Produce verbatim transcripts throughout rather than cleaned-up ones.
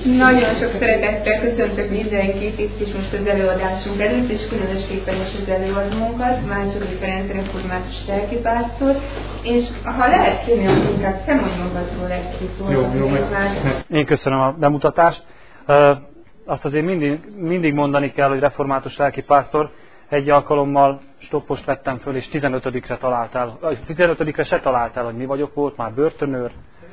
Nagyon sok szeretettel köszöntök mindenkit itt is most az előadásunk előtt, és különösképpen is az előadónkat, Máncsogi Ferenc református lelkipásztor, és ha lehet kérni, akkor inkább te mondj magadról egy-két szót. Jó, jó, én köszönöm a bemutatást. Azt azért mindig, mindig mondani kell, hogy református lelkipásztor. Egy alkalommal stoppost vettem föl, és tizenötödikre találtál, tizenötödikre se találtál, hogy mi vagyok, volt már börtönőr,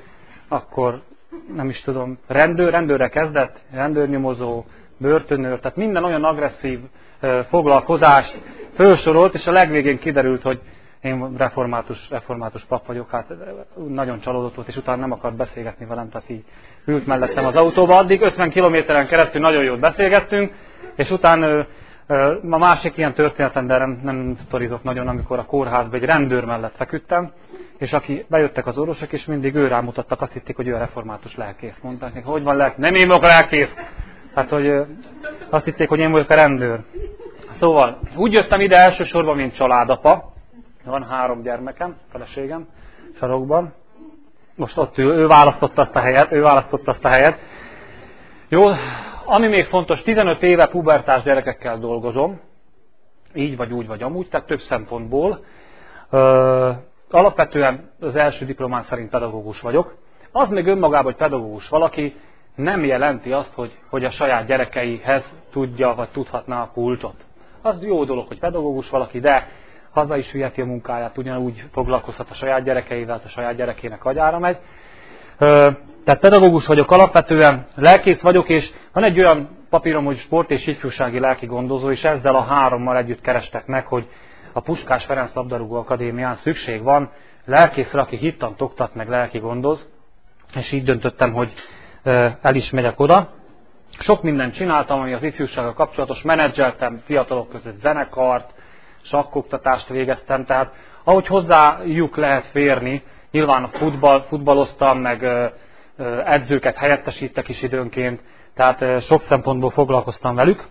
akkor nem is tudom, rendőr, rendőrre kezdett, rendőrnyomozó, börtönőr, tehát minden olyan agresszív foglalkozást felsorolt, és a legvégén kiderült, hogy én református, református pap vagyok, hát nagyon csalódott volt, és utána nem akart beszélgetni velem, tehát így ült mellettem az autóba. Addig ötven kilométeren keresztül nagyon jót beszélgettünk, és utána a másik ilyen történetem, de nem, nem sztorizok nagyon, amikor a kórházban egy rendőr mellett feküdtem, és aki bejöttek az orvosok, és mindig ő rámutattak, azt hitték, hogy ő a református lelkész. Mondták neki, hogy van lelkész? Nem én vagyok a lelkész! Hát, hogy azt hitték, hogy én vagyok a rendőr. Szóval, úgy jöttem ide elsősorban, mint családapa. Van három gyermekem, feleségem, sarokban. Most ott ő, ő választotta azt a helyet, ő választotta azt a helyet. Jó, ami még fontos, tizenöt éve pubertás gyerekekkel dolgozom, így vagy úgy vagy amúgy, tehát több szempontból. Ö, alapvetően az első diplomám szerint pedagógus vagyok. Az még önmagában, hogy pedagógus valaki, nem jelenti azt, hogy, hogy a saját gyerekeihez tudja, vagy tudhatná a kultot. Az jó dolog, hogy pedagógus valaki, de haza is viheti a munkáját, ugyanúgy foglalkozhat a saját gyerekeivel, a saját gyerekének agyára megy. Ö, Tehát pedagógus vagyok alapvetően, lelkész vagyok, és van egy olyan papírom, hogy sport és ifjúsági lelki gondozó, és ezzel a hárommal együtt kerestek meg, hogy a Puskás Ferenc Labdarúgó Akadémián szükség van lelkészre, aki hittant oktat, meg lelki gondoz, és így döntöttem, hogy el is megyek oda. Sok mindent csináltam, ami az ifjúsággal kapcsolatos, menedzseltem fiatalok között zenekart, sakkoktatást végeztem, tehát ahogy hozzájuk lehet férni, nyilván a futball, futballoztam, meg edzőket helyettesítek is időnként, tehát sok szempontból foglalkoztam velük.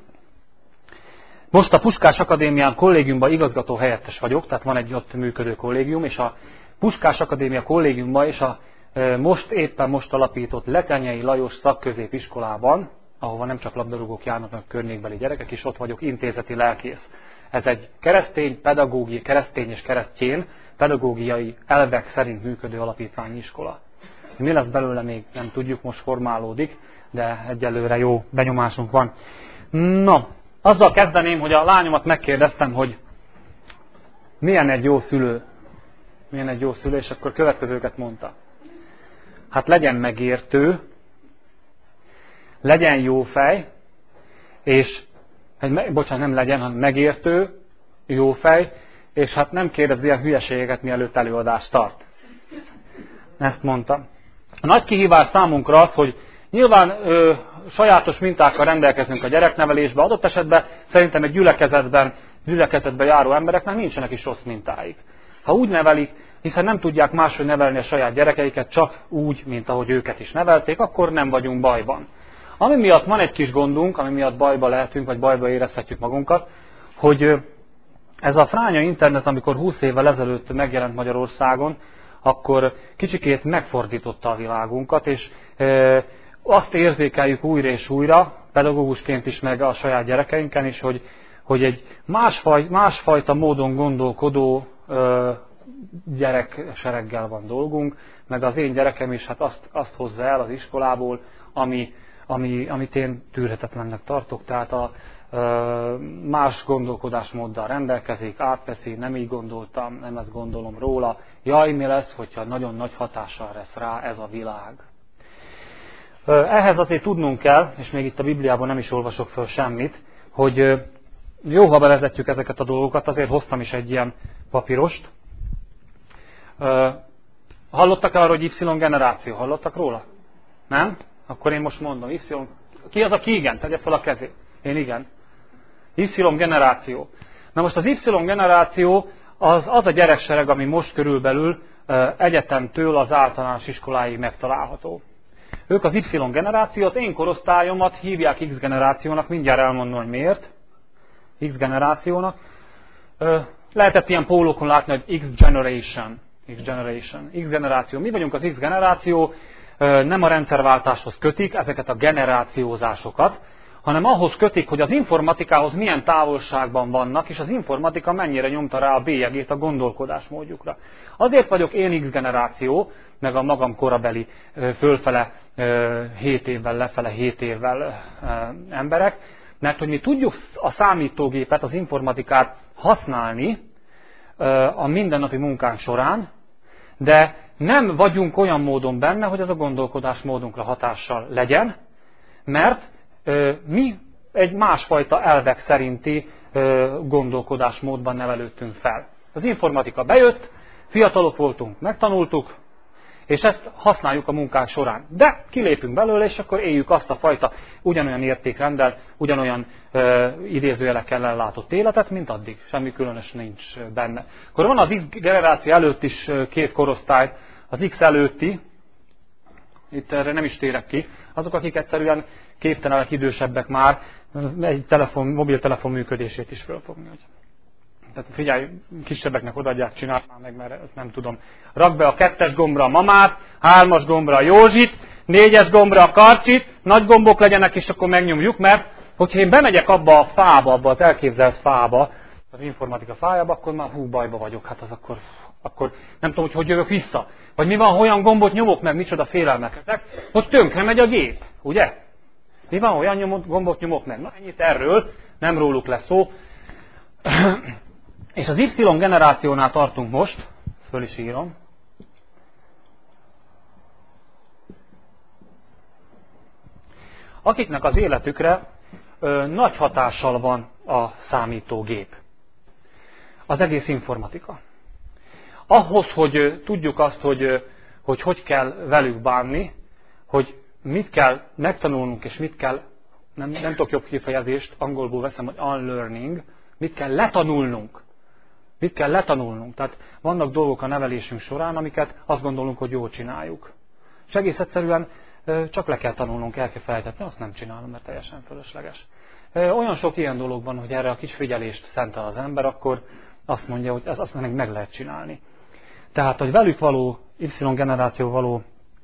Most a Puskás Akadémián kollégiumban igazgató helyettes vagyok, tehát van egy ott működő kollégium, és a Puskás Akadémia kollégiumban és a most éppen most alapított Letenyei Lajos szakközépiskolában, ahova nem csak labdarúgók járnak, meg környékbeli gyerekek, és ott vagyok intézeti lelkész. Ez egy keresztény, pedagógiai, keresztény és keresztjén pedagógiai elvek szerint működő alapítványi iskola. Mi lesz belőle még nem tudjuk, most formálódik, de egyelőre jó benyomásunk van. No, azzal kezdeném, hogy a lányomat megkérdeztem, hogy milyen egy jó szülő. Milyen egy jó szülő, és akkor következőket mondta. Hát legyen megértő, legyen jó fej, és, bocsánat, nem legyen, hanem megértő, jó fej, és hát nem kérdez ilyen hülyeségeket, mielőtt előadást tart. Ezt mondta. A nagy kihívás számunkra az, hogy nyilván ö, sajátos mintákkal rendelkezünk a gyereknevelésben, adott esetben szerintem egy gyülekezetben, gyülekezetben járó embereknek nincsenek is rossz mintáik. Ha úgy nevelik, hiszen nem tudják máshogy nevelni a saját gyerekeiket, csak úgy, mint ahogy őket is nevelték, akkor nem vagyunk bajban. Ami miatt van egy kis gondunk, ami miatt bajba lehetünk, vagy bajba érezhetjük magunkat, hogy ez a fránya internet, amikor húsz évvel ezelőtt megjelent Magyarországon, akkor kicsikét megfordította a világunkat, és e, azt érzékeljük újra és újra, pedagógusként is, meg a saját gyerekeinken is, hogy, hogy egy másfaj, másfajta módon gondolkodó e, gyereksereggel van dolgunk, meg az én gyerekem is hát azt, azt hozza el az iskolából, ami, ami, amit én tűrhetetlennek tartok, tehát a más gondolkodásmóddal rendelkezik, átveszi, nem így gondoltam, nem ezt gondolom róla. Jaj, mi lesz, hogyha nagyon nagy hatással lesz rá ez a világ. Ehhez azért tudnunk kell, és még itt a Bibliában nem is olvasok föl semmit, hogy jó, ha bevezetjük ezeket a dolgokat, azért hoztam is egy ilyen papírost. Hallottak arról, hogy Y generáció? Hallottak róla? Nem? Akkor én most mondom. Y. Ki az, aki igen? Tegye fel a kezét. Én igen. Y generáció. Na most az Y generáció az, az a gyereksereg, ami most körülbelül egyetemtől az általános iskoláig megtalálható. Ők az Y generáció, az én korosztályomat hívják X generációnak, mindjárt elmondom, hogy miért. X generációnak. Lehetett ilyen pólókon látni, hogy X generation. X generation. X generáció. Mi vagyunk az X generáció. nem a rendszerváltáshoz kötik ezeket a generációzásokat, hanem ahhoz kötik, hogy az informatikához milyen távolságban vannak, és az informatika mennyire nyomta rá a bélyegét a gondolkodásmódjukra. Azért vagyok én X generáció, meg a magam korabeli fölfele hét évvel, lefele hét évvel emberek, mert hogy mi tudjuk a számítógépet, az informatikát használni a mindennapi munkánk során, de nem vagyunk olyan módon benne, hogy az a gondolkodásmódunkra hatással legyen, mert mi egy másfajta elvek szerinti gondolkodásmódban nevelődtünk fel. Az informatika bejött, fiatalok voltunk, megtanultuk, és ezt használjuk a munkánk során. De kilépünk belőle, és akkor éljük azt a fajta ugyanolyan értékrenddel, ugyanolyan ö, idézőjelekkel ellátott életet, mint addig. Semmi különös nincs benne. Akkor van az X generáció előtt is két korosztály, az X előtti, itt erre nem is térek ki, azok, akik egyszerűen képtelenek, idősebbek már, egy telefon, mobiltelefon működését is fölfogni. Tehát figyelj, kisebbeknek odaadják, csinálj már meg, mert ezt nem tudom. Rakd be a kettes gombra a mamát, hármas gombra a Józsit, négyes gombra a Karcsit, nagy gombok legyenek, és akkor megnyomjuk, mert hogyha én bemegyek abba a fába, abba az elképzelt fába, az informatika fájába, akkor már hú, bajba vagyok. Hát az akkor, akkor nem tudom, hogy hogy jövök vissza. Vagy mi van, ha olyan gombot nyomok meg, micsoda félelmek ezek, hogy tönkre megy a gép, ugye? Mi van, olyan nyomot, gombot nyomok meg? Na ennyit erről, nem róluk lesz szó. És az Y generációnál tartunk most, föl is írom. Akiknek az életükre ö, nagy hatással van a számítógép. Az egész informatika. Ahhoz, hogy ö, tudjuk azt, hogy, ö, hogy hogy kell velük bánni, hogy mit kell megtanulnunk, és mit kell, nem, nem tudok jobb kifejezést, angolból veszem, hogy unlearning, mit kell letanulnunk. Mit kell letanulnunk? Tehát vannak dolgok a nevelésünk során, amiket azt gondolunk, hogy jól csináljuk. És egész egyszerűen csak le kell tanulnunk, el kell felejtetni, azt nem csinálom, mert teljesen fölösleges. Olyan sok ilyen dolog van, hogy erre a kis figyelést szentel az ember, akkor azt mondja, hogy ezt azt meg, meg lehet csinálni. Tehát, hogy velük való, Y generáció való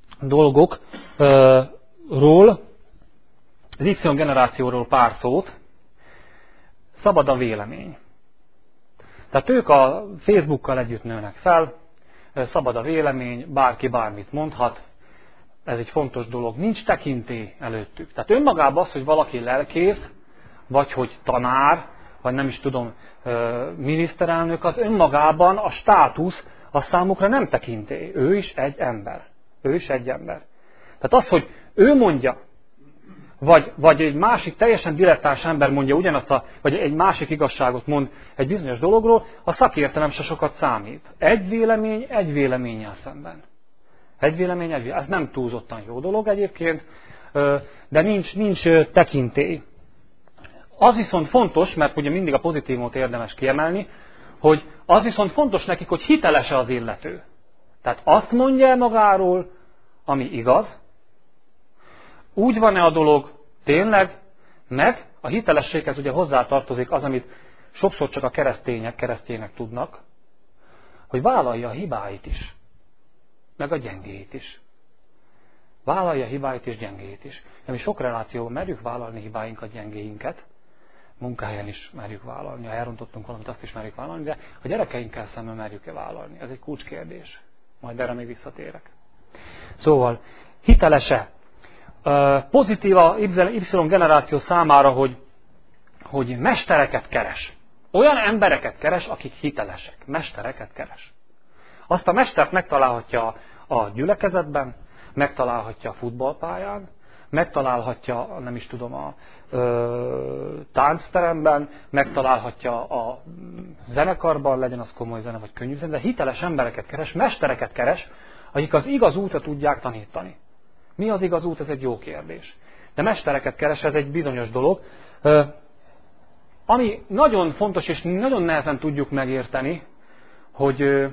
dolgokról, az Y generációról pár szót, szabad a vélemény. Tehát ők a Facebookkal együtt nőnek fel, szabad a vélemény, bárki bármit mondhat, ez egy fontos dolog, nincs tekintély előttük. Tehát önmagában az, hogy valaki lelkész, vagy hogy tanár, vagy nem is tudom, miniszterelnök, az önmagában a státusz a számukra nem tekintély. Ő is egy ember. Ő is egy ember. Tehát az, hogy ő mondja, Vagy, vagy egy másik teljesen dilettáns ember mondja ugyanazt, a, vagy egy másik igazságot mond egy bizonyos dologról, a szakértelem se sokat számít. Egy vélemény, egy véleménnyel szemben. Egy vélemény, egy vélemény. Ez nem túlzottan jó dolog egyébként, de nincs, nincs tekintély. Az viszont fontos, mert ugye mindig a pozitívumot érdemes kiemelni, hogy az viszont fontos nekik, hogy hiteles-e az illető. Tehát azt mondja el magáról, ami igaz, úgy van-e a dolog tényleg, meg a hitelességhez ugye hozzátartozik az, amit sokszor csak a keresztények, keresztények tudnak, hogy vállalja a hibáit is, meg a gyengéit is. Vállalja a hibáit és gyengéit is. De mi sok relációban merjük vállalni hibáinkat, gyengéinket, munkahelyen is merjük vállalni, ha elrontottunk valamit, azt is merjük vállalni, de a gyerekeinkkel szemben merjük-e vállalni? Ez egy kulcskérdés. Majd erre még visszatérek. Szóval, hiteles-e? Pozitív a Y generáció számára, hogy, hogy mestereket keres. Olyan embereket keres, akik hitelesek. Mestereket keres. Azt a mestert megtalálhatja a gyülekezetben, megtalálhatja a futballpályán, megtalálhatja, nem is tudom, a ö, táncteremben, megtalálhatja a zenekarban, legyen az komoly zene vagy könnyű zene, de hiteles embereket keres, mestereket keres, akik az igaz útra tudják tanítani. Mi az igaz út? Ez egy jó kérdés. De mestereket keres, ez egy bizonyos dolog. Ami nagyon fontos, és nagyon nehezen tudjuk megérteni, hogy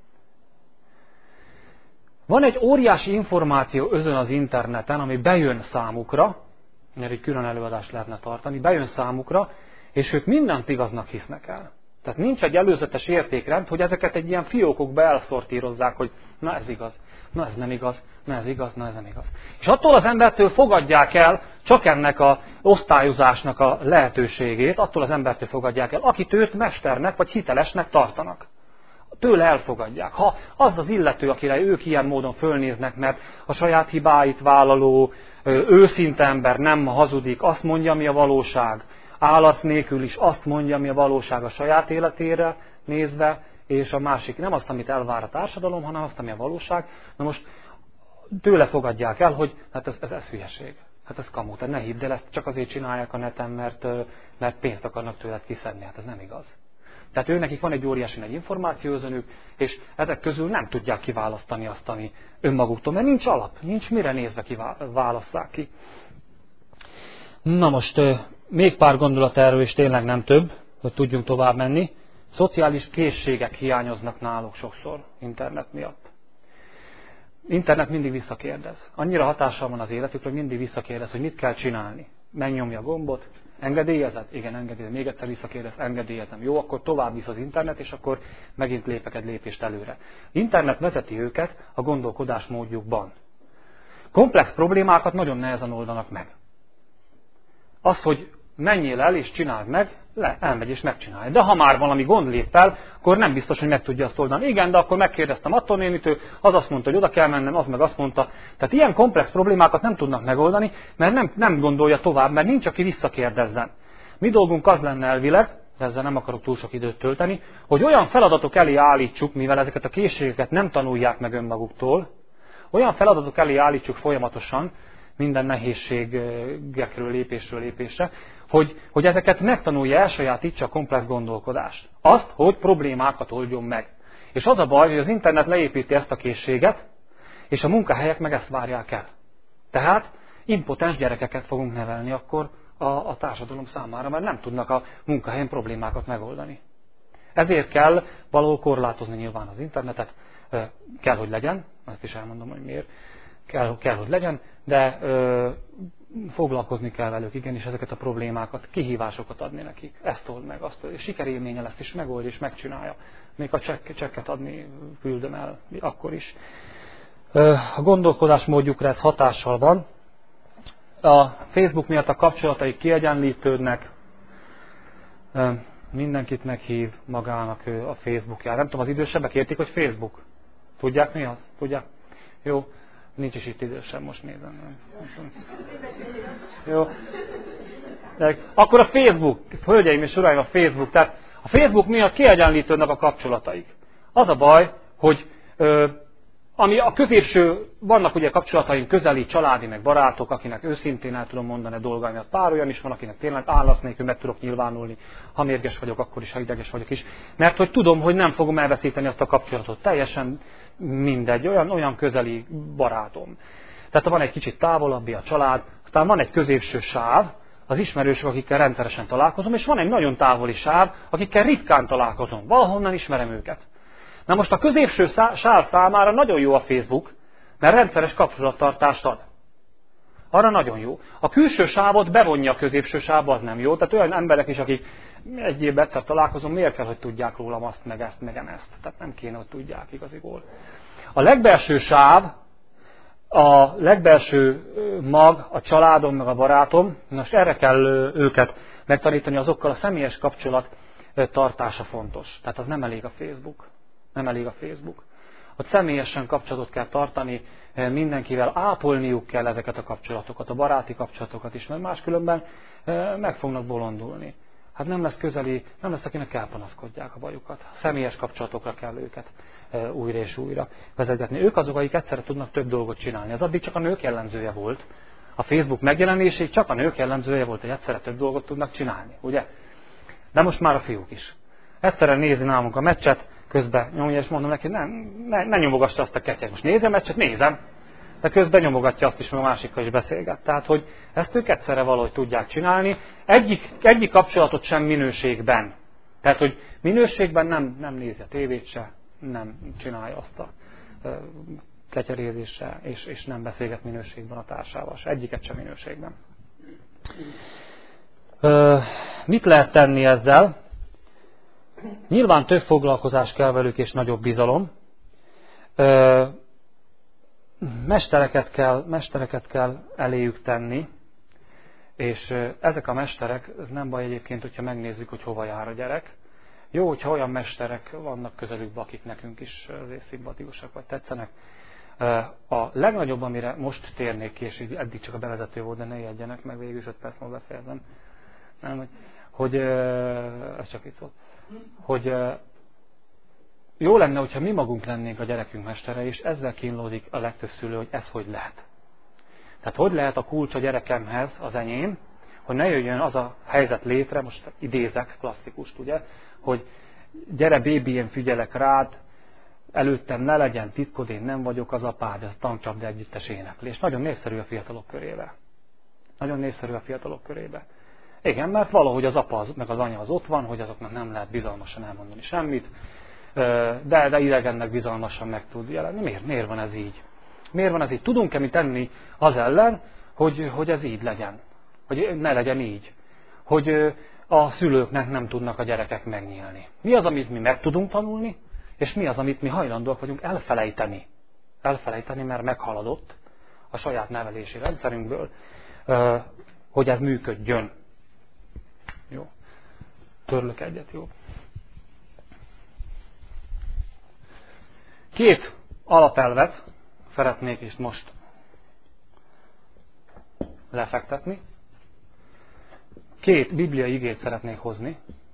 van egy óriási információ özön az interneten, ami bejön számukra, mert egy külön előadást lehetne tartani, bejön számukra, és ők mindent igaznak hisznek el. Tehát nincs egy előzetes értékrend, hogy ezeket egy ilyen fiókokba elszortírozzák, hogy na ez igaz. na ez nem igaz, na ez igaz, na ez nem igaz. És attól az embertől fogadják el csak ennek a osztályozásnak a lehetőségét, attól az embertől fogadják el, akit őt mesternek vagy hitelesnek tartanak. Tőle elfogadják. Ha az az illető, akire ők ilyen módon fölnéznek, mert a saját hibáit vállaló, őszinte ember nem hazudik, azt mondja, mi a valóság, állasz nélkül is azt mondja, mi a valóság a saját életére nézve, és a másik nem azt, amit elvár a társadalom, hanem azt, ami a valóság. Na most tőle fogadják el, hogy hát ez, ez, ez hülyeség. Hát ez kamu, tehát ne hidd el, ezt csak azért csinálják a neten, mert, mert pénzt akarnak tőled kiszedni. Hát ez nem igaz. Tehát ő nekik van egy óriási nagy információzönük, és ezek közül nem tudják kiválasztani azt, ami önmaguktól, mert nincs alap, nincs mire nézve kiválasszák ki. Na most még pár gondolat erről, és tényleg nem több, hogy tudjunk tovább menni. Szociális készségek hiányoznak náluk sokszor internet miatt. Internet mindig visszakérdez. Annyira hatással van az életükre, hogy mindig visszakérdez, hogy mit kell csinálni. Megnyomja a gombot, engedélyezed? Igen, engedélyezem. Még egyszer visszakérdez, engedélyezem. Jó, akkor tovább visz az internet, és akkor megint lépek egy lépést előre. Internet vezeti őket a gondolkodásmódjukban. Komplex problémákat nagyon nehezen oldanak meg. Az, hogy menjél el és csináld meg, le, elmegy és megcsinálja. De ha már valami gond lép fel, akkor nem biztos, hogy meg tudja azt oldani. Igen, de akkor megkérdeztem attól nénitől, az azt mondta, hogy oda kell mennem, az meg azt mondta. Tehát ilyen komplex problémákat nem tudnak megoldani, mert nem, nem gondolja tovább, mert nincs, aki visszakérdezzen. Mi dolgunk az lenne elvileg, de ezzel nem akarok túl sok időt tölteni, hogy olyan feladatok elé állítsuk, mivel ezeket a készségeket nem tanulják meg önmaguktól, olyan feladatok elé állítsuk folyamatosan, minden nehézségekről lépésről lépésre, hogy, hogy ezeket megtanulja, elsajátítsa a komplex gondolkodást. Azt, hogy problémákat oldjon meg. És az a baj, hogy az internet leépíti ezt a készséget, és a munkahelyek meg ezt várják el. Tehát impotens gyerekeket fogunk nevelni akkor a, a társadalom számára, mert nem tudnak a munkahelyen problémákat megoldani. Ezért kell valahol korlátozni nyilván az internetet, kell, hogy legyen, ezt is elmondom, hogy miért, kell, kell hogy legyen, de ö, foglalkozni kell velük, igenis ezeket a problémákat, kihívásokat adni nekik. Ezt old meg, azt és sikerélménye lesz, és megold, és megcsinálja. Még a csekk, csekket adni küldöm el, akkor is. Ö, a gondolkodásmódjukra ez hatással van. A Facebook miatt a kapcsolataik kiegyenlítődnek, ö, mindenkit meghív magának ő a Facebookjára. Nem tudom, az idősebbek értik, hogy Facebook? Tudják mi az? Tudják? Jó. Nincs is itt idősebb, most nézem. Jó. De akkor a Facebook, hölgyeim és uraim, a Facebook. Tehát a Facebook miatt kiegyenlítődnek a kapcsolataik. Az a baj, hogy ö, ami a középső, vannak ugye kapcsolataink közeli, családi, meg barátok, akinek őszintén el tudom mondani a dolgaimat. Pár olyan is van, akinek tényleg állasz nélkül meg tudok nyilvánulni. Ha mérges vagyok, akkor is, ha ideges vagyok is. Mert hogy tudom, hogy nem fogom elveszíteni azt a kapcsolatot. Teljesen mindegy, olyan, olyan közeli barátom. Tehát van egy kicsit távolabbi a család, aztán van egy középső sáv, az ismerősök, akikkel rendszeresen találkozom, és van egy nagyon távoli sáv, akikkel ritkán találkozom. Valahonnan ismerem őket. Na most a középső sáv számára nagyon jó a Facebook, mert rendszeres kapcsolattartást ad. Arra nagyon jó. A külső sávot bevonja a középső sávba, az nem jó. Tehát olyan emberek is, akik egy évben egyszer találkozom, miért kell, hogy tudják rólam azt, meg ezt, meg ezt. Tehát nem kéne, hogy tudják igaziból. A legbelső sáv, a legbelső mag, a családom, meg a barátom, most erre kell őket megtanítani, azokkal a személyes kapcsolat tartása fontos. Tehát az nem elég a Facebook. Nem elég a Facebook. Ott személyesen kapcsolatot kell tartani, mindenkivel ápolniuk kell ezeket a kapcsolatokat, a baráti kapcsolatokat is, mert máskülönben meg fognak bolondulni. Hát nem lesz közeli, nem lesz, akinek elpanaszkodják a bajukat. Személyes kapcsolatokra kell őket újra és újra vezetni. Ők azok, akik egyszerre tudnak több dolgot csinálni. Ez addig csak a nők jellemzője volt. A Facebook megjelenéséig csak a nők jellemzője volt, hogy egyszerre több dolgot tudnak csinálni, ugye? De most már a fiúk is. Egyszerre nézi nálunk a meccset, közben nyomja, és mondom neki, ne, ne, ne nyomogassa azt a ketyet. Most nézem a meccset, nézem. De közben nyomogatja azt is, mert a másikkal is beszélget. Tehát, hogy ezt ők egyszerre valahogy tudják csinálni. Egyik, egyik kapcsolatot sem minőségben. Tehát, hogy minőségben nem, nem nézi a tévét se, nem csinálja azt a e, ketyerézéssel, és, és nem beszélget minőségben a társával se. Egyiket sem minőségben. E, mit lehet tenni ezzel? Nyilván több foglalkozás kell velük, és nagyobb bizalom. E, mestereket kell, mestereket kell eléjük tenni, és ezek a mesterek, ez nem baj egyébként, hogyha megnézzük, hogy hova jár a gyerek. Jó, hogyha olyan mesterek vannak közelükben, akik nekünk is azért szimpatikusak vagy tetszenek. A legnagyobb, amire most térnék ki, és eddig csak a bevezető volt, de ne ijedjenek meg, végül is öt perc múlva befejezem. Nem, hogy, hogy ez csak itt szólt. Hogy jó lenne, hogyha mi magunk lennénk a gyerekünk mestere, és ezzel kínlódik a legtöbb szülő, hogy ez hogy lehet. Tehát hogy lehet a kulcs a gyerekemhez, az enyém, hogy ne jöjjön az a helyzet létre, most idézek klasszikust, ugye, hogy gyere bébi, én figyelek rád, előttem ne legyen titkod, én nem vagyok az apád, ez a Tankcsapda együttes éneklés. Nagyon népszerű a fiatalok körébe. Nagyon népszerű a fiatalok körébe. Igen, mert valahogy az apa az, meg az anya az ott van, hogy azoknak nem lehet bizalmasan elmondani semmit, de, de idegennek bizalmasan meg tud jelenni. Miért, miért van ez így? Miért van ez így? Tudunk-e mi tenni az ellen, hogy, hogy ez így legyen? Hogy ne legyen így? Hogy a szülőknek nem tudnak a gyerekek megnyílni. Mi az, amit mi meg tudunk tanulni, és mi az, amit mi hajlandóak vagyunk elfelejteni? Elfelejteni, mert meghaladott a saját nevelési rendszerünkből, hogy ez működjön. Jó. Törlök egyet, jó. Két alapelvet szeretnék is most lefektetni. Két bibliai igét szeretnék hozni.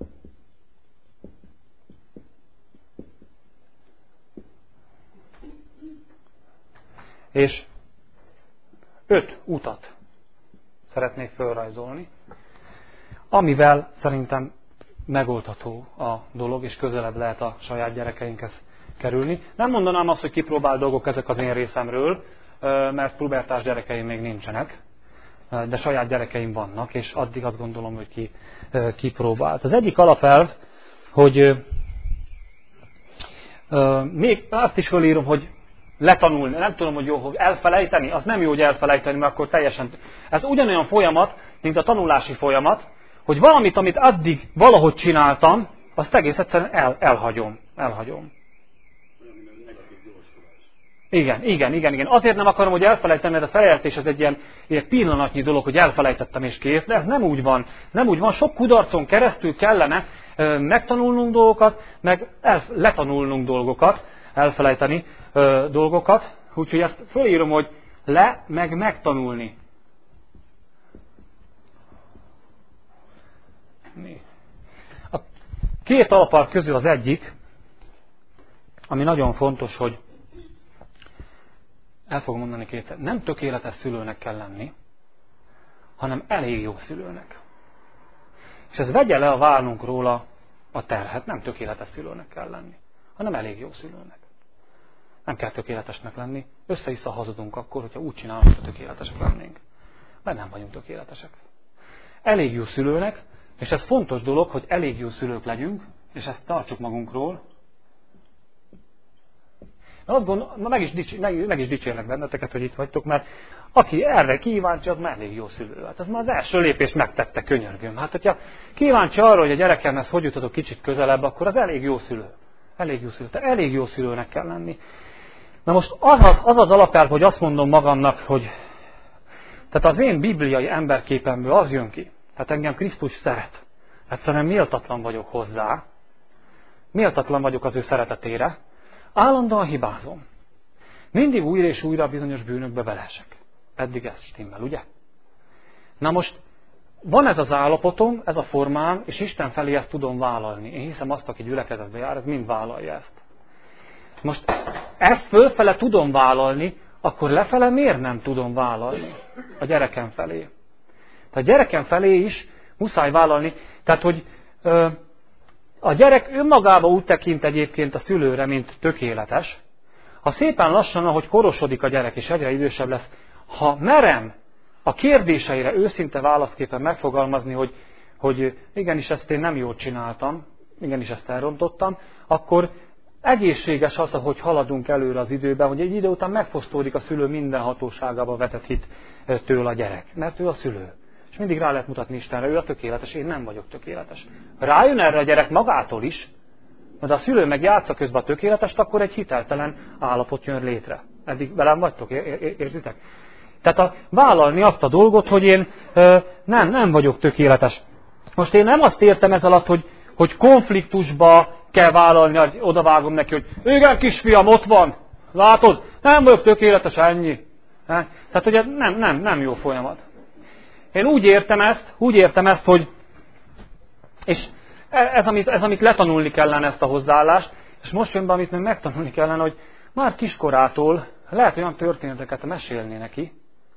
És öt utat szeretnék felrajzolni, amivel szerintem megoldható a dolog, és közelebb lehet a saját gyerekeinkhez kerülni. Nem mondanám azt, hogy kipróbált dolgok ezek az én részemről, mert pubertás gyerekeim még nincsenek, de saját gyerekeim vannak, és addig azt gondolom, hogy ki, kipróbált. Az egyik alapelv, hogy még azt is fölírom, hogy letanulni, nem tudom, hogy jó, hogy elfelejteni, az nem jó, hogy elfelejteni, mert akkor teljesen... Ez ugyanolyan folyamat, mint a tanulási folyamat, hogy valamit, amit addig valahogy csináltam, azt egész egyszerűen el, elhagyom. elhagyom. Igen, igen, igen, igen. Azért nem akarom, hogy elfelejtem, mert a felejtés az egy ilyen, ilyen pillanatnyi dolog, hogy elfelejtettem és kész, de ez nem úgy van. Nem úgy van. Sok kudarcon keresztül kellene ö, megtanulnunk dolgokat, meg el, letanulnunk dolgokat, elfelejteni ö, dolgokat. Úgyhogy ezt fölírom, hogy le, meg megtanulni. A két alapelv közül az egyik, ami nagyon fontos, hogy el fogom mondani kétszer, nem tökéletes szülőnek kell lenni, hanem elég jó szülőnek. És ez vegye le a vállunkról a, a terhet, nem tökéletes szülőnek kell lenni, hanem elég jó szülőnek. Nem kell tökéletesnek lenni, össze-vissza hazudunk akkor, hogyha úgy csinálunk, hogy tökéletesek lennénk. Mert nem vagyunk tökéletesek. Elég jó szülőnek, és ez fontos dolog, hogy elég jó szülők legyünk, és ezt tartsuk magunkról. Azt gondolom, meg is, dics, meg, meg is dicsérlek benneteket, hogy itt vagytok, mert aki erre kíváncsi, az már elég jó szülő. Hát ez már az első lépés megtette, könyörgöm. Hát hogyha kíváncsi arra, hogy a gyerekemhez hogy jutatok kicsit közelebb, akkor az elég jó szülő. Elég jó szülő. Tehát elég jó szülőnek kell lenni. Na most az az, az, az alapelv, hogy azt mondom magamnak, hogy tehát az én bibliai emberképemből az jön ki. Tehát engem Krisztus szeret. Egyszerűen méltatlan vagyok hozzá. Méltatlan vagyok az ő szeretetére. Állandóan hibázom. Mindig újra és újra bizonyos bűnökbe beleesek. Eddig ez stimmel, ugye? Na most van ez az állapotom, ez a formám, és Isten felé ezt tudom vállalni. Én hiszem azt, aki gyülekezetbe jár, ez mind vállalja ezt. Most ezt fölfele tudom vállalni, akkor lefele miért nem tudom vállalni a gyerekem felé? Tehát a gyerekem felé is muszáj vállalni. Tehát, hogy ö, a gyerek önmagában úgy tekint egyébként a szülőre, mint tökéletes. Ha szépen lassan, ahogy korosodik a gyerek, és egyre idősebb lesz, ha merem a kérdéseire őszinte válaszképpen megfogalmazni, hogy, hogy igenis ezt én nem jól csináltam, igenis ezt elrontottam, akkor egészséges az, hogy haladunk előre az időben, hogy egy idő után megfosztódik a szülő minden hatóságába vetett hittől a gyerek. Mert ő a szülő. És mindig rá lehet mutatni Istenre, ő a tökéletes, én nem vagyok tökéletes. Rájön erre a gyerek magától is, de a szülő meg játsza közben a tökéletest, akkor egy hiteltelen állapot jön létre. Eddig velem vagytok, érzitek? Tehát a, vállalni azt a dolgot, hogy én ö, nem, nem vagyok tökéletes. Most én nem azt értem ez alatt, hogy, hogy konfliktusba kell vállalni, hogy odavágom neki, hogy igen, kisfiam, ott van, látod, nem vagyok tökéletes, ennyi. Tehát ugye nem, nem, nem jó folyamat. Én úgy értem ezt, úgy értem ezt, hogy és ez amit, ez, amit letanulni kellene ezt a hozzáállást, és most jön be, amit még megtanulni kellene, hogy már kiskorától lehet olyan történeteket mesélni neki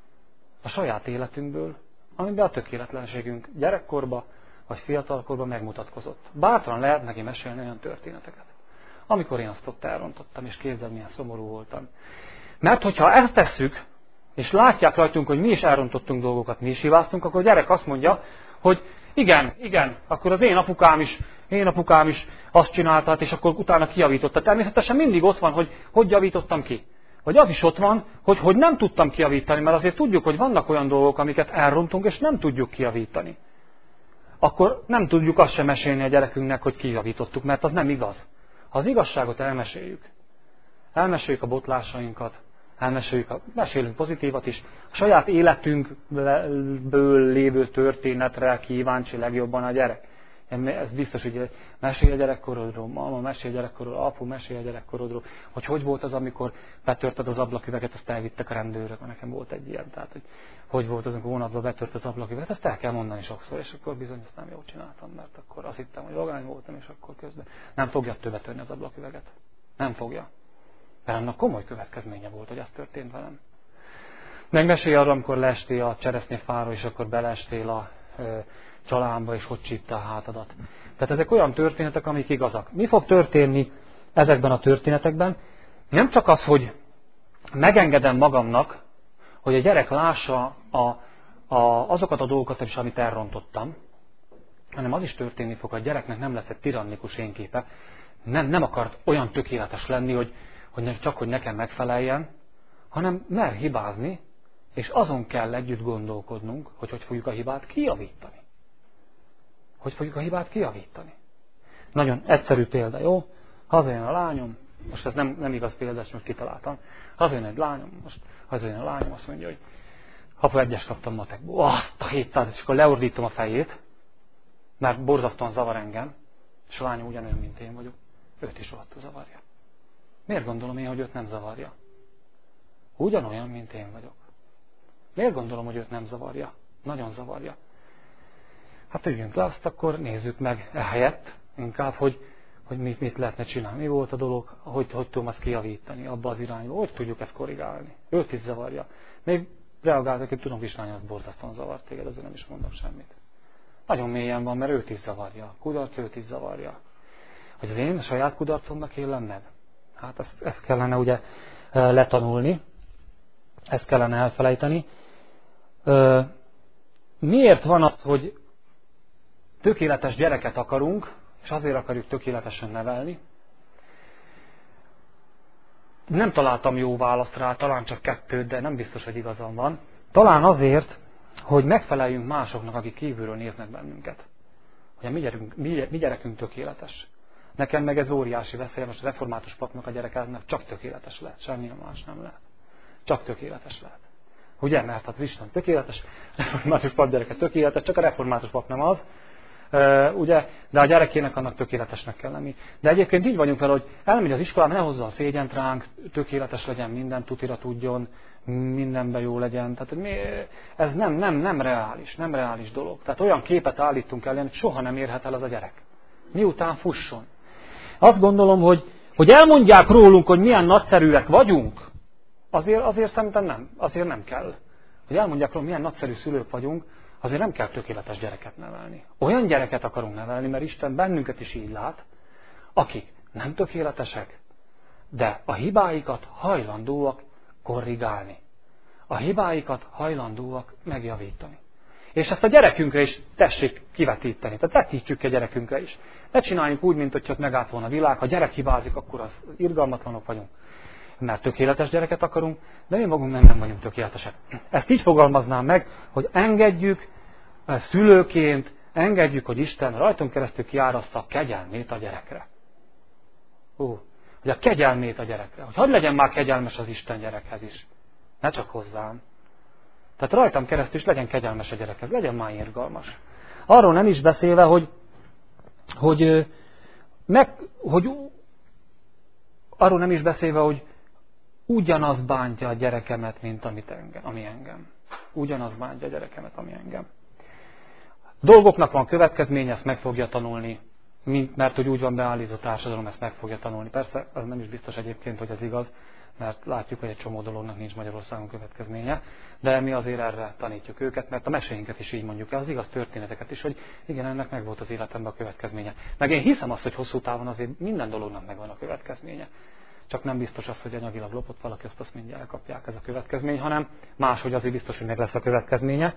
a saját életünkből, amiben a tökéletlenségünk gyerekkorba vagy fiatalkorban megmutatkozott. Bátran lehet neki mesélni olyan történeteket, amikor én azt ott elrontottam, és képzeld, milyen szomorú voltam. Mert hogyha ezt tesszük, és látják rajtunk, hogy mi is elrontottunk dolgokat, mi is hibáztunk, akkor a gyerek azt mondja, hogy igen, igen, akkor az én apukám is, én apukám is azt csinálta, és akkor utána kijavította. Természetesen mindig ott van, hogy hogy javítottam ki. Vagy az is ott van, hogy, hogy nem tudtam kijavítani, mert azért tudjuk, hogy vannak olyan dolgok, amiket elrontunk, és nem tudjuk kijavítani. Akkor nem tudjuk azt sem mesélni a gyerekünknek, hogy kijavítottuk, mert az nem igaz. Ha az igazságot elmeséljük, elmeséljük a botlásainkat, elmeséljük, a, mesélünk pozitívat is, a saját életünkből lévő történetre kíváncsi legjobban a gyerek. Ez biztos, hogy mesélj a gyerekkorodról, mama, mesélj a gyerekkorodról, apu, mesélj a gyerekkorodról, hogy hogy volt az, amikor betörted az ablaküveget, azt elvittek a rendőrök, mert nekem volt egy ilyen, tehát hogy hogy volt az, amikor hónapban betört az ablaküveget, azt el kell mondani sokszor, és akkor bizony ezt nem jól csináltam, mert akkor azt hittem, hogy vagány voltam, és akkor közben nem fogja többet törni az ablaküveget. Nem fogja. Mert annak komoly következménye volt, hogy ez történt velem. Megmesélj arra, amikor leestél a cseresznyefára, és akkor beleestél a e, csalámba, és hogy csípte a hátadat. Tehát ezek olyan történetek, amik igazak. Mi fog történni ezekben a történetekben? Nem csak az, hogy megengedem magamnak, hogy a gyerek lássa a, a, azokat a dolgokat is, amit elrontottam, hanem az is történni fog, hogy a gyereknek nem lesz egy tirannikus énképe, nem, nem akar olyan tökéletes lenni, hogy, hogy csak hogy nekem megfeleljen, hanem mer hibázni, és azon kell együtt gondolkodnunk, hogy hogy fogjuk a hibát kijavítani. Hogy fogjuk a hibát kijavítani. Nagyon egyszerű példa, jó? Hazajön a lányom, most ez nem, nem igaz példa, ezt most kitaláltam. Hazajön egy lányom, most hazajön a lányom, azt mondja, hogy apu, egyes kaptam matekból. Azt a hétszáz, és akkor leordítom a fejét, mert borzasztóan zavar engem, és a lányom ugyanolyan, mint én vagyok. Őt is rohadtul zavarja. Miért gondolom én, hogy őt nem zavarja? Ugyanolyan, mint én vagyok. Miért gondolom, hogy őt nem zavarja? Nagyon zavarja. Hát üljünk le, azt akkor nézzük meg ehelyett, inkább, hogy, hogy mit, mit lehetne csinálni. Mi volt a dolog, hogy, hogy tudom azt kijavítani abba az irányba, hogy tudjuk ezt korrigálni. Őt is zavarja. Még reagáltak, hogy tudom, Kislány, az borzasztóan zavart téged, azért nem is mondom semmit. Nagyon mélyen van, mert őt is zavarja. A kudarc őt is zavarja. Hogy az én saját kudarcomnak élem meg. Hát ezt, ezt kellene ugye letanulni, ezt kellene elfelejteni. Miért van az, hogy tökéletes gyereket akarunk, és azért akarjuk tökéletesen nevelni? Nem találtam jó választ rá, talán csak kettőt, de nem biztos, hogy igazam van. Talán azért, hogy megfeleljünk másoknak, akik kívülről néznek bennünket. Hogy a mi, gyerünk, mi, mi gyerekünk tökéletes. Nekem meg ez óriási veszély, most a református papnak a gyerekeknek csak tökéletes lehet, semmi más nem lehet. Csak tökéletes lehet. Ugye? Mert hát az Isten tökéletes, a református pap gyereke tökéletes, csak a református pap nem az. Uh, ugye? De a gyerekének annak tökéletesnek kell lenni. De egyébként így vagyunk vele, hogy elmegy az iskolába, ne hozza a szégyent ránk, tökéletes legyen minden, tutira tudjon, mindenben jó legyen. Tehát mi, ez nem, nem, nem reális, nem reális dolog. Tehát olyan képet állítunk el, hogy soha nem érhet el az a gyerek. Miután fusson. Azt gondolom, hogy, hogy elmondják rólunk, hogy milyen nagyszerűek vagyunk, azért, azért szerintem nem, azért nem kell. Hogy elmondják rólunk, milyen nagyszerű szülők vagyunk, azért nem kell tökéletes gyereket nevelni. Olyan gyereket akarunk nevelni, mert Isten bennünket is így lát, akik nem tökéletesek, de a hibáikat hajlandóak korrigálni. A hibáikat hajlandóak megjavítani. És ezt a gyerekünkre is tessék kivetíteni. Tehát vetítsük ki a gyerekünkre is. Ne csináljunk úgy, mint hogy megállt volna a világ. Ha gyerek hibázik, akkor az irgalmatlanok vagyunk. Mert tökéletes gyereket akarunk, de mi magunk nem, nem vagyunk tökéletesek. Ezt így fogalmaznám meg, hogy engedjük szülőként, engedjük, hogy Isten rajtunk keresztül kiáraszta a kegyelmét a gyerekre. Ó, hogy a kegyelmét a gyerekre, hogy hadd legyen már kegyelmes az Isten gyerekhez is. Ne csak hozzám. Tehát rajtam keresztül is legyen kegyelmes a gyerekhez, legyen már irgalmas. Arról nem is beszélve, hogy, hogy, meg, hogy arról nem is beszélve, hogy ugyanaz bántja a gyerekemet, mint amit engem, ami engem. Ugyanaz bántja a gyerekemet, ami engem. Dolgoknak van következménye, ezt meg fogja tanulni, mert hogy úgy van beállítva a társadalom, ezt meg fogja tanulni. Persze, az nem is biztos egyébként, hogy ez igaz, mert látjuk, hogy egy csomó dolognak nincs Magyarországon következménye, de mi azért erre tanítjuk őket, mert a meséinket is így mondjuk el, az igaz történeteket is, hogy igen, ennek meg volt az életemben a következménye. Meg én hiszem azt, hogy hosszú távon azért minden dolognak megvan a következménye. Csak nem biztos az, hogy anyagilag lopott valaki, azt azt mindjárt elkapják, ez a következmény, hanem máshogy azért biztos, hogy meg lesz a következménye.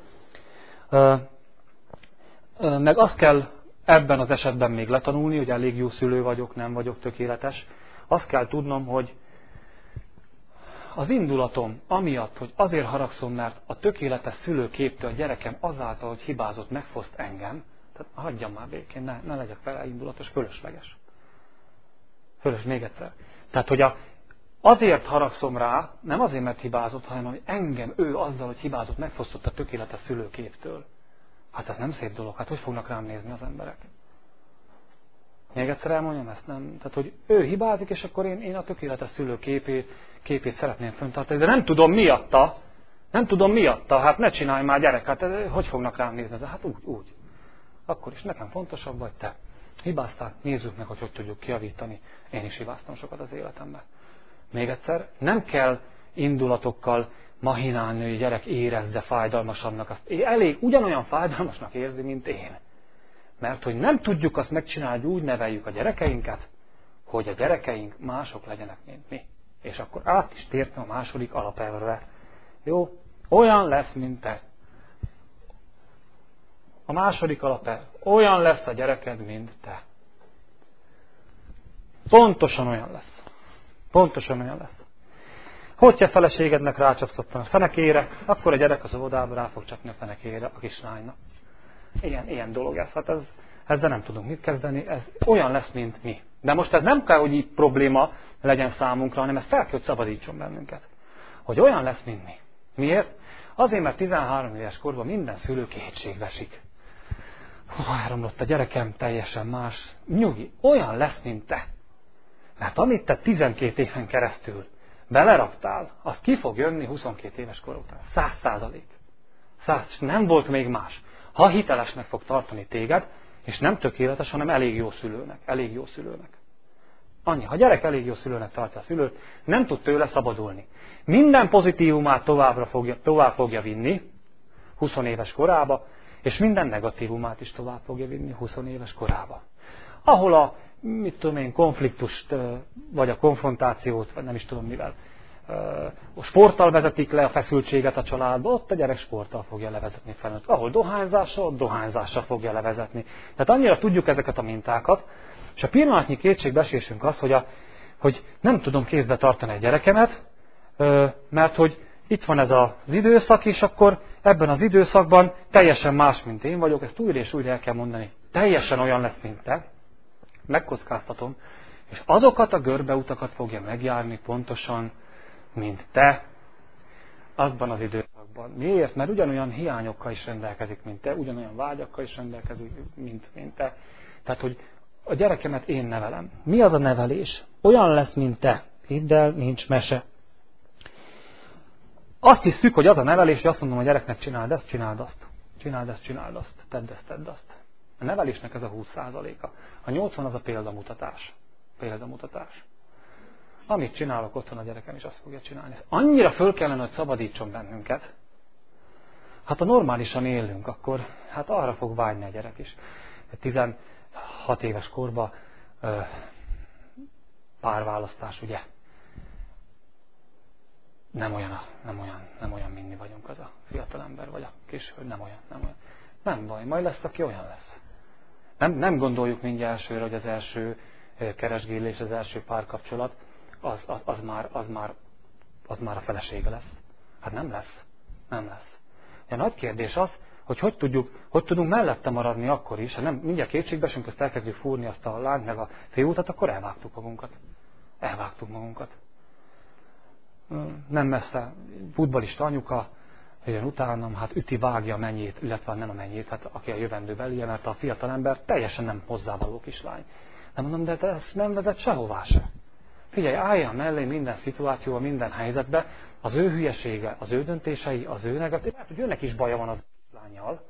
Meg azt kell ebben az esetben még letanulni, hogy elég jó szülő vagyok, nem vagyok tökéletes. Azt kell tudnom, hogy az indulatom amiatt, hogy azért haragszom, mert a tökéletes szülőképtől a gyerekem azáltal, hogy hibázott, megfoszt engem, tehát hagyjam már békén, ne, ne legyek vele indulatos, fölösleges. Fölös, még egyszer. Tehát, hogy a, azért haragszom rá, nem azért, mert hibázott, hanem hogy engem ő azzal, hogy hibázott, megfosztott a tökéletes szülőképtől. Hát ez nem szép dolog, hát hogy fognak rám nézni az emberek? Még egyszer elmondjam ezt, nem? Tehát, hogy ő hibázik, és akkor én, én a tökéletes szülő képét, képét szeretném fenntartani, de nem tudom miatta, nem tudom miatta, hát ne csinálj már gyerek, hát hogy fognak rám nézni? Hát úgy, úgy. Akkor is nekem fontosabb vagy te. Hibáztál, nézzük meg, hogy hogy tudjuk kijavítani. Én is hibáztam sokat az életemben. Még egyszer, nem kell indulatokkal mahinálni, hogy a gyerek érezze fájdalmasabbnak. Azt elég ugyanolyan fájdalmasnak érzi, mint én. Mert hogy nem tudjuk azt megcsinálni, úgy neveljük a gyerekeinket, hogy a gyerekeink mások legyenek, mint mi. És akkor át is tértem a második alapelvre. Jó? Olyan lesz, mint te. A második alapelv. Olyan lesz a gyereked, mint te. Pontosan olyan lesz. Pontosan olyan lesz. Hogyha a feleségednek rácsapszottan a fenekére, akkor a gyerek az óvodában rá fog csapni a fenekére a kislánynak. Ilyen, ilyen dolog ez. Hát ez, ezzel nem tudunk mit kezdeni. Ez olyan lesz, mint mi. De most ez nem kell, hogy így probléma legyen számunkra, hanem ez fel kell, hogy szabadítson bennünket. Hogy olyan lesz, mint mi. Miért? Azért, mert tizenhárom éves korban minden szülő kétségbe esik. Hova elromlott a gyerekem, teljesen más. Nyugi, olyan lesz, mint te. Mert amit te tizenkét éven keresztül beleraktál, az ki fog jönni huszonkét éves kor után. Száz százalék. Száz, nem volt még más. Ha hitelesnek fog tartani téged, és nem tökéletes, hanem elég jó szülőnek. Elég jó szülőnek. Annyi, ha gyerek elég jó szülőnek tartja a szülőt, nem tud tőle szabadulni. Minden pozitívumát továbbra fogja, tovább fogja vinni húsz éves korába, és minden negatívumát is tovább fogja vinni húsz éves korába. Ahol a, mit tudom én, konfliktust, vagy a konfrontációt, vagy nem is tudom mivel, a sporttal vezetik le a feszültséget a családba, ott a gyerek sporttal fogja levezetni felnőtt. Ahol dohányzással, ott dohányzással fogja levezetni. Tehát annyira tudjuk ezeket a mintákat, és a pillanatnyi kétségbeesésünk az, hogy, a, hogy nem tudom kézbe tartani egy gyerekemet, mert hogy itt van ez az időszak, és akkor ebben az időszakban teljesen más, mint én vagyok, ezt újra és újra el kell mondani. Teljesen olyan lesz, mint te, megkockáztatom, és azokat a görbeutakat fogja megjárni pontosan, mint te, azban az időszakban. Miért? Mert ugyanolyan hiányokkal is rendelkezik, mint te, ugyanolyan vágyakkal is rendelkezik, mint, mint te. Tehát, hogy a gyerekemet én nevelem. Mi az a nevelés? Olyan lesz, mint te. Hidd el, nincs mese. Azt hiszük, hogy az a nevelés, hogy azt mondom a gyereknek, csináld ezt, csináld azt. Csináld ezt, csináld azt. Tedd ezt, tedd azt. A nevelésnek ez a húsz százaléka. A nyolcvan az a példamutatás. Példamutatás. Amit csinálok otthon, a gyerekem is azt fogja csinálni. Annyira föl kellene, hogy szabadítson bennünket. Hát ha normálisan élünk, akkor hát arra fog vágyni a gyerek is. tizenhat éves korban párválasztás, ugye? Nem olyan, nem olyan, nem olyan, mint mi vagyunk az a fiatalember, vagy a kishölgy, nem olyan, nem olyan. Nem baj, majd lesz, aki olyan lesz. Nem, nem gondoljuk mindjárt elsőre, hogy az első keresgélés, az első párkapcsolat, az, az, az, már, az, már, az már a felesége lesz. Hát nem lesz. Nem lesz. A nagy kérdés az, hogy hogy, tudjuk, hogy tudunk mellette maradni akkor is, ha nem mindjárt kétségbe esünk, azt elkezdjük fúrni azt a lányt meg a fiútat, akkor elvágtuk magunkat. Elvágtuk magunkat. Nem messze, futballista anyuka, jön utánam, hát üti, vágja a mennyét, illetve nem a mennyét, hát aki a jövendőben ilyen, mert a fiatalember teljesen nem hozzávaló kislány. Nem mondom, de ez nem vezet sehová se. Figyelj, álljál mellé minden szituációban, minden helyzetben, az ő hülyesége, az ő döntései, az ő negatív, hát, hogy őnek is baja van az lányjal,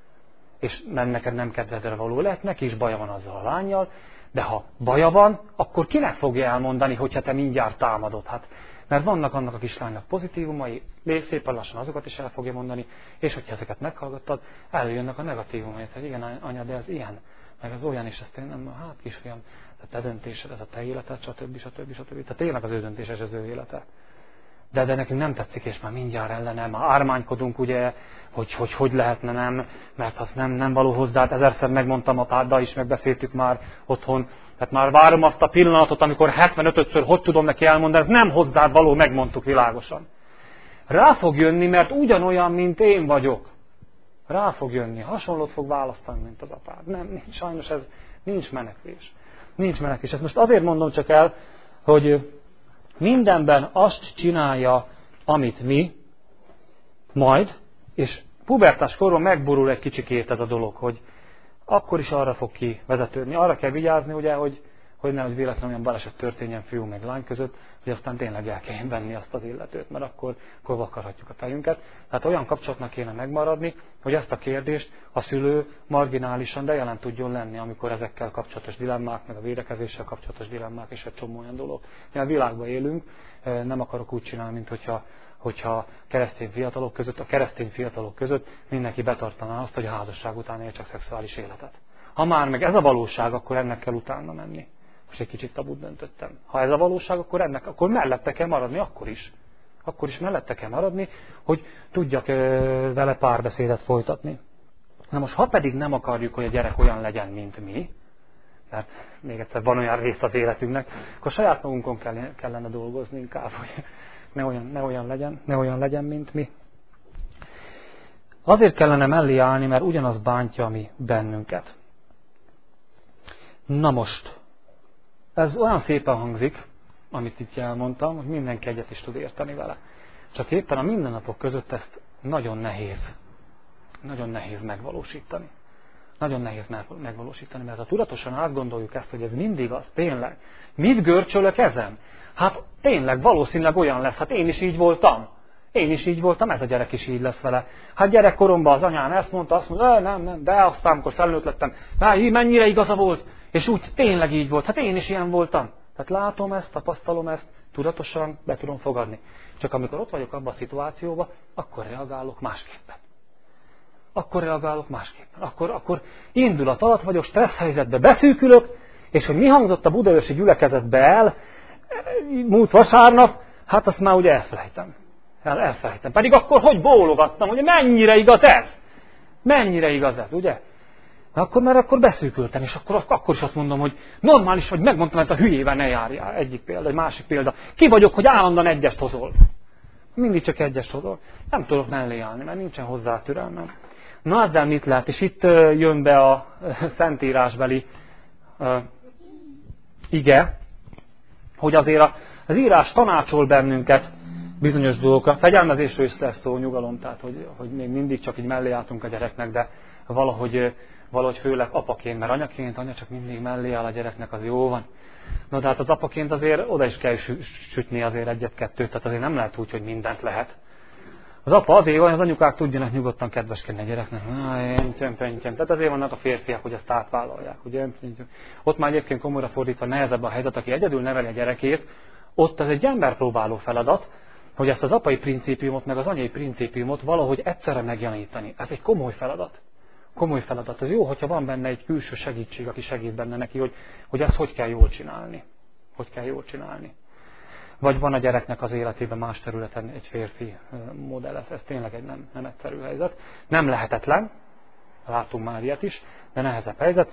és nem, neked nem kedvedre való lehet, neki is baja van azzal a lányjal, de ha baja van, akkor kinek fogja elmondani, hogyha te mindjárt támadod? Hát, mert vannak annak a kislánynak pozitívumai, szépen lassan azokat is el fogja mondani, és hogyha ezeket meghallgattad, előjönnek a negatívumai, hogy igen, anya, de ez ilyen, meg ez olyan, és ezt én nem, hát kisfiam, a te döntésed, ez a te életed, stb. stb. stb. Tehát tényleg az ő döntés, ez az ő élete. De, de nekünk nem tetszik, és már mindjárt ellene, már ármánykodunk, ugye, hogy hogy, hogy lehetne nem, mert az nem, nem való hozzá, hát ezerszer megmondtam apáddal is, megbeszéltük már otthon, tehát már várom azt a pillanatot, amikor hetvenötödször hogy tudom neki elmondani, ez nem hozzád való, megmondtuk világosan. Rá fog jönni, mert ugyanolyan, mint én vagyok. Rá fog jönni, hasonlót fog választani, mint az apád. Nem, nincs, sajnos ez nincs menekvés. Nincs menekvés. Ezt most azért mondom csak el, hogy mindenben azt csinálja, amit mi, majd, és pubertás korban megborul egy kicsikét ez a dolog, hogy akkor is arra fog kivezetődni. Arra kell vigyázni, ugye, hogy, hogy nehogy véletlenül olyan baleset történjen fiú meg lány között, hogy aztán tényleg el kell venni azt az illetőt, mert akkor, akkor vakarhatjuk a fejünket. Tehát olyan kapcsolatnak kéne megmaradni, hogy ezt a kérdést a szülő marginálisan, de jelen tudjon lenni, amikor ezekkel kapcsolatos dilemmák, meg a védekezéssel kapcsolatos dilemmák, és egy csomó olyan dolog. Mi a világban élünk, nem akarok úgy csinálni, mint hogyha hogyha keresztény fiatalok között, a keresztény fiatalok között mindenki betartaná azt, hogy a házasság után él csak szexuális életet. Ha már meg ez a valóság, akkor ennek kell utána menni. Most egy kicsit tabut döntöttem. Ha ez a valóság, akkor ennek, akkor mellette kell maradni, akkor is. Akkor is mellette kell maradni, hogy tudjak vele párbeszédet folytatni. Na most, ha pedig nem akarjuk, hogy a gyerek olyan legyen, mint mi, mert még egyszer van olyan rész az életünknek, akkor saját magunkon kellene dolgozni inkább, hogy Ne olyan, ne olyan legyen, ne olyan legyen, mint mi. Azért kellene mellé állni, mert ugyanaz bántja mi bennünket. Na most, ez olyan szépen hangzik, amit itt elmondtam, hogy mindenki egyet is tud érteni vele. Csak éppen a mindennapok között ezt nagyon nehéz, nagyon nehéz megvalósítani. Nagyon nehéz megvalósítani, mert ha tudatosan átgondoljuk ezt, hogy ez mindig az, tényleg. Mit görcsölök ezen? Hát tényleg, valószínűleg olyan lesz. Hát én is így voltam. Én is így voltam, ez a gyerek is így lesz vele. Hát gyerekkoromban az anyám ezt mondta, azt mondta, nem, nem, de aztán, amikor felnőtt lettem, mennyire igaza volt, és úgy tényleg így volt. Hát én is ilyen voltam. Tehát látom ezt, tapasztalom ezt, tudatosan be tudom fogadni. Csak amikor ott vagyok abban a szituációban, akkor reagálok másképpen. Akkor reagálok másképpen. Akkor, akkor indulat alatt vagyok, stressz helyzetbe beszűkülök, és hogy mi hangzott a budaörsi gyülekezetbe el, múlt vasárnap, hát azt már ugye elfelejtem. El, elfelejtem. Pedig akkor hogy bólogattam, hogy mennyire igaz ez? Mennyire igaz ez, ugye? Akkor már akkor beszűkültem, és akkor, akkor is azt mondom, hogy normális vagy, megmondtam, hogy a hülyével ne járjál. Egyik példa, egy másik példa. Ki vagyok, hogy állandóan egyest hozol? Mindig csak egyest hozol. Nem tudok mellé állni, mert nincsen hozzá türelmem. Na, ezzel mit lehet? És itt jön be a szentírásbeli uh, ige, hogy azért az írás tanácsol bennünket bizonyos dolgokra. Fegyelmezésről is lesz szó, nyugalom, tehát hogy, hogy még mindig csak így mellé álltunk a gyereknek, de valahogy, valahogy főleg apaként, mert anyaként, anya csak mindig mellé áll a gyereknek, az jó van. Na de hát az apaként azért oda is kell sütni azért egyet-kettőt, tehát azért nem lehet úgy, hogy mindent lehet. Az apa azért van, az anyukák tudjanak nyugodtan kedveskedni a gyereknek. Tehát azért vannak a férfiak, hogy ezt átvállalják. Ugye? Ott már egyébként komolyra fordítva nehezebb a helyzet, aki egyedül neveli a gyerekét, ott ez egy emberpróbáló feladat, hogy ezt az apai principiumot, meg az anyai principiumot valahogy egyszerre megjeleníteni. Ez egy komoly feladat. Komoly feladat. Ez jó, hogyha van benne egy külső segítség, aki segít benne neki, hogy, hogy ezt hogy kell jól csinálni. Hogy kell jól csinálni. Vagy van a gyereknek az életében más területen egy férfi modell. Ez, ez tényleg egy nem, nem egyszerű helyzet. Nem lehetetlen, látunk már ilyet is, de nehezebb helyzet.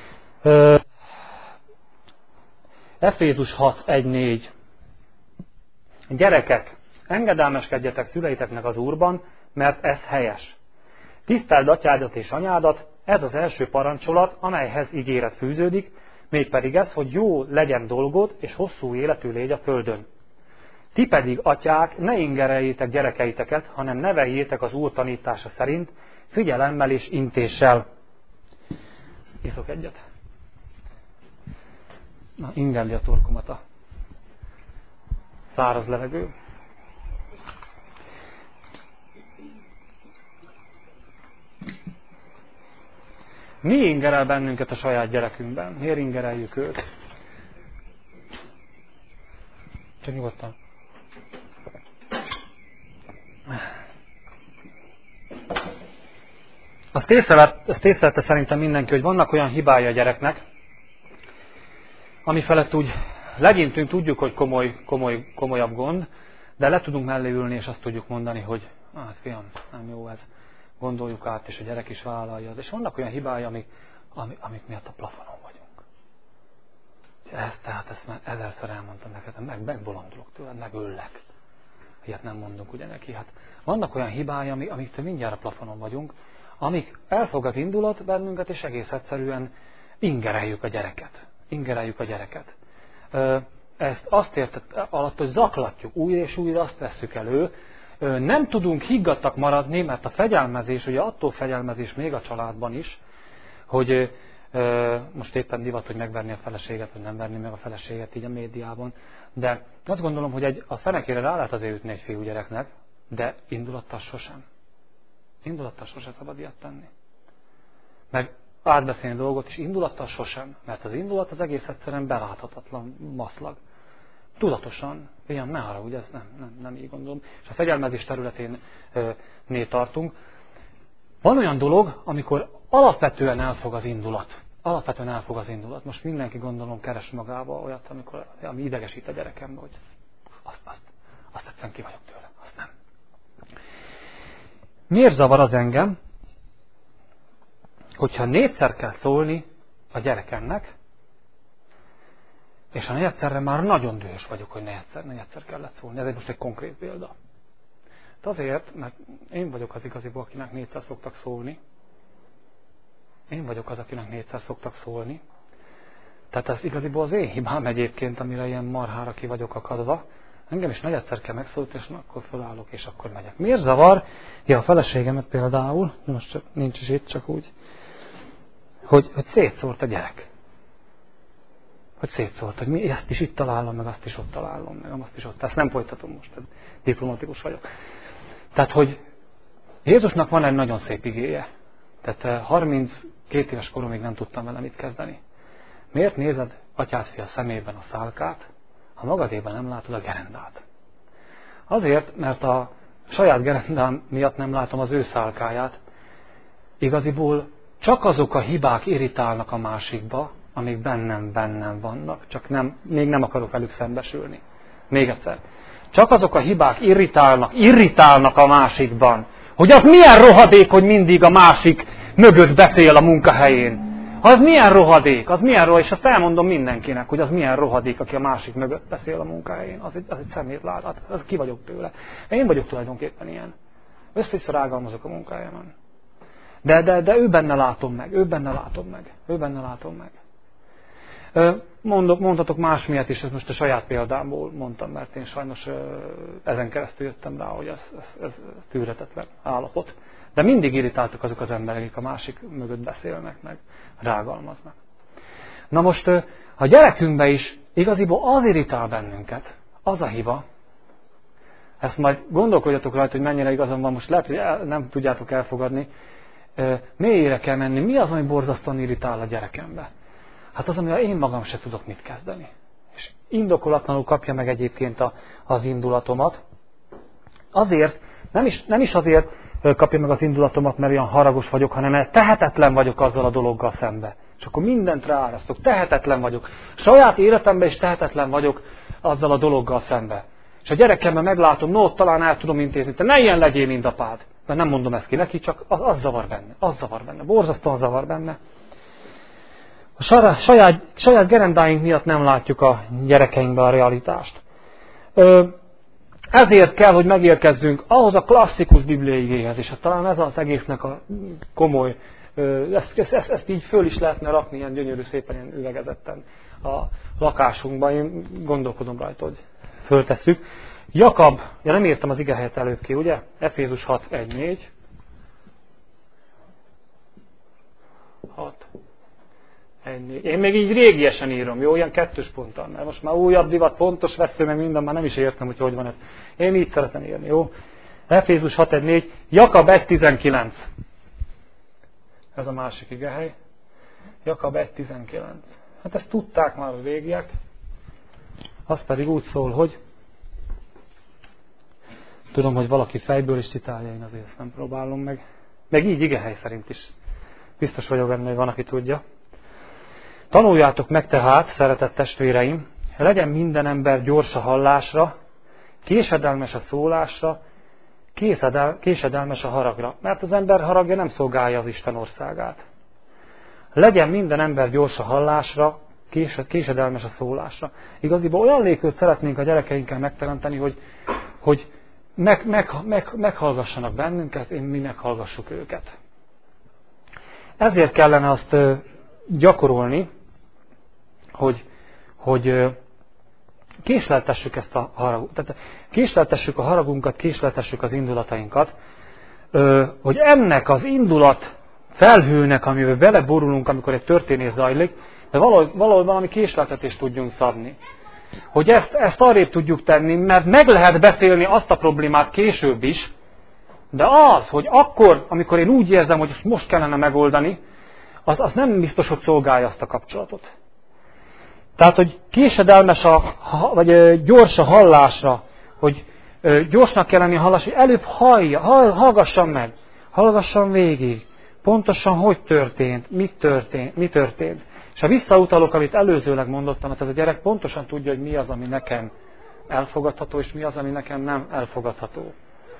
Efézus hat egy négy. Gyerekek, engedelmeskedjetek szüleiteknek az Úrban, mert ez helyes. Tiszteld atyádat és anyádat, ez az első parancsolat, amelyhez ígéret fűződik, mégpedig ez, hogy jó legyen dolgod, és hosszú életű légy a földön. Ti pedig, atyák, ne ingereljétek gyerekeiteket, hanem neveljétek az Úr tanítása szerint, figyelemmel és intéssel. Iszok egyet. Na, ingerli a torkomat a száraz levegő. Mi ingerel bennünket a saját gyerekünkben? Miért ingereljük őt? Csak nyugodtan. Azt észrelte szerintem mindenki, hogy vannak olyan hibái a gyereknek, ami felett úgy legyintünk, tudjuk, hogy komoly, komoly, komolyabb gond, de le tudunk mellé ülni, és azt tudjuk mondani, hogy hát fiam, nem jó ez. Gondoljuk át, és a gyerek is vállalja. És vannak olyan hibái, amik, amik, amik miatt a plafonon vagyunk. Ezt, tehát ezt már ezerszer elmondtam neked, meg, megbolondulok tőled, megöllek. Ilyet nem mondunk ugye neki. Hát vannak olyan hibái, amik, amiktől mindjárt a plafonon vagyunk, amik elfog az indulat bennünket, és egész egyszerűen ingereljük a gyereket. Ingereljük a gyereket. Ezt azt értett alatt, hogy zaklatjuk, újra és újra azt vesszük elő. Nem tudunk higgadtak maradni, mert a fegyelmezés, ugye attól fegyelmezés még a családban is, hogy most éppen divat, hogy megverni a feleséget, vagy nem verni meg a feleséget így a médiában, de azt gondolom, hogy egy, a fenekére rá lehet azért ütni egy fiúgyereknek, de indulattal sosem. Indulattal sosem szabad ilyet tenni. Meg átbeszélni dolgot is indulattal sosem, mert az indulat az egész egyszerűen beláthatatlan maszlag. Tudatosan, ilyen ne haragudj, ez nem, nem, nem így gondolom. És a fegyelmezés területén né tartunk. Van olyan dolog, amikor alapvetően elfog az indulat. Alapvetően elfog az indulat. Most mindenki gondolom keres magába olyat, amikor, ami idegesít a gyerekembe, hogy azt, azt, azt egyszerűen ki vagyok tőle, azt nem. Miért zavar az engem, hogyha négyszer kell szólni a gyerekemnek, és a négyszerre már nagyon dühös vagyok, hogy négyszer, négyszer kellett szólni. Ez egy most egy konkrét példa. De azért, mert én vagyok az igaziból, akinek négyszer szoktak szólni. Én vagyok az, akinek négyszer szoktak szólni. Tehát ez igaziból az én hibám egyébként, amire ilyen marhára ki vagyok akadva. Engem is negyedszer kell megszólítani, és akkor felállok, és akkor megyek. Miért zavar? Ja, a feleségemet például, most csak, nincs is itt, csak úgy, hogy, hogy szétszórt a gyerek. Hogy szétszórt, hogy mi ezt is itt találom, meg azt is ott találom, meg azt is ott. Ezt nem folytatom most, diplomatikus vagyok. Tehát, hogy Jézusnak van egy nagyon szép igéje. Tehát harminckét éves koromig nem tudtam vele mit kezdeni. Miért nézed atyád fia szemében a szálkát, ha magadében nem látod a gerendát? Azért, mert a saját gerendám miatt nem látom az ő szálkáját. Igaziból csak azok a hibák irritálnak a másikba, amik bennem, bennem vannak, csak nem, még nem akarok velük szembesülni. Még egyszer. Csak azok a hibák irritálnak, irritálnak a másikban, hogy az milyen rohadék, hogy mindig a másik mögött beszél a munkahelyén. Az milyen rohadék, az milyen rohadék, és azt elmondom mindenkinek, hogy az milyen rohadék, aki a másik mögött beszél a munkahelyén. Az egy, az egy szemétlát, az, az ki vagyok tőle. Én vagyok tulajdonképpen ilyen. Össze-vissza rágalmazok a munkahelyemen. De, de, de ő benne látom meg, ő benne látom meg, ő benne látom meg. Mondok, mondhatok más miatt is, ez most a saját példámból mondtam, mert én sajnos ezen keresztül jöttem rá, hogy ez, ez, ez tűrhetetlen állapot. De mindig irritáltak azok az emberek, akik a másik mögött beszélnek, meg rágalmaznak. Na most a gyerekünkbe is igaziból az irritál bennünket, az a hiba, ezt majd gondolkodjatok rajta, hogy mennyire igazam van, most lehet, hogy el, nem tudjátok elfogadni, mélyére kell menni, mi az, ami borzasztóan irritál a gyerekembe? Hát az, amivel én magam se tudok mit kezdeni. És indokolatlanul kapja meg egyébként a, az indulatomat. Azért, nem is, nem is azért kapja meg az indulatomat, mert olyan haragos vagyok, hanem mert tehetetlen vagyok azzal a dologgal szembe. És akkor mindent ráárasztok. Tehetetlen vagyok. Saját életemben is tehetetlen vagyok azzal a dologgal szembe. És a gyerekemben meglátom, no, talán el tudom intézni, te ne ilyen legyél, mint apád. Mert nem mondom ezt ki neki, csak az, az zavar benne. Az zavar benne. Borzasztóan zavar benne. A saját, saját gerendáink miatt nem látjuk a gyerekeinkbe a realitást. Ö, ezért kell, hogy megérkezzünk ahhoz a klasszikus bibliai igéhez, és talán ez az egésznek a komoly Ezt, ezt, ezt, ezt így föl is lehetne rakni ilyen gyönyörű szépen ilyen üvegezetten a lakásunkban. Én gondolkodom rajta, hogy föltesszük. Jakab, ja nem írtam az igehelyet előbb ki, ugye? Efézus hat egy négy. hat egy négy. Én még így régiesen írom, jó? Ilyen kettős ponttal, mert most már újabb divat, pontos vesző, meg minden, már nem is értem, hogy hogy van ez. Én így szeretem írni, jó? Efézus hat egy négy. Jakab egy tizenkilenc. Ez a másik igehely. Jakab egy tizenkilenc. Hát ezt tudták már a régiek. Az pedig úgy szól, hogy tudom, hogy valaki fejből is citálja, én azért ezt nem próbálom meg. Meg így igehely szerint is. Biztos vagyok benne, hogy van, aki tudja. Tanuljátok meg tehát, szeretett testvéreim, legyen minden ember gyors a hallásra, késedelmes a szólásra, késedelmes a haragra. Mert az ember haragja nem szolgálja az Isten országát. Legyen minden ember gyors a hallásra, késedelmes a szólásra. Igaziból olyan légkört szeretnénk a gyerekeinkkel megteremteni, hogy, hogy meg, meg, meg, meghallgassanak bennünket, én mi meghallgassuk őket. Ezért kellene azt gyakorolni, hogy, hogy késleltessük ezt a haragunkat. Tehát késleltessük a haragunkat, késleltessük az indulatainkat, hogy ennek az indulat felhőnek, amivel beleborulunk, amikor egy történés zajlik, de valahogy, valahogy valami késleltetést tudjunk szabni. Hogy ezt, ezt arrébb tudjuk tenni, mert meg lehet beszélni azt a problémát később is, de az, hogy akkor, amikor én úgy érzem, hogy ezt most kellene megoldani, az, az nem biztos, hogy szolgálja azt a kapcsolatot. Tehát, hogy késedelmes a, vagy gyors a hallásra, hogy gyorsnak kell lenni a hallás, hogy előbb hallja, hallgassam meg, hallgassam végig, pontosan hogy történt, mit történt, mi történt. És ha visszautalok, amit előzőleg mondottam, hát ez a gyerek pontosan tudja, hogy mi az, ami nekem elfogadható, és mi az, ami nekem nem elfogadható.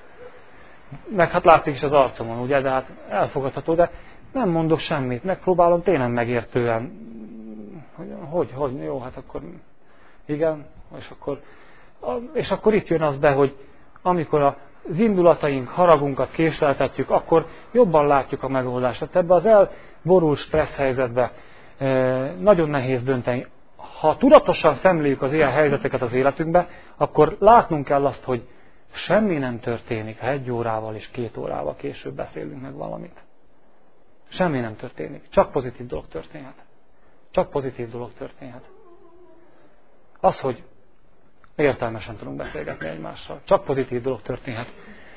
Meg hát látszik is az arcomon, ugye, de hát elfogadható, de nem mondok semmit, megpróbálom tényleg megértően, hogy, hogy, hogy jó, hát akkor igen, és akkor, és akkor itt jön az be, hogy amikor az indulataink, haragunkat késleltetjük, akkor jobban látjuk a megoldást. Tehát ebbe az elborult stressz helyzetbe nagyon nehéz dönteni. Ha tudatosan szemléljük az ilyen helyzeteket az életünkbe, akkor látnunk kell azt, hogy semmi nem történik, ha egy órával és két órával később beszélünk meg valamit. Semmi nem történik. Csak pozitív dolog történhet. Csak pozitív dolog történhet. Az, hogy értelmesen tudunk beszélgetni egymással. Csak pozitív dolog történhet.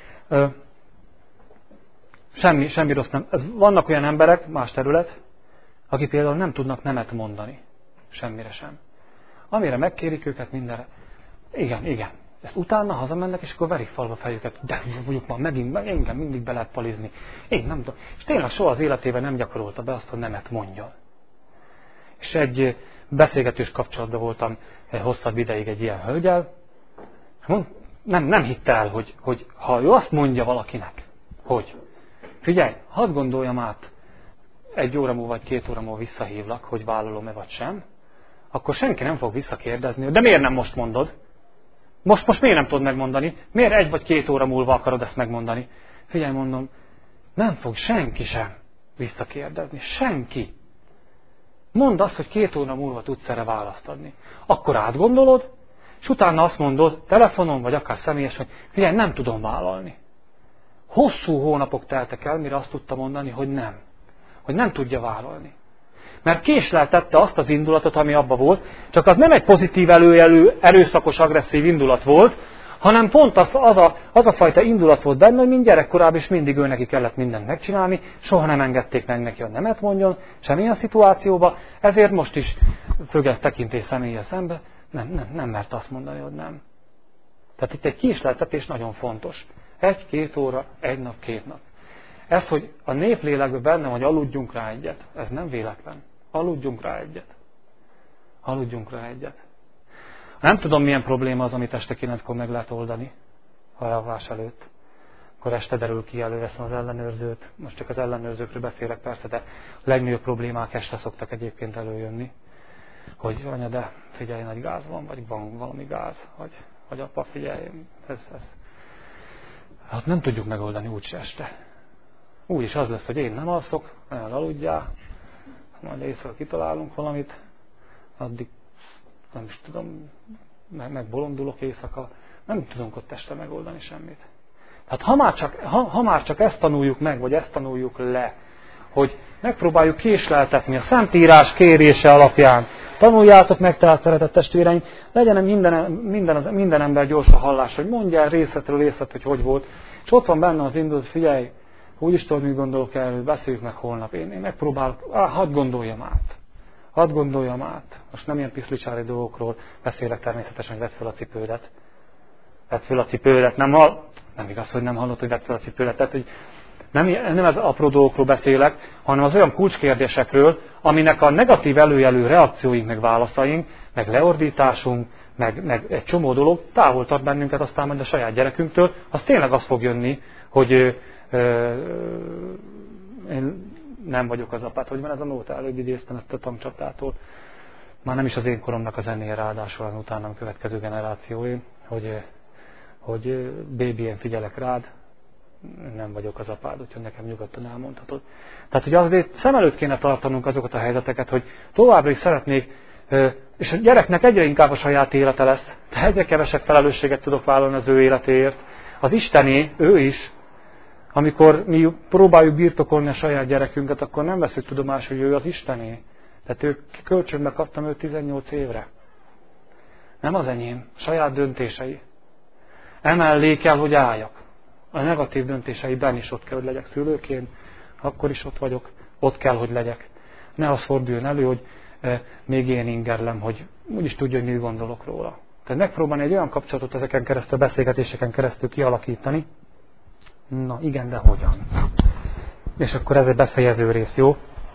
Semmi, semmi rossz nem. Ez, vannak olyan emberek, más terület, akik például nem tudnak nemet mondani. Semmire sem. Amire megkérik őket mindenre. Igen, igen. Ezt utána hazamennek, és akkor verik falba fejüket. De mondjuk már megint, engem mindig be lehet palizni. Én nem tudom. És tényleg soha az életében nem gyakorolta be azt, hogy nemet mondjon. És egy beszélgetős kapcsolatban voltam egy hosszabb ideig egy ilyen hölgyel. Nem, nem hitte el, hogy, hogy ha ő azt mondja valakinek, hogy figyelj, hadd gondoljam át, egy óra múlva vagy két óra múlva visszahívlak, hogy vállalom-e vagy sem, akkor senki nem fog visszakérdezni, de miért nem most mondod? Most, most miért nem tudod megmondani? Miért egy vagy két óra múlva akarod ezt megmondani? Figyelj, mondom, nem fog senki sem visszakérdezni. Senki. Mondd azt, hogy két óra múlva tudsz erre választ adni. Akkor átgondolod, és utána azt mondod telefonon, vagy akár személyesen, hogy figyelj, nem tudom vállalni. Hosszú hónapok teltek el, mire azt tudta mondani, hogy nem. Hogy nem tudja vállalni. Mert késleltette azt az indulatot, ami abba volt, csak az nem egy pozitív előjelű, erőszakos, agresszív indulat volt, hanem pont az, az, a, az a fajta indulat volt benne, hogy mind gyerekkorában is mindig ő neki kellett mindent megcsinálni, soha nem engedték meg neki, hogy nemet mondjon, semmilyen szituációban, ezért most is fögesz tekintés személye szembe, nem, nem, nem mert azt mondani, hogy nem. Tehát itt egy késleltetés nagyon fontos. Egy-két óra, egy nap, két nap. Ez, hogy a néplélekben benne, hogy aludjunk rá egyet, ez nem véletlen. Aludjunk rá egyet. Aludjunk rá egyet. Nem tudom, milyen probléma az, amit este kilenckor meg lehet oldani a alvás előtt. Akkor este derül ki, előveszem az ellenőrzőt. Most csak az ellenőrzőkről beszélek persze, de a legnagyobb problémák este szoktak egyébként előjönni. Hogy anya, de figyelj, nagy gáz van, vagy van valami gáz, vagy, vagy apa, figyelj, ez, ez. Hát nem tudjuk megoldani úgyse este. úgyis az lesz, hogy én nem alszok, elaludjál, majd éjszaka kitalálunk valamit, addig nem is tudom, meg, meg bolondulok éjszaka, nem tudunk ott este megoldani semmit. Tehát ha már, csak, ha, ha már csak ezt tanuljuk meg, vagy ezt tanuljuk le, hogy megpróbáljuk késleltetni a Szentírás kérése alapján, tanuljátok meg, tehát szeretett testvéreim, legyen minden, minden, minden ember gyors a hallás, hogy mondja el részletről részlet, hogy hogy volt, és ott van benne az indul, figyelj, úgyis tudod, mit gondolok erről, beszéljük meg holnap, én, én megpróbálok, ah, hadd gondoljam át. Hadd gondoljam át. Most nem ilyen piszlicsári dolgokról beszélek természetesen, hogy vedd fel a cipődet. Vedd fel a cipődet. Nem, hall... nem igaz, hogy nem hallott, hogy vedd fel a cipődet. Tehát, hogy nem, nem az apró dolgokról beszélek, hanem az olyan kulcskérdésekről, aminek a negatív előjelű reakcióink, meg válaszaink, meg leordításunk, meg, meg egy csomó dolog távol tart bennünket aztán majd a saját gyerekünktől, az tényleg az fog jönni, hogy ö, ö, én nem vagyok az apát, hogy van ez a nóta, előbb idéztem ezt a tankcsaptától. Már nem is az én koromnak a zenéje, ráadásul az utánam következő generációi, hogy, hogy bébi, én figyelek rád, nem vagyok az apád, úgyhogy nekem nyugodtan elmondhatod. Tehát, hogy azért szem előtt kéne tartanunk azokat a helyzeteket, hogy továbbra is szeretnék, és a gyereknek egyre inkább a saját élete lesz, de egyre kevesebb felelősséget tudok vállalni az ő életéért. Az Istené, ő is, amikor mi próbáljuk birtokolni a saját gyerekünket, akkor nem veszük tudomást, hogy ő az Istené. Tehát ő kölcsönbe kaptam őt tizennyolc évre. Nem az enyém, saját döntései. Emellé kell, hogy álljak. A negatív döntéseiben is ott kell, hogy legyek szülőként, akkor is ott vagyok, ott kell, hogy legyek. Ne az forduljon elő, hogy e, még én ingerlem, hogy úgyis tudja, hogy mit gondolok róla. Tehát megpróbálni egy olyan kapcsolatot ezeken keresztül, beszélgetéseken keresztül kialakítani. Na igen, de hogyan? És akkor ez egy befejező rész, jó?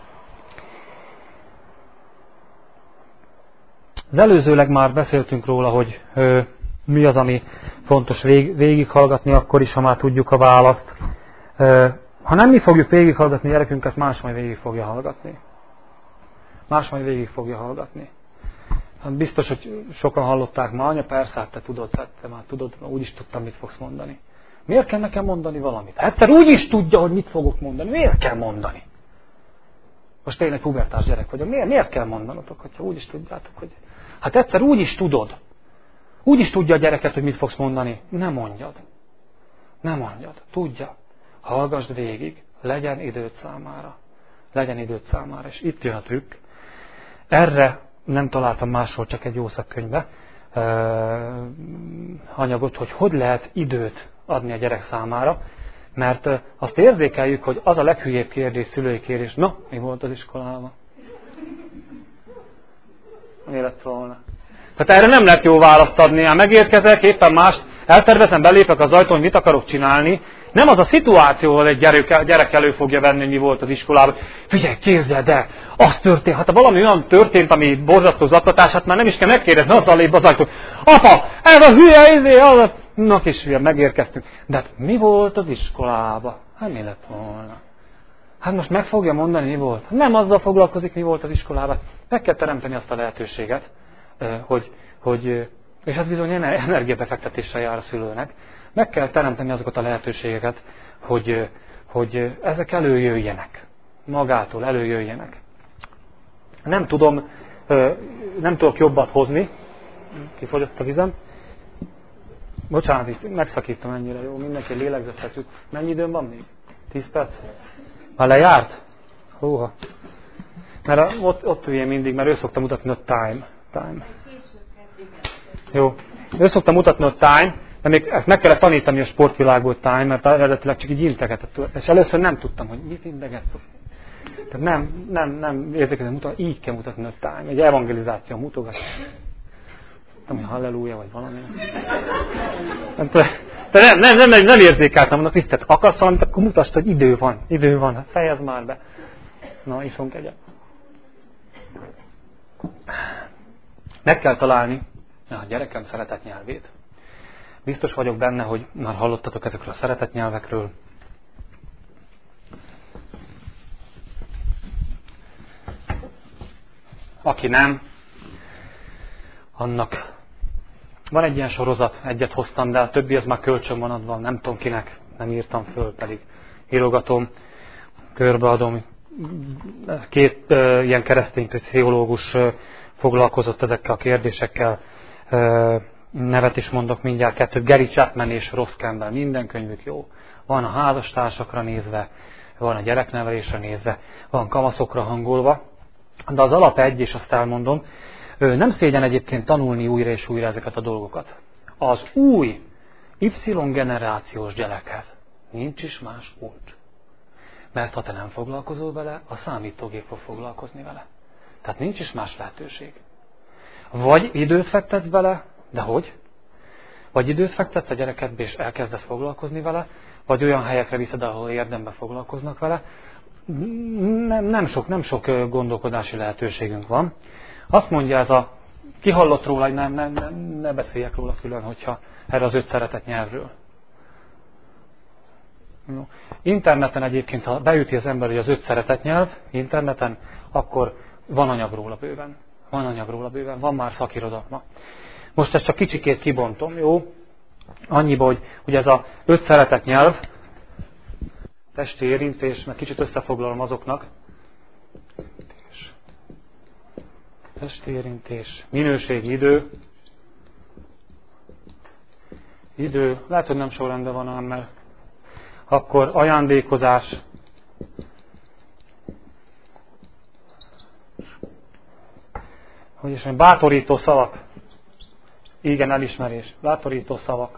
Az előzőleg már beszéltünk róla, hogy ö, mi az, ami fontos vég, végighallgatni, akkor is, ha már tudjuk a választ. Ö, ha nem mi fogjuk végighallgatni gyerekünket, más majd végig fogja hallgatni. Más majd végig fogja hallgatni. Hát biztos, hogy sokan hallották már, anya, persze, hát te tudod, te már tudod, úgyis tudtam, mit fogsz mondani. Miért kell nekem mondani valamit? Egyszer úgy is tudja, hogy mit fogok mondani. Miért kell mondani? Most én egy pubertás gyerek vagyok. Miért, miért kell mondanotok, hogyha úgy is tudjátok, hogy... Hát egyszer úgy is tudod. Úgy is tudja a gyereket, hogy mit fogsz mondani. Ne mondjad. Ne mondjad. Tudja. Hallgassd végig. Legyen időd számára. Legyen időd számára. És itt jön a trükk. Erre nem találtam máshol, csak egy jó szakkönyvbe uh, anyagot, hogy hogy lehet időt adni a gyerek számára, mert uh, azt érzékeljük, hogy az a leghülyébb kérdés, szülői kérdés, na, mi volt az iskolában? Mi lett volna? Tehát erre nem lehet jó választ adni, ha megérkezek, éppen más, eltervezem, belépek az ajtón, mit akarok csinálni. Nem az a szituáció, hogy egy gyerek, gyerek elő fogja venni, hogy mi volt az iskolában. Figyelj, képzeld el, az történt, hát ha valami olyan történt, ami borzasztó zaklatás, hát már nem is kell megkérdezni, azzal lép az ajtón. Apa, ez a hülye, izé, az. Na kis hülye, megérkeztünk. De hát mi volt az iskolában? Hát mi lett volna? Hát most meg fogja mondani, mi volt? Nem azzal foglalkozik, mi volt az iskolában. Meg kell teremteni azt a lehetőséget, hogy, hogy és ez bizony energiabefektetéssel jár a szülőnek. Meg kell teremteni azokat a lehetőségeket, hogy, hogy ezek előjöjjenek. Magától előjöjjenek. Nem tudom, nem tudok jobbat hozni. Kifogyott a vizem. Bocsánat, itt megszakítom ennyire, jó? Mindenki lélegzetet jut. Mennyi időm van még? Tíz perc? Már lejárt? Húha. Mert ott, ott üljén mindig, mert ő szokta mutatni a time. time. Jó. Ő szokta mutatni a time, de még ezt meg kellett tanítani a sportvilágból time, mert eredetileg csak így integetett. És először nem tudtam, hogy mit integetsz. Tehát nem, nem, nem érzékelem, mutatni, így kell mutatni a time. Egy evangelizáció mutogat. Nem, hogy halleluja, vagy valami. Nem, nem, nem, nem, nem érzékeltem, mondom, Krisztet, akarsz valamit, akkor mutasd, hogy idő van. Idő van, hát fejezd már be. Na, iszunk egyet. Meg kell találni a gyerekem szeretett nyelvét. Biztos vagyok benne, hogy már hallottatok ezekről a szeretett nyelvekről. Aki nem, annak van egy ilyen sorozat, egyet hoztam, de a többi az már kölcsön van adva, nem tudom kinek, nem írtam föl, pedig írogatom. körbeadom. Két uh, ilyen keresztény pszichológus uh, foglalkozott ezekkel a kérdésekkel. Uh, nevet is mondok mindjárt, kettőt, Gary Chapman és Ross Campbell. Minden könyvük jó. Van a házastársakra nézve, van a gyereknevelésre nézve, van kamaszokra hangolva. De az alap egy, és azt elmondom, uh, nem szégyen egyébként tanulni újra és újra ezeket a dolgokat. Az új Y-generációs gyerekhez nincs is más út. Mert ha te nem foglalkozol vele, a számítógép fog foglalkozni vele. Tehát nincs is más lehetőség. Vagy időt fektetsz bele, de hogy? Vagy időt fektetsz a gyerekedbe, és elkezdesz foglalkozni vele, vagy olyan helyekre viszed, ahol érdemben foglalkoznak vele. Nem, nem, sok, nem sok gondolkodási lehetőségünk van. Azt mondja ez a, ki hallott róla, hogy nem, nem, nem, ne beszéljek róla külön, hogyha erre az öt szeretett nyelvről. Jó. Interneten egyébként, ha beüti az ember, hogy az öt szeretett nyelv, interneten, akkor van anyag róla bőven. Van anyag róla bőven, van már szakirodalma. Most ezt csak kicsikét kibontom, jó? Annyiba, hogy ugye ez a öt szeretett nyelv, testi érintés, meg kicsit összefoglalom azoknak. Testi érintés, minőségi idő, idő, lehet, hogy nem sorrendben van ám, mert akkor ajándékozás, hogy is mondjam, bátorító szavak, igen, elismerés, bátorító szavak,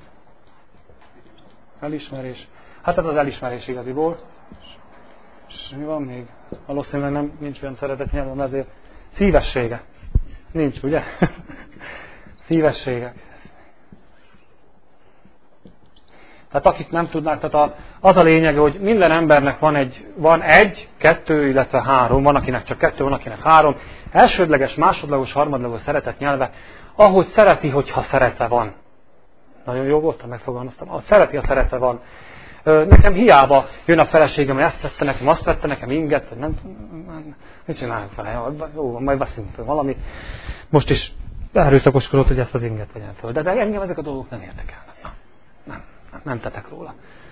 elismerés, hát ez az elismerés igaziból, és mi van még? Valószínűleg nem, nincs olyan szeretett nyelvem, ezért szívessége, nincs, ugye? Szívessége. Tehát akik nem tudnák, tehát az a lényeg, hogy minden embernek van egy, van egy, kettő, illetve három, van akinek csak kettő, van akinek három, elsődleges, másodlagos, harmadlagos szeretett nyelve, ahogy szereti, hogyha szerete van. Nagyon jó volt, megfogalmaztam. Ahogy szereti, a szerete van. Nekem hiába jön a feleségem, hogy ezt tette nekem, azt tette nekem, inget, nem, nem, mit csináljuk vele? Jó, majd beszélünk valami. Most is erőszakoskodott, hogy ezt az inget vegyem föl. De, de engem ezek a dolgok nem érdekelnek. Na, nem. Nem tetek róla.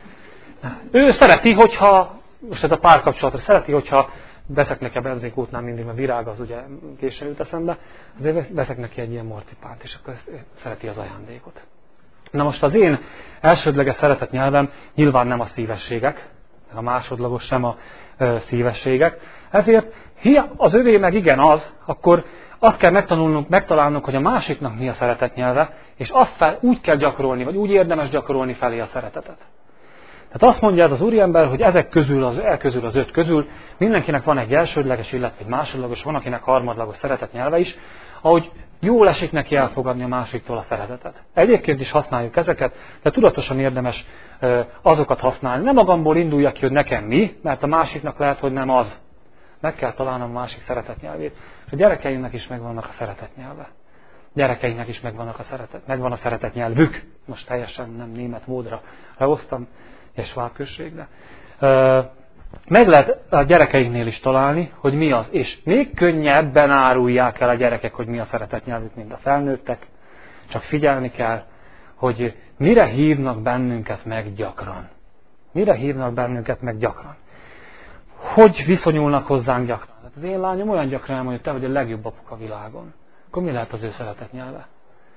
Ő szereti, hogyha, most ez a párkapcsolatra, szereti, hogyha veszek neki a benzinkútnál mindig, mert virág az ugye későn jut eszembe, azért veszek neki egy ilyen morcipánt, és akkor szereti az ajándékot. Na most az én elsődleges szeretett nyelvem nyilván nem a szívességek, a másodlagos sem a ö, szívességek, ezért az övé meg igen az, akkor azt kell megtanulnunk, megtalálnunk, hogy a másiknak mi a szeretett nyelve, és azt fel, úgy kell gyakorolni, vagy úgy érdemes gyakorolni felé a szeretetet. Tehát azt mondja ez az úriember, hogy ezek közül, az, el közül az öt közül mindenkinek van egy elsődleges, illetve egy másodlagos, van akinek harmadlagos szeretett nyelve is, ahogy jól esik neki elfogadni a másiktól a szeretetet. Egyébként is használjuk ezeket, de tudatosan érdemes azokat használni. Nem magamból induljak ki, hogy nekem mi, mert a másiknak lehet, hogy nem az. Meg kell találnom a másik szeretett nyelvét. És a gyerekeinknek is megvannak a szeretett nyelve. Gyerekeinknek is megvannak a szeretet, megvan a szeretett nyelvük. Most teljesen nem német módra lehoztam, és svábközségre. Meg lehet a gyerekeinknél is találni, hogy mi az. És még könnyebben árulják el a gyerekek, hogy mi a szeretett nyelvük, mint a felnőttek. Csak figyelni kell, hogy mire hívnak bennünket meg gyakran. Mire hívnak bennünket meg gyakran. Hogy viszonyulnak hozzánk gyakran. Hát az én lányom olyan gyakran elmondja, hogy te vagy a legjobb apuk a világon. Akkor mi lehet az ő szeretett nyelve?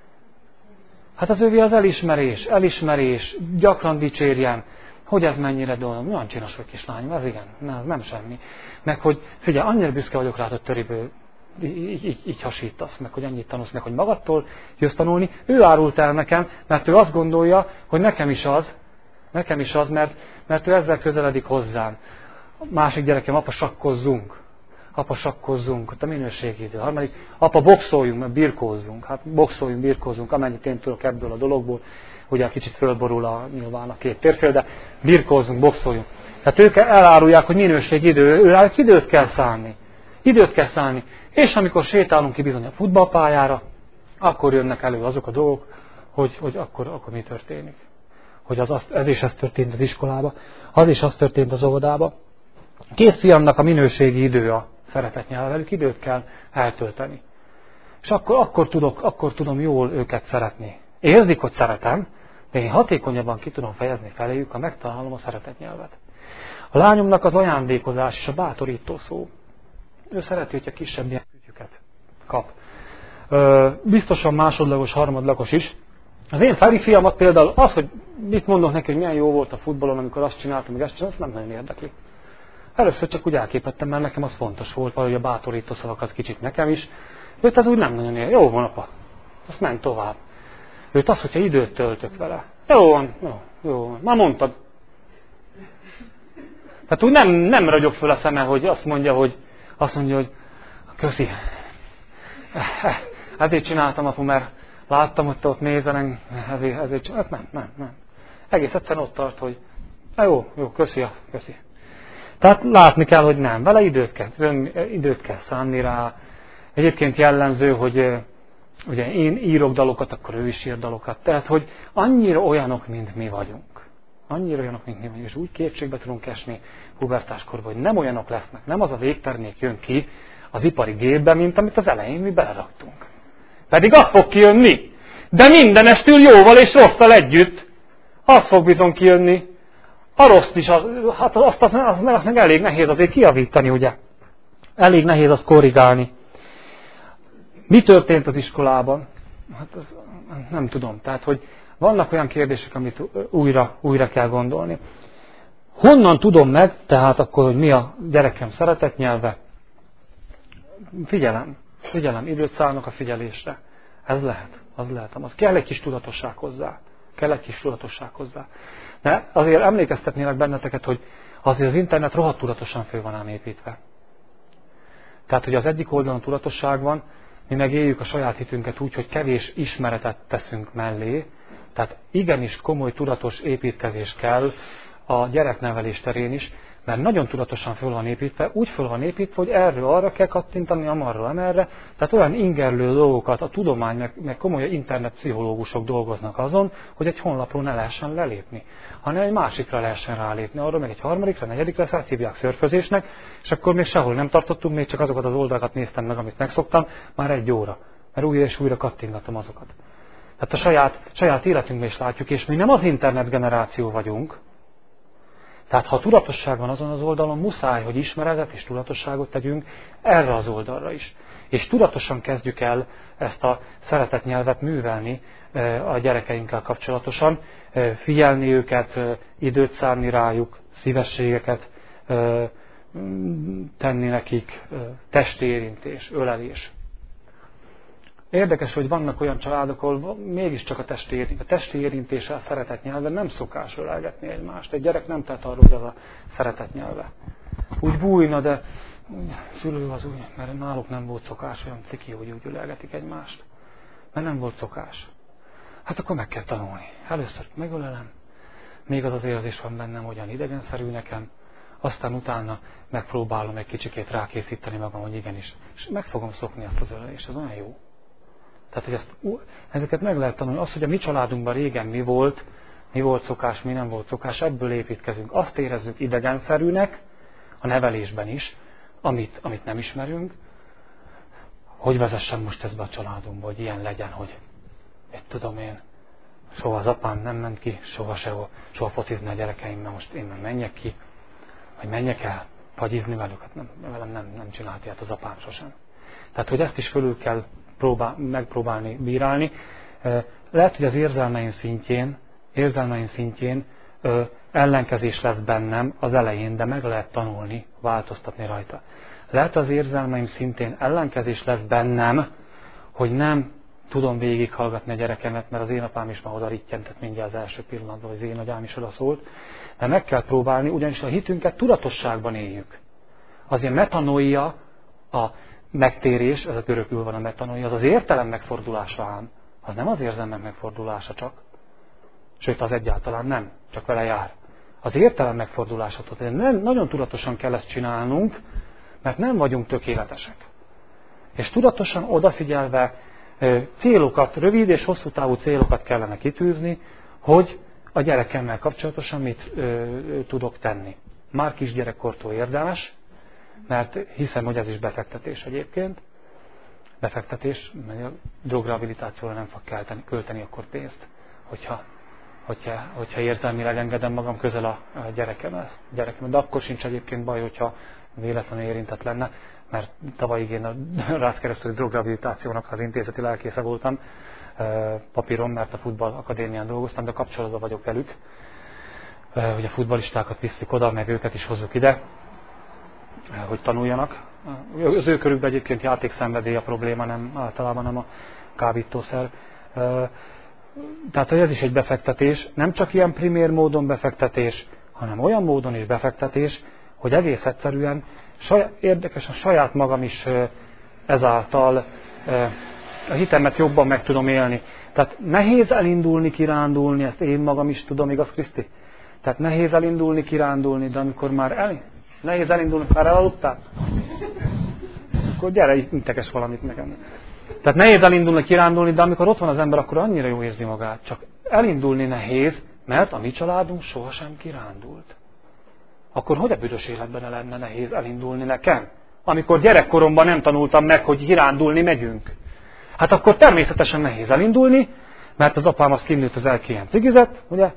Hát az ővé az elismerés, elismerés, gyakran dicsérjen, hogy ez mennyire dolog. Olyan csinos vagy kislányom, ez igen, nem, nem semmi. Meg hogy figyelj, annyira büszke vagyok rá, hogy töriből így, így, így hasítasz, meg hogy ennyit tanulsz, meg hogy magadtól jössz tanulni. Ő árult el nekem, mert ő azt gondolja, hogy nekem is az, nekem is az, mert, mert ő ezzel közeledik hozzám. A másik gyerekem, apa, sakkozzunk. Apa, sakkozzunk, ott a minőségi idő. Harmadik, apa, boxoljunk, mert birkózzunk. Hát boxoljunk, birkózzunk, amennyit én tudok ebből a dologból. Ugye kicsit fölborul a, nyilván a két térfél, de birkózzunk, boxoljunk. Tehát ők elárulják, hogy minőségi idő, őrájuk időt kell szállni. Időt kell szállni. És amikor sétálunk ki bizony a futballpályára, akkor jönnek elő azok a dolgok, hogy, hogy akkor, akkor mi történik. Hogy az, ez is ez történt az iskolába, az is az történt az óvodába. Két fiamnak a minőségi idő a szeretett nyelv, velük időt kell eltölteni. És akkor, akkor, tudok, akkor tudom jól őket szeretni. Érzik, hogy szeretem, de én hatékonyabban ki tudom fejezni feléjük, ha megtalálom a szeretett nyelvet. A lányomnak az ajándékozás és a bátorító szó. Ő szereti, hogyha kisebb ilyen kütyüket kap. Ö, biztosan másodlagos, harmadlagos is. Az én Feri fiamat például az, hogy mit mondok neki, hogy milyen jó volt a futballon, amikor azt csináltam, meg ezt csináltam, azt nem nagyon érdekli. Először csak úgy elképettem, mert nekem az fontos volt, valahogy a bátorító szavakat kicsit nekem is. Őt az úgy nem nagyon ér. Jó van, apa. Azt ment tovább. Őt az, hogyha időt töltök vele. Jó van, jó, jó van. Már mondtad. Tehát úgy nem, nem ragyog föl a szeme, hogy azt mondja, hogy azt mondja, hogy köszi. Ezért csináltam, apu, mert láttam, hogy te ott nézel, ezért, ezért csináltam. Nem, nem, nem. Egész egyszerűen ott tart, hogy jó, jó, köszi, köszi. Tehát látni kell, hogy nem. Vele időt kell, időt kell szánni rá. Egyébként jellemző, hogy ugye én írok dalokat, akkor ő is ír dalokat. Tehát, hogy annyira olyanok, mint mi vagyunk. Annyira olyanok, mint mi vagyunk. És úgy kétségbe tudunk esni pubertáskorban, hogy nem olyanok lesznek. Nem az a végtermék jön ki az ipari gépben, mint amit az elején mi beleraktunk. Pedig az fog kijönni. De mindenestül jóval és rosszal együtt. Az fog bizony kijönni. A rossz is, az, hát azt, azt, azt, azt meg elég nehéz azért kijavítani, ugye? Elég nehéz azt korrigálni. Mi történt az iskolában? Hát az, nem tudom. Tehát, hogy vannak olyan kérdések, amit újra, újra kell gondolni. Honnan tudom meg, tehát akkor, hogy mi a gyerekem szeretetnyelve? Figyelem. Figyelem. Időt szállnak a figyelésre. Ez lehet. Az lehet. Az kell egy kis tudatosság hozzá. Kell egy kis tudatosság hozzá. De azért emlékeztetnélek benneteket, hogy azért az internet rohadt tudatosan föl van ám építve. Tehát, hogy az egyik oldalon tudatosság van, mi meg éljük a saját hitünket úgy, hogy kevés ismeretet teszünk mellé. Tehát igenis komoly, tudatos építkezés kell a gyereknevelés terén is, mert nagyon tudatosan föl van építve, úgy föl van építve, hogy erről arra kell kattintani, amarról amerre. Tehát olyan ingerlő dolgokat a tudomány, meg, meg komoly internetpszichológusok dolgoznak azon, hogy egy honlapról ne lehessen lelépni, hanem egy másikra lehessen rálépni, arról meg egy harmadikra, negyedikre, ezt hívják szörfözésnek, és akkor még sehol nem tartottunk, még csak azokat az oldalakat néztem meg, amit megszoktam, már egy óra, mert újra és újra kattingattam azokat. Tehát a saját, saját életünkben is látjuk, és mi nem az internet generáció vagyunk. Tehát ha tudatosság van azon az oldalon, muszáj, hogy ismeretet és tudatosságot tegyünk erre az oldalra is. És tudatosan kezdjük el ezt a szeretetnyelvet művelni a gyerekeinkkel kapcsolatosan, figyelni őket, időt szánni rájuk, szívességeket tenni nekik, testérintés, ölelés. Érdekes, hogy vannak olyan családok, ahol mégiscsak a testi érintés, a testi érintése a szeretetnyelve nem szokás ölelgetni egymást. Egy gyerek nem tett arról, hogy az a szeretetnyelve. Úgy bújna, de szülő az úgy, mert náluk nem volt szokás, olyan ciki, hogy úgy ölelgetik egymást. Mert nem volt szokás. Hát akkor meg kell tanulni. Először megölelem, még az az érzés van bennem, olyan idegenszerű nekem, aztán utána megpróbálom egy kicsikét rákészíteni magam, hogy igenis. És meg fogom szokni azt az ölelést, ez olyan jó. Tehát, hogy ezt, ezeket meg lehet tanulni. Az, hogy a mi családunkban régen mi volt, mi volt szokás, mi nem volt szokás, ebből építkezünk. Azt érezzük idegenszerűnek, a nevelésben is, amit, amit nem ismerünk, hogy vezessem most ezt be a családunkba, hogy ilyen legyen, hogy mit tudom én, soha az apám nem ment ki, soha sehol, soha focizni a gyerekeimmel, most én meg menjek ki, vagy menjek el fagyizni velük, hát nem, velem nem, nem csinált ilyet az apám sosem. Tehát, hogy ezt is fölül kell próbál, megpróbálni bírálni. Lehet, hogy az érzelmeim szintjén, érzelmeim szintjén ö, ellenkezés lesz bennem az elején, de meg lehet tanulni, változtatni rajta. Lehet az érzelmeim szintén ellenkezés lesz bennem, hogy nem tudom végighallgatni a gyerekemet, mert az én apám is már oda rittyentett mindjárt az első pillanatban, az én agyám is oda szólt. De meg kell próbálni, ugyanis a hitünket tudatosságban éljük. Azért metanoia, a megtérés, ez a görögül van a metanoia, az az értelem megfordulása ám. Az nem az érzelmek megfordulása csak. Sőt, az egyáltalán nem, csak vele jár. Az értelem megfordulása, tehát nem, nagyon tudatosan kell ezt csinálnunk, mert nem vagyunk tökéletesek. És tudatosan odafigyelve célokat, rövid és hosszú távú célokat kellene kitűzni, hogy a gyerekemmel kapcsolatosan mit ö, tudok tenni. Már kisgyerekkortól érdemes, mert hiszem, hogy ez is befektetés egyébként. Befektetés, mert a drogrehabilitációra nem fog kelteni, költeni akkor pénzt, hogyha hogyha, hogyha érzelmileg engedem magam közel a, a gyerekemhez. gyerekemhez. De akkor sincs egyébként baj, hogyha véletlenül érintett lenne, mert tavalyig én a rászkeresztői drogrehabilitációnak az intézeti lelkésze voltam papíron, mert a futball akadémián dolgoztam, de kapcsolatban vagyok velük, hogy a futballistákat visszük oda, meg őket is hozzuk ide, hogy tanuljanak. Az ő körükben egyébként játékszenvedély a probléma, nem, általában nem a kábítószer. Tehát ez is egy befektetés, nem csak ilyen primér módon befektetés, hanem olyan módon is befektetés, hogy egész egyszerűen saját, érdekes, a saját magam is ezáltal a hitemet jobban meg tudom élni. Tehát nehéz elindulni, kirándulni, ezt én magam is tudom, igaz Kriszti? Tehát nehéz elindulni, kirándulni, de amikor már el, nehéz elindulni, már elaludtál? Akkor gyere, intekes valamit nekem. Tehát nehéz elindulni, kirándulni, de amikor ott van az ember, akkor annyira jó érzi magát. Csak elindulni nehéz, mert a mi családunk sohasem kirándult. Akkor hogy a büdös életben ne lenne nehéz elindulni nekem? Amikor gyerekkoromban nem tanultam meg, hogy kirándulni megyünk. Hát akkor természetesen nehéz elindulni, mert az apám azt kinőtt az elkélyen cigizett, ugye?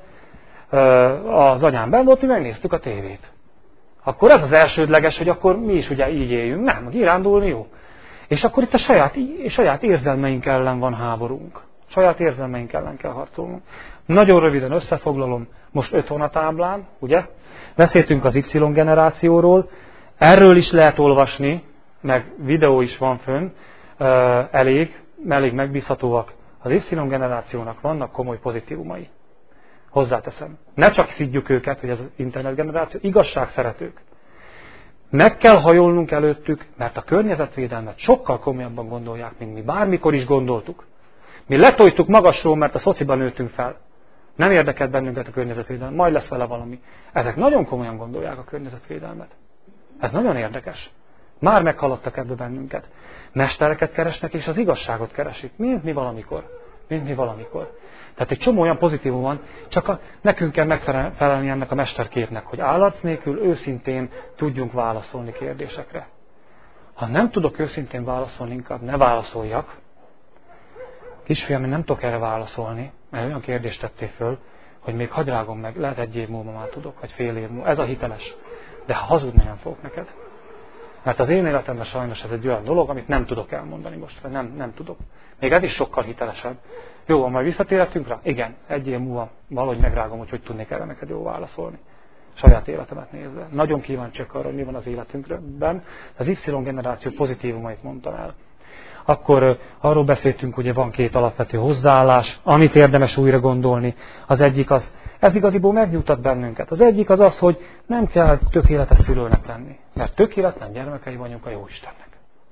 Az anyám benn volt, mi megnéztük a tévét. Akkor ez az elsődleges, hogy akkor mi is ugye így éljünk. Nem, kirándulni jó. És akkor itt a saját, saját érzelmeink ellen van háborunk. Saját érzelmeink ellen kell harcolnunk. Nagyon röviden összefoglalom, most öt vonatáblán, ugye? Beszéltünk az Y generációról, erről is lehet olvasni, meg videó is van fönn, elég, elég megbízhatóak. Az Y generációnak vannak komoly pozitívumai. Hozzáteszem. Ne csak szidjuk őket, hogy ez az internet generáció, igazságszeretők. Meg kell hajolnunk előttük, mert a környezetvédelmet sokkal komolyabban gondolják, mint mi bármikor is gondoltuk. Mi letoltuk magasról, mert a szociban nőttünk fel. Nem érdekelt bennünket a környezetvédelem, majd lesz vele valami. Ezek nagyon komolyan gondolják a környezetvédelmet. Ez nagyon érdekes. Már meghaladtak ebből bennünket. Mestereket keresnek, és az igazságot keresik. Mint mi valamikor. Mint mi valamikor. Tehát egy csomó olyan pozitívum van, csak a, nekünk kell megfelelni ennek a mesterképnek, hogy állarc nélkül őszintén tudjunk válaszolni kérdésekre. Ha nem tudok őszintén válaszolni, inkább ne válaszoljak. Kisfiam, én nem tudok erre válaszolni, mert olyan kérdést tettél föl, hogy még hagyrágom meg, lehet egy év múlva már tudok, vagy fél év múlva. Ez a hiteles. De hazudni nem fogok neked. Mert az én életemben sajnos ez egy olyan dolog, amit nem tudok elmondani most, vagy nem, nem tudok. Még ez is sokkal hitelesebb. Jó, majd visszatérhetünk rá? Igen, egy év múlva valahogy megrágom, hogy hogy tudnék erre neked jól válaszolni. Saját életemet nézve. Nagyon kíváncsiak arra, hogy mi van az életünkben. Az Y generáció pozitívumait mondtam el. Akkor uh, arról beszéltünk, hogy van két alapvető hozzáállás, amit érdemes újra gondolni. Az egyik az, ez igaziból megnyugtat bennünket. Az egyik az az, hogy nem kell tökéletes szülőnek lenni. Mert tökéletlen gyermekei vagyunk a Jóistennek.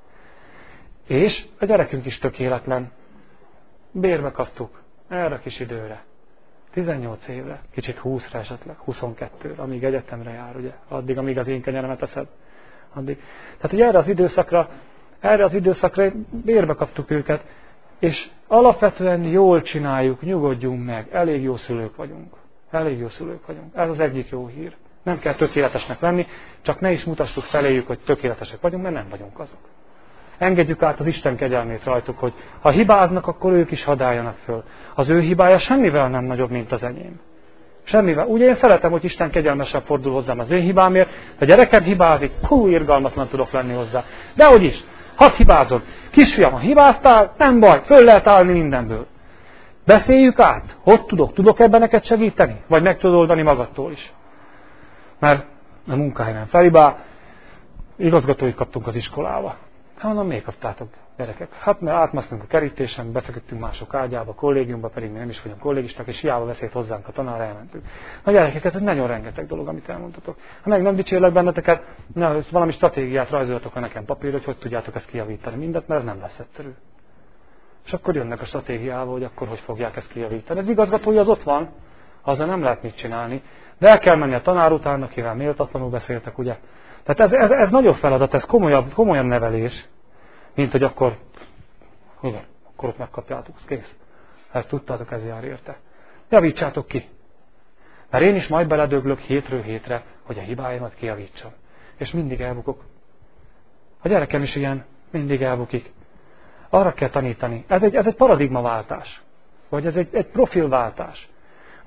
És a gyerekünk is tökéletlen. Bérbe kaptuk, erre kis időre. tizennyolc évre, kicsit húszra esetleg, huszonkettőre, amíg egyetemre jár, ugye? Addig, amíg az én kenyeremet eszed. Addig. Tehát, hogy erre az időszakra, erre az időszakra bérbe kaptuk őket, és alapvetően jól csináljuk, nyugodjunk meg, elég jó szülők vagyunk. Elég jó szülők vagyunk. Ez az egyik jó hír. Nem kell tökéletesnek lenni, csak ne is mutassuk feléjük, hogy tökéletesek vagyunk, mert nem vagyunk azok. Engedjük át az Isten kegyelmét rajtuk, hogy ha hibáznak, akkor ők is hadd álljanak föl. Az ő hibája semmivel nem nagyobb, mint az enyém. Semmivel. Ugye én szeretem, hogy Isten kegyelmesen fordul hozzám az én hibámért, de a gyerekem hibázik, hú, irgalmatlan tudok lenni hozzá. Dehogy is, hadd hibázod. Kisfiam, ha hibáztál, nem baj, föl lehet állni mindenből. Beszéljük át, hogy tudok, tudok ebben neked segíteni? Vagy meg tudod oldani magadtól is. Mert a munkahelyen felhibál, igazgatóit kaptunk az iskolába. Hát mondom, miért kaptátok, gyerekek? Hát mert átmásztunk a kerítésen, befeküdtünk mások ágyába, kollégiumba, pedig mi nem is vagyunk kollégisták, és hiába beszélt hozzánk a tanár, elmentünk. Na gyerekek, ez nagyon rengeteg dolog, amit elmondtatok. Ha meg nem dicsérlek benneteket, na, valami stratégiát rajzoljatok a nekem papírra, hogy hogy tudjátok ezt kijavítani mindet, mert ez nem lesz egyszerű. És akkor jönnek a stratégiával, hogy akkor hogy fogják ezt kijavítani. Ez igazgatója az ott van, azzal nem lehet mit csinálni, de el kell menni a tanár után, akivel méltatlanul beszéltek, ugye? Tehát ez, ez, ez nagyobb feladat, ez komolyabb, komolyabb nevelés, mint hogy akkor, igen, akkor ott megkapjátok, kész. Ezt tudtátok, ez jár érte. Javítsátok ki. Mert én is majd beledöglök hétről hétre, hogy a hibáimat kijavítsam. És mindig elbukok. A gyerekem is ilyen, mindig elbukik. Arra kell tanítani. Ez egy, ez egy paradigmaváltás. Vagy ez egy, egy profilváltás.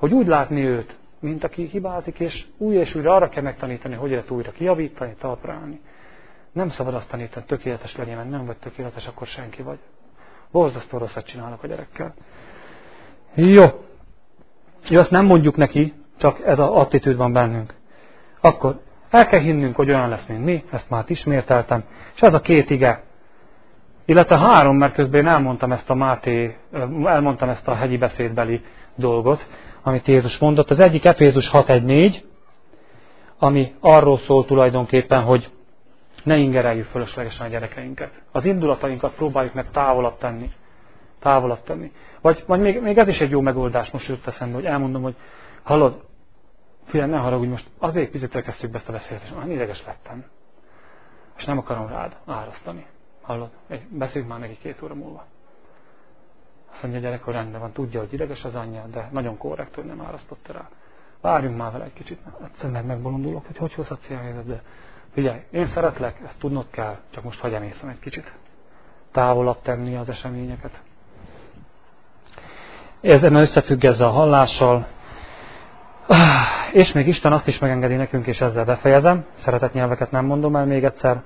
hogy úgy látni őt, mint aki hibázik, és újra és újra arra kell megtanítani, hogy lehet újra kijavítani, talpra állni. Nem szabad azt tanítani, tökéletes legyen, mert nem vagy tökéletes, akkor senki vagy. Borzasztó rosszat csinálnak a gyerekkel. Jó. Jó, azt nem mondjuk neki, csak ez az attitűd van bennünk. Akkor el kell hinnünk, hogy olyan lesz, mint mi, ezt már ismételtem. És ez a két ige, illetve három, mert közben én elmondtam ezt a Máté, elmondtam ezt a hegyi beszédbeli dolgot, amit Jézus mondott. Az egyik Efézus hat egy négy, ami arról szól tulajdonképpen, hogy ne ingereljük fölöslegesen a gyerekeinket. Az indulatainkat próbáljuk meg távolabb tenni. Távolabb tenni. Vagy, vagy még, még ez is egy jó megoldás, most jött eszembe, hogy elmondom, hogy hallod, figyelj, ne haragudj, most azért picit elkezdtük be ezt a beszélgetést, már ideges lettem. És nem akarom rád árasztani. Hallod? Beszéljünk már neki két óra múlva. Azt mondja a gyerek, hogy rendben van, tudja, hogy ideges az anyja, de nagyon korrekt, hogy nem árasztotta rá. Várjunk már vele egy kicsit. Egyszerűen megbolondulok, hogy hogy hozhatsz ilyen helyzetbe. Figyelj, én szeretlek, ezt tudnod kell, csak most hagyj emészem egy kicsit. Távolabb tenni az eseményeket. Ez összefügg ezzel a hallással. És még Isten azt is megengedi nekünk, és ezzel befejezem. Szeretett nyelveket nem mondom el még egyszer.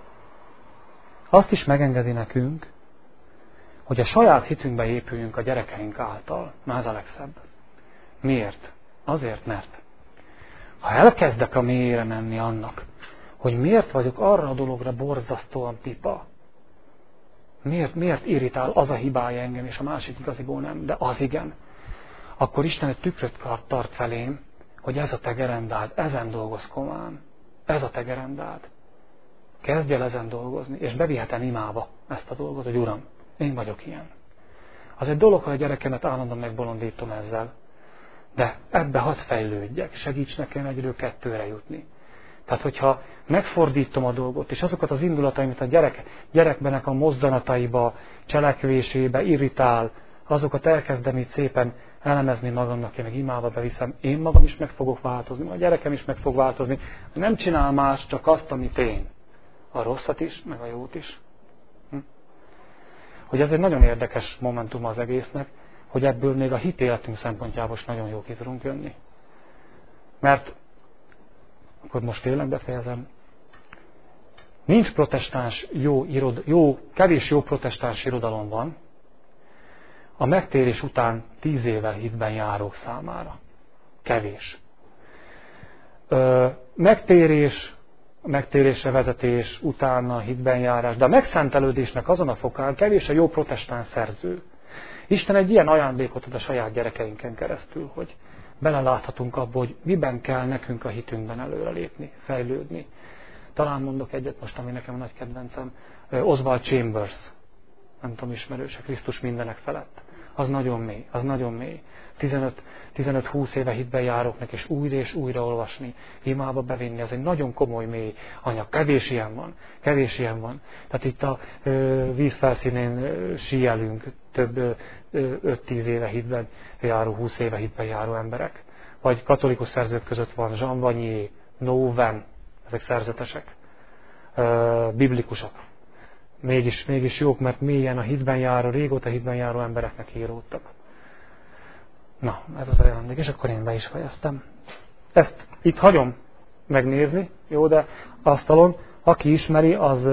Azt is megengedi nekünk, hogy a saját hitünkbe épüljünk a gyerekeink által. Na ez a legszebb. Miért? Azért, mert ha elkezdek a mélyére menni annak, hogy miért vagyok arra a dologra borzasztóan pipa, miért, miért irritál az a hibája engem, és a másik igaziból nem, de az igen, akkor Isten egy tükröt tart felém, hogy ez a te gerendád, ezen dolgoz komán, ez a te gerendád. Kezdj el ezen dolgozni, és bevihetem imába ezt a dolgot, hogy Uram, én vagyok ilyen. Az egy dolog, hogy a gyerekemet állandóan megbolondítom ezzel, de ebbe hadd fejlődjek, segíts nekem egyről kettőre jutni. Tehát, hogyha megfordítom a dolgot, és azokat az indulataimat a gyerek, gyerekbenek a mozzanataiba, cselekvésébe irritál, azokat elkezdem így szépen elemezni magamnak, én meg imába beviszem, én magam is meg fogok változni, a gyerekem is meg fog változni. Nem csinál más, csak azt, amit én. A rosszat is, meg a jót is. Hm? Hogy ez egy nagyon érdekes momentum az egésznek, hogy ebből még a hitéletünk szempontjából is nagyon jó ki tudunk jönni. Mert, akkor most tényleg befejezem, nincs protestáns jó, irod, jó, kevés jó protestáns irodalom van a megtérés után tíz évvel hitben járók számára. Kevés. Ö, megtérés, megtérésre vezetés, utána hitben járás, de a megszentelődésnek azon a fokán kevés a jó protestáns szerző. Isten egy ilyen ajándékot ad a saját gyerekeinken keresztül, hogy beleláthatunk abba, hogy miben kell nekünk a hitünkben előrelépni, fejlődni. Talán mondok egyet most, ami nekem a nagy kedvencem, Oswald Chambers, nem tudom, ismerőse, Krisztus mindenek felett. Az nagyon mély, az nagyon mély. tizenöt-húsz éve hitben jároknak, és újra és újra olvasni, imába bevinni, ez egy nagyon komoly, mély anyag. Kevés ilyen van, kevés ilyen van. Tehát itt a ö, víz felszínén ö, síelünk több öt-tíz éve hitben járó, húsz éve hitben járó emberek. Vagy katolikus szerzők között van Jean Vanier, Nouwen, ezek szerzetesek, ö, biblikusok. Mégis, mégis jók, mert mélyen a hitben járó, régóta hitben járó embereknek íródtak. Na, ez az ajándék, és akkor én be is fejeztem. Ezt itt hagyom megnézni, jó, de asztalon, aki ismeri, az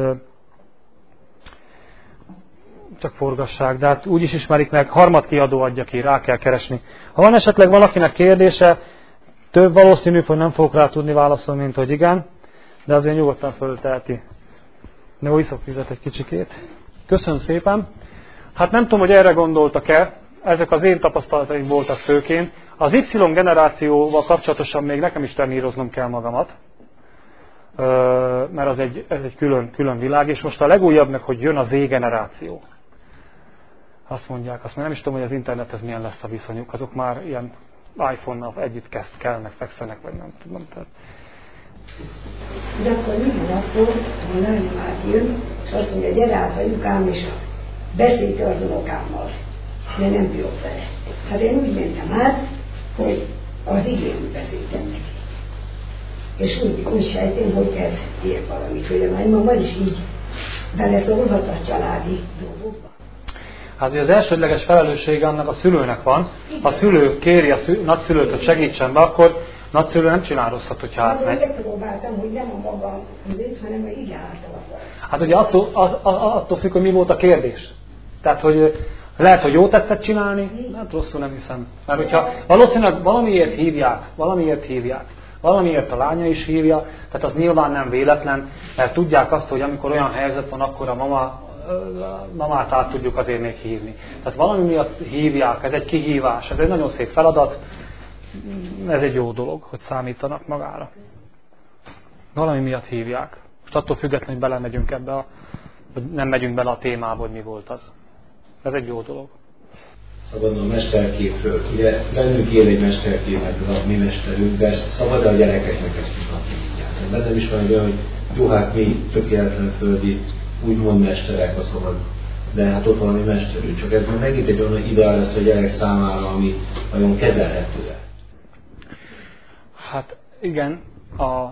csak forgassák, de hát úgy is ismerik meg, harmadkiadó adja ki, rá kell keresni. Ha van esetleg valakinek kérdése, több valószínű, hogy nem fogok rá tudni válaszolni, mint hogy igen, de azért nyugodtan fölteheti. De úgy iszok vizet egy kicsikét. Köszönöm szépen. Hát nem tudom, hogy erre gondoltak-e, ezek az én tapasztalataim voltak főként. Az Y generációval kapcsolatosan még nekem is treníroznom kell magamat, mert az egy, ez egy külön, külön világ, és most a legújabbnak, hogy jön a Z generáció. Azt mondják, azt már nem is tudom, hogy az internethez milyen lesz a viszonyuk, azok már ilyen iPhone-nal együtt kezd, kelnek, fekszenek, vagy nem tudom. Tehát... De akkor mi van akkor, ha nem már jön, és azt mondja, gyere át anyukám, és beszélj az unokámmal, de nem bírok vele. Hát én úgy mentem át, hogy az igényt beszéltem neki. És úgy, úgy sejtem, hogy ez ér valamiféle nagymammal is így beleszólhat a családi dolgokba. Hát ugye az elsődleges felelőssége annak a szülőnek van. Ha a szülő kéri a szü- nagyszülőt, hogy segítsen be, akkor nagyszülő nem csinál rosszat, hogyha átmegy. Én megpróbáltam, hogy nem a magam üzét, hanem hogy így álltam akkor. Hát ugye attól, az, az, attól függ, hogy mi volt a kérdés. Tehát, hogy lehet, hogy jó tetszett csinálni, hát rosszul nem hiszem. Mert hogyha valószínűleg valamiért hívják, valamiért hívják, valamiért a lánya is hívja, tehát az nyilván nem véletlen, mert tudják azt, hogy amikor olyan helyzet van, akkor a mama, mamát át tudjuk azért még hívni. Tehát valami miatt hívják, ez egy kihívás, ez egy nagyon szép feladat, ez egy jó dolog, hogy számítanak magára. Valami miatt hívják. Most attól függetlenül, hogy belemegyünk ebbe, a, hogy nem megyünk bele a témába, hogy mi volt az. Ez egy jó dolog. Szabadna a mesterképről. Ugye bennünk él egy mesterkép, a mi mesterünk, de szabad a gyerekeknek ezt mutatni. Hát bennem is van egy olyan, hogy jó, hát mi tökéletlen földi, úgymond mesterek a szabad, de hát ott valami mesterünk. Csak ez megint egy olyan ideál lesz a gyerek számára, ami nagyon kezelhető. Hát igen, a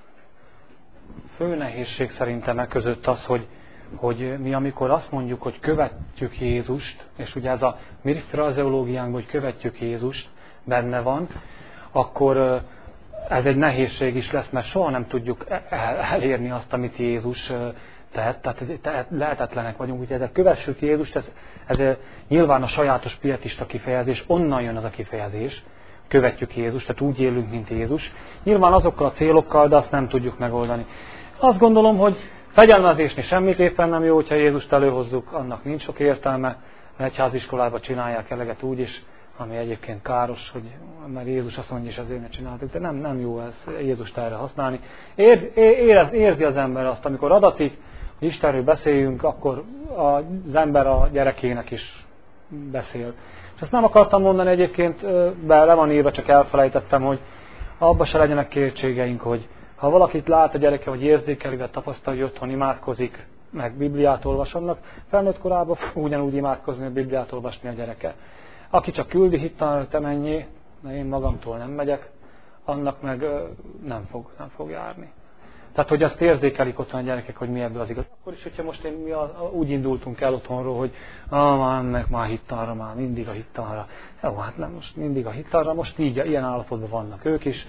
fő nehézség szerintem e között az, hogy hogy mi amikor azt mondjuk, hogy követjük Jézust, és ugye ez a mi frazeológiánkban, hogy követjük Jézust, benne van, akkor ez egy nehézség is lesz, mert soha nem tudjuk elérni azt, amit Jézus tett, tehát lehetetlenek vagyunk, úgyhogy ezek kövessük Jézust, ez, ez nyilván a sajátos pietista kifejezés, onnan jön az a kifejezés, követjük Jézust, tehát úgy élünk, mint Jézus. Nyilván azokkal a célokkal, de azt nem tudjuk megoldani. Azt gondolom, hogy fegyelmezni semmiképpen nem jó, hogyha Jézust előhozzuk, annak nincs sok értelme. Egyháziskolában csinálják eleget úgy is, ami egyébként káros, hogy, mert Jézus azt mondja, és ezért ne csináltuk, de nem, nem jó ez Jézust erre használni. Ér, ér, érzi az ember azt, amikor adatik, hogy Istenről beszéljünk, akkor az ember a gyerekének is beszél. És ezt nem akartam mondani egyébként, be le van írva, csak elfelejtettem, hogy abba se legyenek kétségeink, hogy ha valakit lát a gyereke, hogy érzékeli, vagy tapasztalja, hogy otthon imádkozik, meg Bibliát olvasonnak, felnőtt korában ugyanúgy imádkozni, hogy Bibliát olvasni a gyereke. Aki csak küldi hittanul, te menjél, de én magamtól nem megyek, annak meg nem fog, nem fog járni. Tehát, hogy azt érzékelik otthon a gyerekek, hogy mi ebből az igaz. Akkor is, hogyha most én, mi a, úgy indultunk el otthonról, hogy ah, már meg már hittanra, már mindig a hittanra. Jó, hát nem most mindig a hittanra, most így, ilyen állapotban vannak ők is.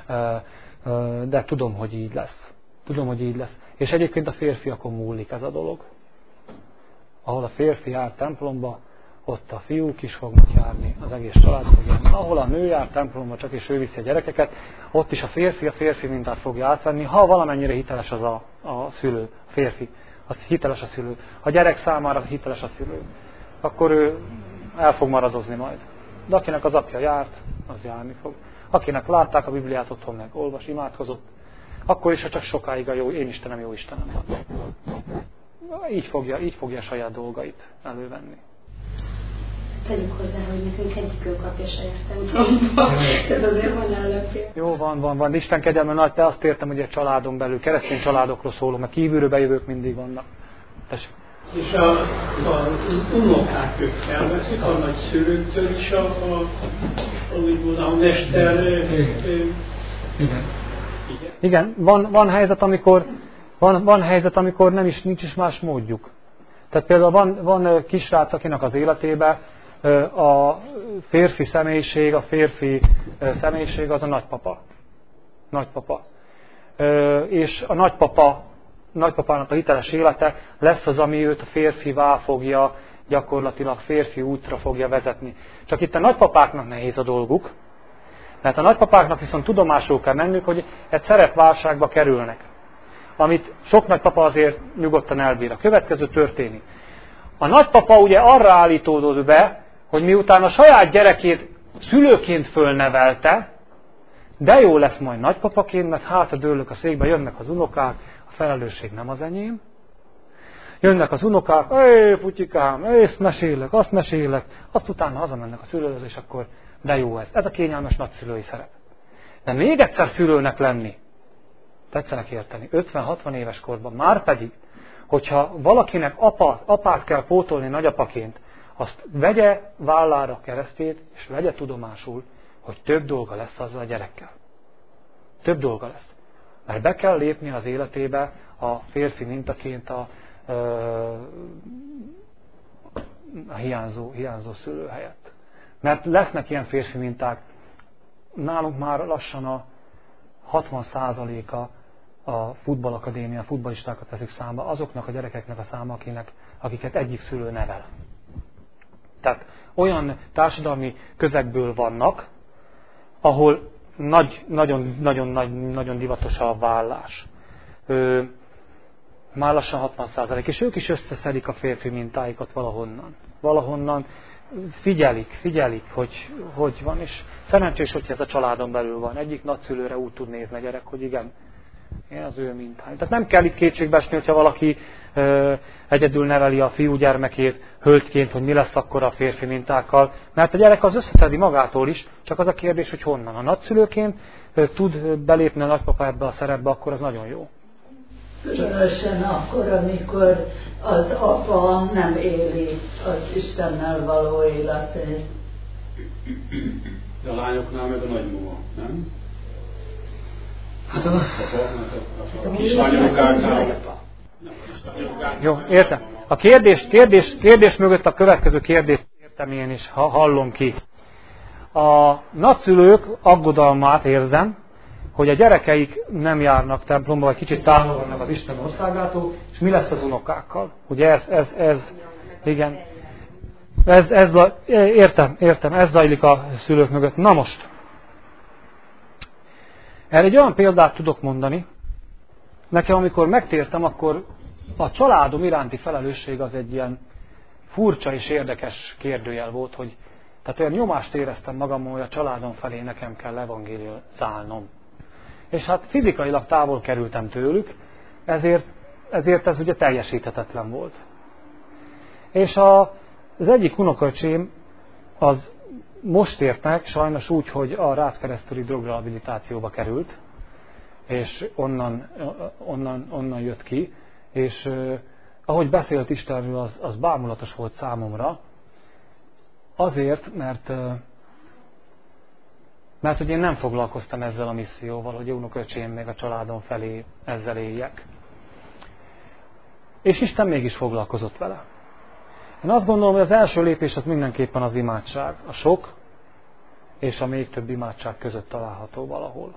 De tudom, hogy így lesz. Tudom, hogy így lesz. És egyébként a férfiakon múlik ez a dolog. Ahol a férfi jár templomba, ott a fiúk is fognak járni, az egész család fog járni. Ahol a nő jár templomba, csak és ő viszi a gyerekeket, ott is a férfi a férfi mintát fogja átvenni, ha valamennyire hiteles az a, a szülő, a férfi. Az hiteles a szülő. Ha a gyerek számára hiteles a szülő, akkor ő el fog maradozni majd. De akinek az apja járt, az járni fog. Akinek látták a Bibliát otthon, meg olvas, imádkozott, akkor is, ha csak sokáig a jó, én Istenem, jó Istenem van. Így fogja, így fogja a saját dolgait elővenni. Tegyük hozzá, hogy nekünk egyikünk kapja saját templomba. Tehát azért van állapja. Jó, van, van, van. Isten kegyelme nagy, de azt értem, hogy egy családon belül, keresztény családokról szólom, mert kívülről bejövők mindig vannak. Tessék. És a, a unokák ők felveszik, a nagyszülőktől is a, a, a, a mester... Igen. Igen, van, van helyzet, amikor, van, van helyzet, amikor nem is, nincs is más módjuk. Tehát például van, van kisrác, akinek az életében a férfi személyiség, a férfi személyiség az a nagypapa. Nagypapa. És a nagypapa, nagypapának a hiteles élete lesz az, ami őt a férfivá fogja, gyakorlatilag férfi útra fogja vezetni. Csak itt a nagypapáknak nehéz a dolguk, mert a nagypapáknak viszont tudomásul kell mennünk, hogy egy szerepválságba kerülnek, amit sok nagypapa azért nyugodtan elbír. A következő történik. A nagypapa ugye arra állítódott be, hogy miután a saját gyerekét szülőként fölnevelte, de jó lesz majd nagypapaként, mert hátradőlök a székbe, jönnek az unokák, a felelősség nem az enyém. Jönnek az unokák, éj, putyikám, ezt mesélek, azt mesélek, azt utána hazamennek a szülőhöz, és akkor de jó ez. Ez a kényelmes nagyszülői szerep. De még egyszer szülőnek lenni, tetszenek érteni, ötven-hatvan éves korban, már pedig, hogyha valakinek apa, apát kell pótolni nagyapaként, azt vegye vállára a keresztét, és vegye tudomásul, hogy több dolga lesz azzal a gyerekkel. Több dolga lesz. Mert be kell lépni az életébe a férfi mintaként a ö, a hiányzó, hiányzó szülő helyett. Mert lesznek ilyen férfi minták. Nálunk már lassan a hatvan százaléka a futballakadémia, futballistákat veszik számba, azoknak a gyerekeknek a száma, akinek, akiket egyik szülő nevel. Tehát olyan társadalmi közegből vannak, ahol nagy, nagyon, nagyon, nagyon, nagyon divatos a vállás. Ö, már lassan hatvan százalék, és ők is összeszedik a férfi mintáikat valahonnan. Valahonnan figyelik, figyelik, hogy hogy van, és szerencsés, hogy ez a családon belül van. Egyik nagyszülőre úgy tud nézni a gyerek, hogy igen, én az ő mintája. Tehát nem kell itt kétségbe esni, hogyha valaki ö, egyedül neveli a fiú gyermekét hölgyként, hogy mi lesz akkor a férfi mintákkal, mert a gyerek az összeszedi magától is, csak az a kérdés, hogy honnan. Ha nagyszülőként ö, tud belépni a nagypapa ebbe a szerepbe, akkor az nagyon jó. Különösen akkor, amikor az apa nem éli az Istennel való életét. De a lányoknál meg a nagymama, nem? Hát a, a kislányokáknál. Jó, értem. A kérdés, kérdés, kérdés mögött a következő kérdést értem én is, ha hallom ki. A nagyszülők aggodalmát érzem, hogy a gyerekeik nem járnak templomba, vagy kicsit távol vannak az Isten országától, és mi lesz az unokákkal? Ugye ez, ez, ez igen, ez, ez, értem, értem, ez zajlik a szülők mögött. Na most, erre egy olyan példát tudok mondani, nekem amikor megtértem, akkor a családom iránti felelősség az egy ilyen furcsa és érdekes kérdőjel volt, hogy tehát olyan nyomást éreztem magamon, hogy a családom felé nekem kell evangéliumálnom. És hát fizikailag távol kerültem tőlük, ezért, ezért ez ugye teljesíthetetlen volt. És a, az egyik unokaöcsém az most ért meg, sajnos úgy, hogy a ráckeresztúri drogrehabilitációba került, és onnan, onnan, onnan jött ki, és eh, ahogy beszélt Istenről, az, az bámulatos volt számomra, azért, mert eh, Mert hogy én nem foglalkoztam ezzel a misszióval, hogy unokaöcsém még a családom felé ezzel éljek. És Isten mégis foglalkozott vele. Én azt gondolom, hogy az első lépés az mindenképpen az imádság. A sok és a még több imádság között található valahol.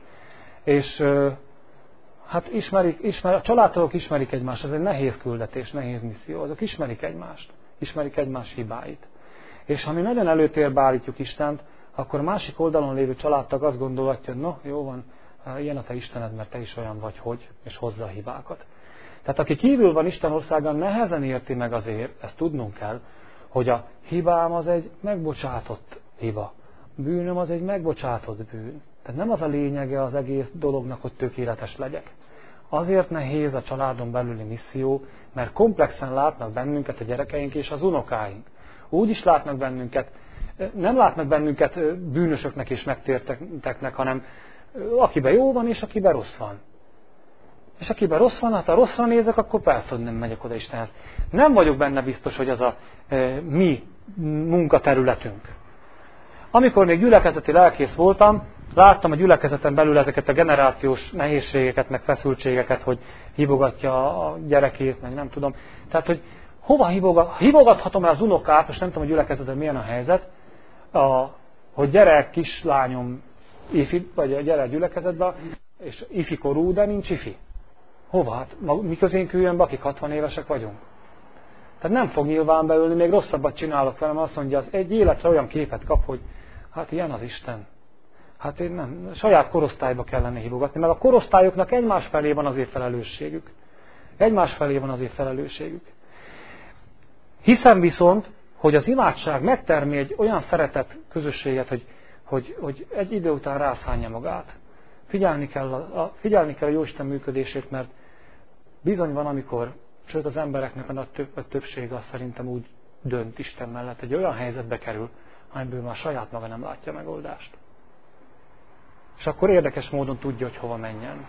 És hát ismerik, ismer, a családtagok ismerik egymást, ez egy nehéz küldetés, nehéz misszió. Azok ismerik egymást, ismerik egymás hibáit. És ha mi nagyon előtérbe állítjuk Istent, akkor a másik oldalon lévő családtag azt gondolhatja, hogy no, jó van, ilyen a te Istened, mert te is olyan vagy, hogy, és hozza a hibákat. Tehát aki kívül van Isten országán, nehezen érti meg azért, ezt tudnunk kell, hogy a hibám az egy megbocsátott hiba. Bűnöm az egy megbocsátott bűn. Tehát nem az a lényege az egész dolognak, hogy tökéletes legyek. Azért nehéz a családon belüli misszió, mert komplexen látnak bennünket a gyerekeink és az unokáink. Úgy is látnak bennünket, nem látnak bennünket bűnösöknek és megtérteknek, hanem akiben jó van, és akiben rossz van. És akiben rossz van, hát ha rosszra nézek, akkor persze, hogy nem megyek oda Istenhez. Nem vagyok benne biztos, hogy az a e, mi munkaterületünk. Amikor még gyülekezeti lelkész voltam, láttam a gyülekezeten belül ezeket a generációs nehézségeket, meg feszültségeket, hogy hívogatja a gyerekét, meg nem tudom. Tehát, hogy hova hívogat, hívogathatom el az unokát, és nem tudom, a gyülekezeten milyen a helyzet, a, hogy gyere kislányom, ifi, vagy gyere a gyülekezetbe, és ifikorú, de nincs ifi. Hova? Hát mi közénk üljön be, akik hatvan évesek vagyunk. Tehát nem fog nyilván beülni, még rosszabbat csinálok velem, azt mondja, az egy életre olyan képet kap, hogy hát ilyen az Isten. Hát én nem, saját korosztályba kellene hívogatni, meg a korosztályoknak egymás felé van azért felelősségük. Egymás felé van azért felelősségük. Hiszem viszont, hogy az imádság megtermi egy olyan szeretet közösséget, hogy, hogy, hogy egy idő után rászánja magát. Figyelni kell a, a, figyelni kell a Jóisten működését, mert bizony van, amikor, sőt az embereknek a, több, a többsége azt szerintem úgy dönt Isten mellett, hogy olyan helyzetbe kerül, amiből már saját maga nem látja megoldást. És akkor érdekes módon tudja, hogy hova menjen.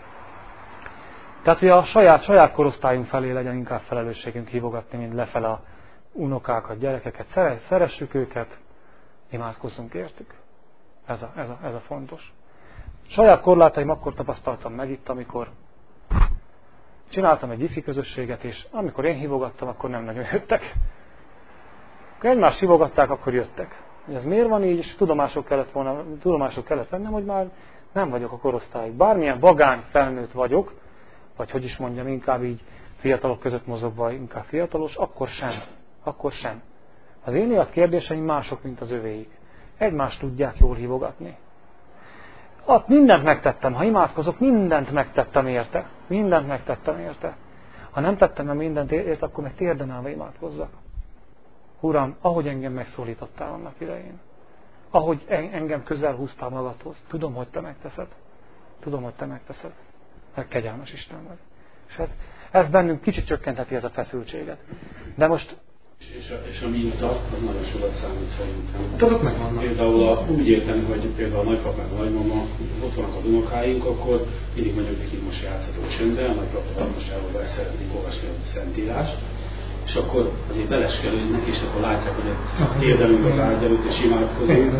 Tehát, hogy a saját, saját korosztályunk felé legyen inkább felelősségünk hívogatni, mint lefele a unokákat, gyerekeket. Szeressük őket, imádkozzunk értük. Ez a, ez a, ez a fontos. Saját korlátaim akkor tapasztaltam meg itt, amikor csináltam egy ifi közösséget, és amikor én hívogattam, akkor nem nagyon jöttek. Akkor egymást hívogatták, akkor jöttek. Ez miért van így, és tudomások kellett volna, tudomások kellett vennem, hogy már nem vagyok a korosztályig. Bármilyen vagány felnőtt vagyok, vagy hogy is mondjam, inkább így fiatalok között mozogva, inkább fiatalos, akkor sem. Akkor sem. Az én életkérdéseim mások, mint az övéik. Egymást tudják jól hívogatni. Ott mindent megtettem, ha imádkozok, mindent megtettem érte. Mindent megtettem érte. Ha nem tettem meg mindent érte, akkor meg térden állva imádkozzak. Uram, ahogy engem megszólítottál annak idején, ahogy engem közel húztál magadhoz, tudom, hogy te megteszed. Tudom, hogy te megteszed. Meg kegyelmes Isten vagy. És ez, ez bennünk kicsit csökkentheti ez a feszültséget. De most... És a, és a minta, az nagyon sokat számít szerintem. Azok megvannak. Például a, úgy értem, hogy például a nagypap meg a nagymama, ott vannak az unokáink, akkor mindig mondjuk nekik most játszhatunk csöndben, a nagypapa most el szeretnék olvasni a Szentírást, és akkor azért beleskelődnek, és akkor látják, hogy térdelünk az ágy előtt, és imádkozunk,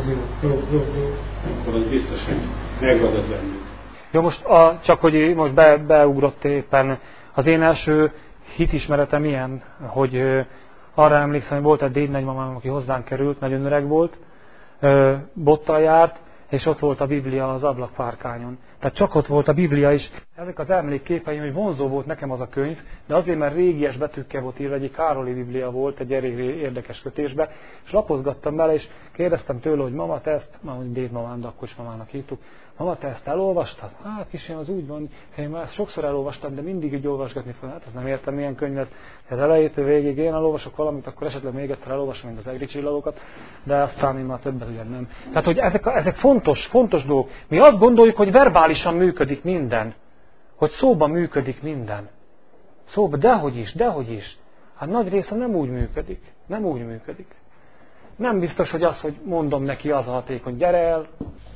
akkor az biztos, hogy megragad bennünk. Jó, most a, csak hogy most be, beugrott éppen az én első hitismeretem ilyen, hogy ö, arra emlékszem, hogy volt egy dédnagymamám, aki hozzánk került, nagyon öreg volt, ö, bottal járt, és ott volt a Biblia az ablakpárkányon. Tehát csak ott volt a Biblia is. Ezek az emlékképeim, hogy vonzó volt nekem az a könyv, de azért, mert régies betűkkel volt írva, egy Károli Biblia volt, egy elég érdekes kötésbe, és lapozgattam bele, és kérdeztem tőle, hogy mama, te ezt, már hogy dédmamám, de akkor is mamának hívtuk, mama, te ezt elolvastad? Hát kisém, az úgy van, én már ezt sokszor elolvastam, de mindig így olvasgatni fel. Hát azt nem értem, milyen könyv ez. Az elejétől végig én elolvasok valamit, akkor esetleg még egyszer elolvasom, mint az egri csillagokat, de aztán én már többet ugye nem. Tehát, hogy ezek, ezek fontos, fontos dolgok. Mi azt gondoljuk, hogy verbálisan működik minden. Hogy szóban működik minden. Szóban, dehogy is, dehogy is. Hát nagy része nem úgy működik. Nem úgy működik. Nem biztos, hogy az, hogy mondom neki, az a hatékony, gyere el.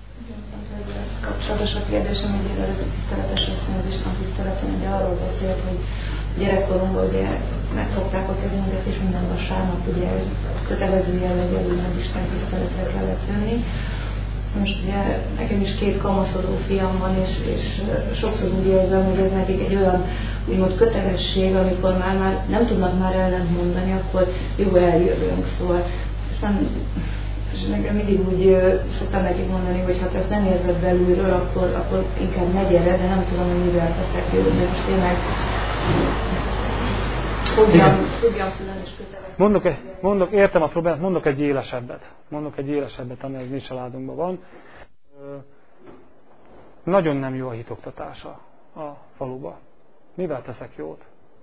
Kapcsolatos a kérdésem, hogy előtt a tiszteletes asszony, az Isten tiszteleten, ugye arról beszélt, hogy gyerekkorunkban ugye megfogták a kezünket, és minden vasárnap ugye kötelező jelleggel úgymond Isten tiszteletre kellett jönni. Most ugye nekem is két kamaszodó fiam van, és, és sokszor úgy érzem, hogy ez nekik egy olyan úgymond kötelesség, amikor már, már nem tudnak már ellent mondani, akkor jó, eljövünk, szóval aztán, és nekem mindig úgy uh, szoktam nekik mondani, hogy ha te ezt nem érzed belülről, akkor, akkor inkább ne gyere, de nem tudom, hogy mivel teszek jó, de most tényleg fogjam, fogjam külön és kötelek. Mondok, mondok, értem a problémát, mondok egy élesebbet. Mondok egy élesebbet, ami egy mi családunkban van. Nagyon nem jó a hitoktatása a faluba. Mivel teszek jót?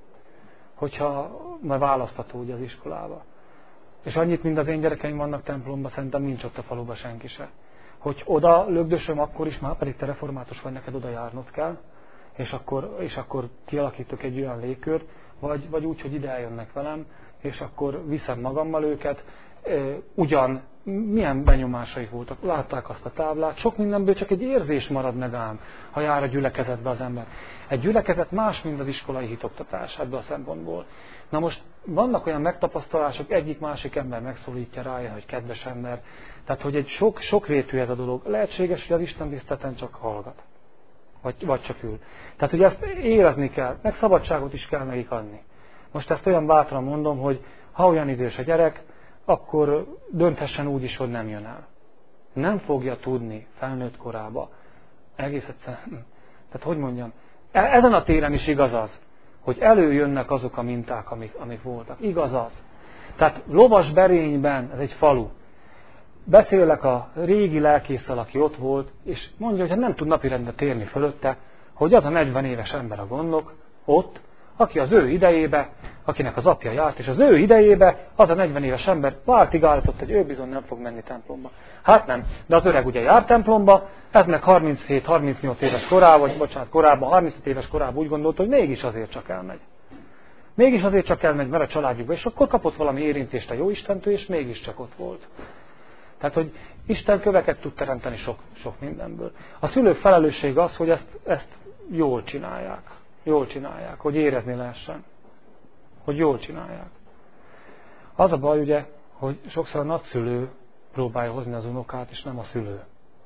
Hogyha majd választható ugye az iskolába. És annyit, mint az én gyerekeim vannak templomban, szerintem nincs ott a faluban senki se. Hogy oda lögdösöm, akkor is, már pedig te református vagy, neked oda járnod kell, és akkor, és akkor kialakítok egy olyan légkört, vagy, vagy úgy, hogy ide eljönnek velem, és akkor viszem magammal őket. Ugyan milyen benyomásai voltak, látták azt a táblát, sok mindenből csak egy érzés marad meg ám, ha jár a gyülekezetbe az ember. Egy gyülekezet más, mint az iskolai hitoktatás ebből a szempontból. Na most vannak olyan megtapasztalások, egyik-másik ember megszólítja rá, hogy kedves ember, tehát hogy egy sok, sokrétű ez a dolog. Lehetséges, hogy az Isten tiszteleten csak hallgat, vagy, vagy csak ül. Tehát, hogy ezt érezni kell, meg szabadságot is kell nekik adni. Most ezt olyan bátran mondom, hogy ha olyan idős a gyerek, akkor dönthessen úgy is, hogy nem jön el. Nem fogja tudni felnőtt korába. Egész egyszerűen, tehát hogy mondjam, ezen a téren is igaz az, hogy előjönnek azok a minták, amik, amik voltak. Igaz az. Tehát Lovasberényben, ez egy falu, beszélek a régi lelkésszel, aki ott volt, és mondja, hogy nem tud napirendre térni fölötte, hogy az a negyven éves ember a gondnok ott, aki az ő idejébe, akinek az apja járt, és az ő idejébe az a negyven éves ember váltig állított, hogy ő bizony nem fog menni templomba. Hát nem, de az öreg ugye jár templomba, ez meg harminchét-harmincnyolc éves korában, vagy bocsánat, korábban, harmincöt éves korában úgy gondolta, hogy mégis azért csak elmegy. Mégis azért csak elmegy, mert a családjukba, és akkor kapott valami érintést a Jóistentől, és mégiscsak ott volt. Tehát, hogy Isten köveket tud teremteni sok, sok mindenből. A szülők felelősség az, hogy ezt, ezt jól csinálják. Jól csinálják, hogy érezni lehessen. Hogy jól csinálják. Az a baj ugye, hogy sokszor a nagyszülő próbálja hozni az unokát, és nem a szülő.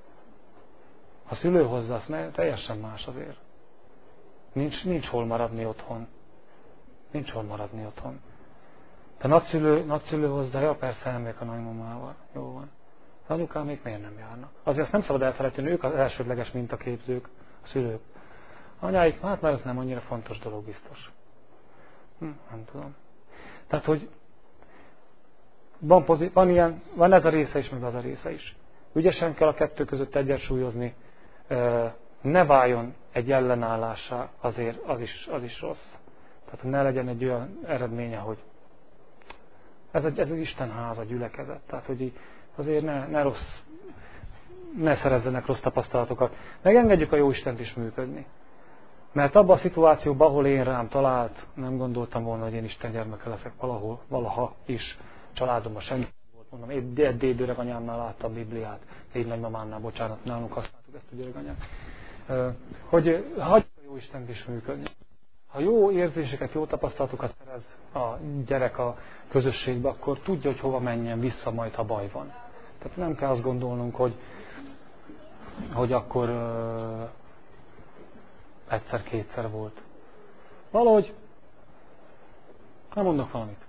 A szülő hozza, azt ne, teljesen más azért. Nincs, nincs hol maradni otthon. Nincs hol maradni otthon. Te nagyszülő, nagyszülő hozzá, ja persze elmegyek a nagymamával. Jó van. Az anyukám még miért nem járnak? Azért azt nem szabad elfelejteni, ők az elsődleges mintaképzők, a szülők. Anyáik, hát már ez nem annyira fontos dolog biztos. Hm, nem tudom. Tehát, hogy van, pozit, van, ilyen, van ez a része is, meg az a része is. Ügyesen kell a kettő között egyensúlyozni, ne váljon egy ellenállásá, azért az is, az is rossz. Tehát ne legyen egy olyan eredménye, hogy ez, egy, ez az Isten háza, gyülekezet. Tehát, hogy így azért ne, ne rossz, ne szerezzenek rossz tapasztalatokat. Megengedjük a Jóistent is működni. Mert abban a szituációban, ahol én rám talált, nem gondoltam volna, hogy én Isten gyermeke leszek valahol, valaha is. Családomban senki nem volt, mondom, én dédőreg anyámnál láttam Bibliát, én nagymamámnál, bocsánat, nálunk használtuk ezt a gyerekanyát. Hogy hagyjuk a Jóistent is működni. Ha jó érzéseket, jó tapasztalatokat szerez a gyerek a közösségbe, akkor tudja, hogy hova menjen vissza majd, ha baj van. Tehát nem kell azt gondolnunk, hogy, hogy akkor uh, egyszer-kétszer volt. Valahogy, nem mondok valamit.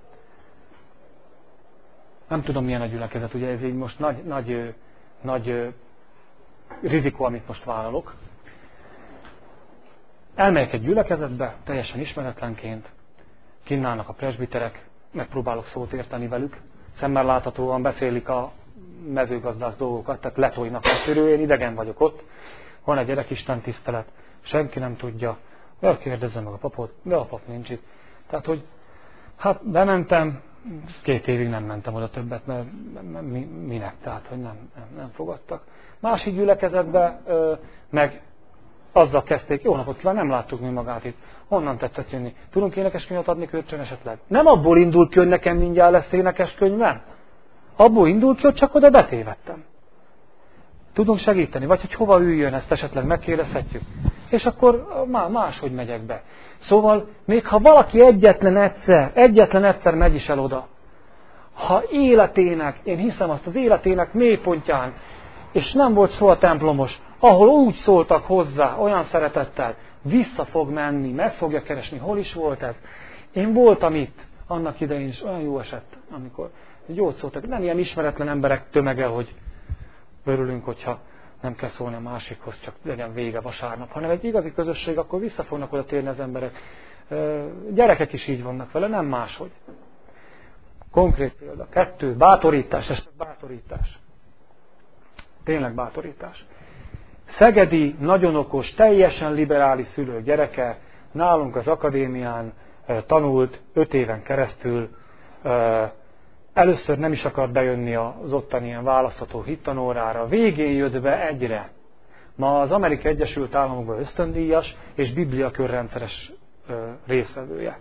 Nem tudom, milyen a gyülekezet, ugye ez így most nagy, nagy, nagy rizikó, amit most vállalok. Elmegyek egy gyülekezetbe, teljesen ismeretlenként, kínálnak a presbiterek, megpróbálok szót érteni velük, szemmel láthatóan beszélik a mezőgazdás dolgokat, tehát letojnak a szörő, én idegen vagyok ott, van egy gyerekisten tisztelet, senki nem tudja, kérdezze meg a papot, de a pap nincs itt. Tehát, hogy hát bementem, két évig nem mentem oda többet, mert minek, tehát, hogy nem, nem, nem fogadtak. Másik gyülekezetbe meg azzal kezdték, jó napot kíván, nem láttuk mi magát itt. Honnan tetszett jönni? Tudunk énekeskönyvet adni kölcsön esetleg? Nem abból indult ki, hogy nekem mindjárt lesz énekeskönyvem? Abból indult ki, hogy csak oda betévedtem. Tudunk segíteni? Vagy hogy hova üljön, ezt esetleg megkérdezhetjük? És akkor máshogy megyek be. Szóval, még ha valaki egyetlen egyszer, egyetlen egyszer megy is el oda, ha életének, én hiszem azt az életének mélypontján, és nem volt soha templomos, ahol úgy szóltak hozzá, olyan szeretettel, vissza fog menni, meg fogja keresni, hol is volt ez. Én voltam itt, annak idején is olyan jó esett, amikor jót szóltak. Nem ilyen ismeretlen emberek tömege, hogy örülünk, hogyha nem kell szólni a másikhoz, csak legyen vége vasárnap, hanem egy igazi közösség, akkor vissza fognak oda térni az emberek. Gyerekek is így vannak vele, nem máshogy. Konkrét példa. Kettő, bátorítás, ez bátorítás. Tényleg bátorítás. Szegedi, nagyon okos, teljesen liberális szülő gyereke, nálunk az akadémián tanult öt éven keresztül, először nem is akart bejönni az ottani ilyen választható hittanórára, végén jött be egyre. Ma az Amerikai Egyesült Államokban ösztöndíjas és bibliakör rendszeres részvevője.